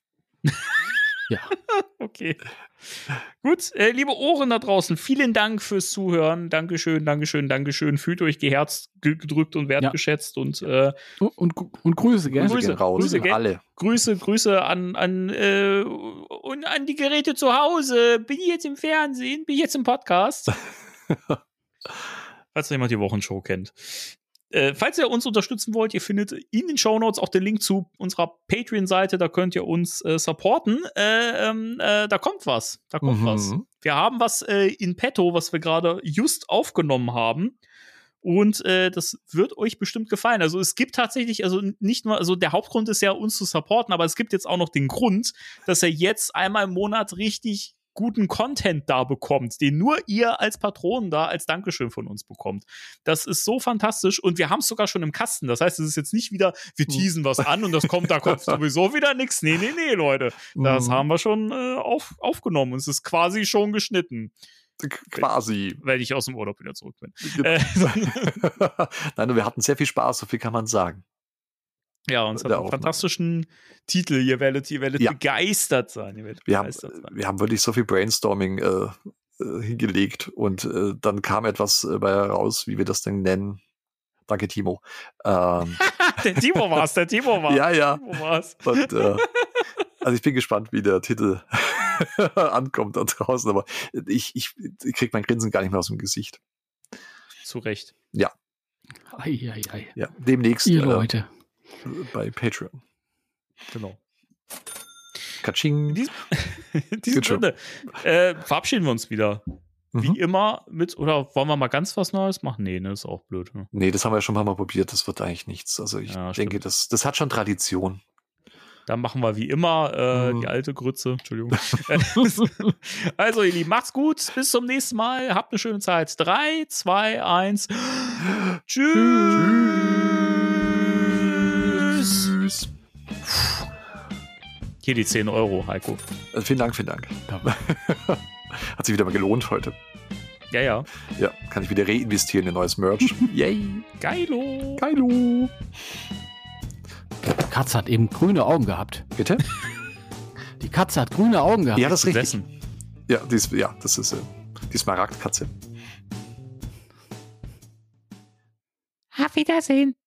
Ja. Okay. Gut, liebe Ohren da draußen, vielen Dank fürs Zuhören. Dankeschön. Fühlt euch geherzt, gedrückt und wertgeschätzt. Und Grüße, gell? Grüße an alle. Grüße an die Geräte zu Hause. Bin ich jetzt im Fernsehen? Bin ich jetzt im Podcast? Falls jemand die Wochenshow kennt. Falls ihr uns unterstützen wollt, ihr findet in den Shownotes auch den Link zu unserer Patreon-Seite, da könnt ihr uns supporten. Da kommt was. Wir haben was in petto, was wir gerade just aufgenommen haben. Und das wird euch bestimmt gefallen. Also es gibt tatsächlich, also nicht nur, also der Hauptgrund ist ja, uns zu supporten, aber es gibt jetzt auch noch den Grund, dass ihr jetzt einmal im Monat richtig guten Content da bekommt, den nur ihr als Patronen da als Dankeschön von uns bekommt. Das ist so fantastisch und wir haben es sogar schon im Kasten. Das heißt, es ist jetzt nicht wieder, wir teasen was an und da kommt sowieso wieder nichts. Nee, Leute. Das haben wir schon aufgenommen und es ist quasi schon geschnitten. Quasi. Wenn ich aus dem Urlaub wieder zurück bin. Nein, wir hatten sehr viel Spaß, so viel kann man sagen. Ja, und es hat einen fantastischen Titel. Ihr werdet begeistert sein. Wir haben wirklich so viel Brainstorming hingelegt und dann kam etwas bei raus, wie wir das denn nennen. Danke, Timo. Der Timo war's. Ja. Und, also ich bin gespannt, wie der Titel ankommt da draußen, aber ich krieg mein Grinsen gar nicht mehr aus dem Gesicht. Zu Recht. Ja. Ei. Ja, demnächst. Ihr Leute. Bei Patreon. Genau. Katsching. In diesem Sinne verabschieden wir uns wieder. Wie immer oder wollen wir mal ganz was Neues machen? Nee, das ist auch blöd. Ne? Nee, das haben wir ja schon ein paar Mal probiert. Das wird eigentlich nichts. Also ich denke, das hat schon Tradition. Dann machen wir wie immer die alte Grütze. Entschuldigung. Also, ihr Lieben, macht's gut. Bis zum nächsten Mal. Habt eine schöne Zeit. 3, 2, 1. Tschüss. Hier die 10 €, Heiko. Vielen Dank. Hat sich wieder mal gelohnt heute. Ja. Ja, kann ich wieder reinvestieren in neues Merch. Yay. Geilo. Die Katze hat eben grüne Augen gehabt. Bitte? Die Katze hat grüne Augen gehabt. Ja, das ist richtig. Ja, das ist die Smaragdkatze. Auf Wiedersehen.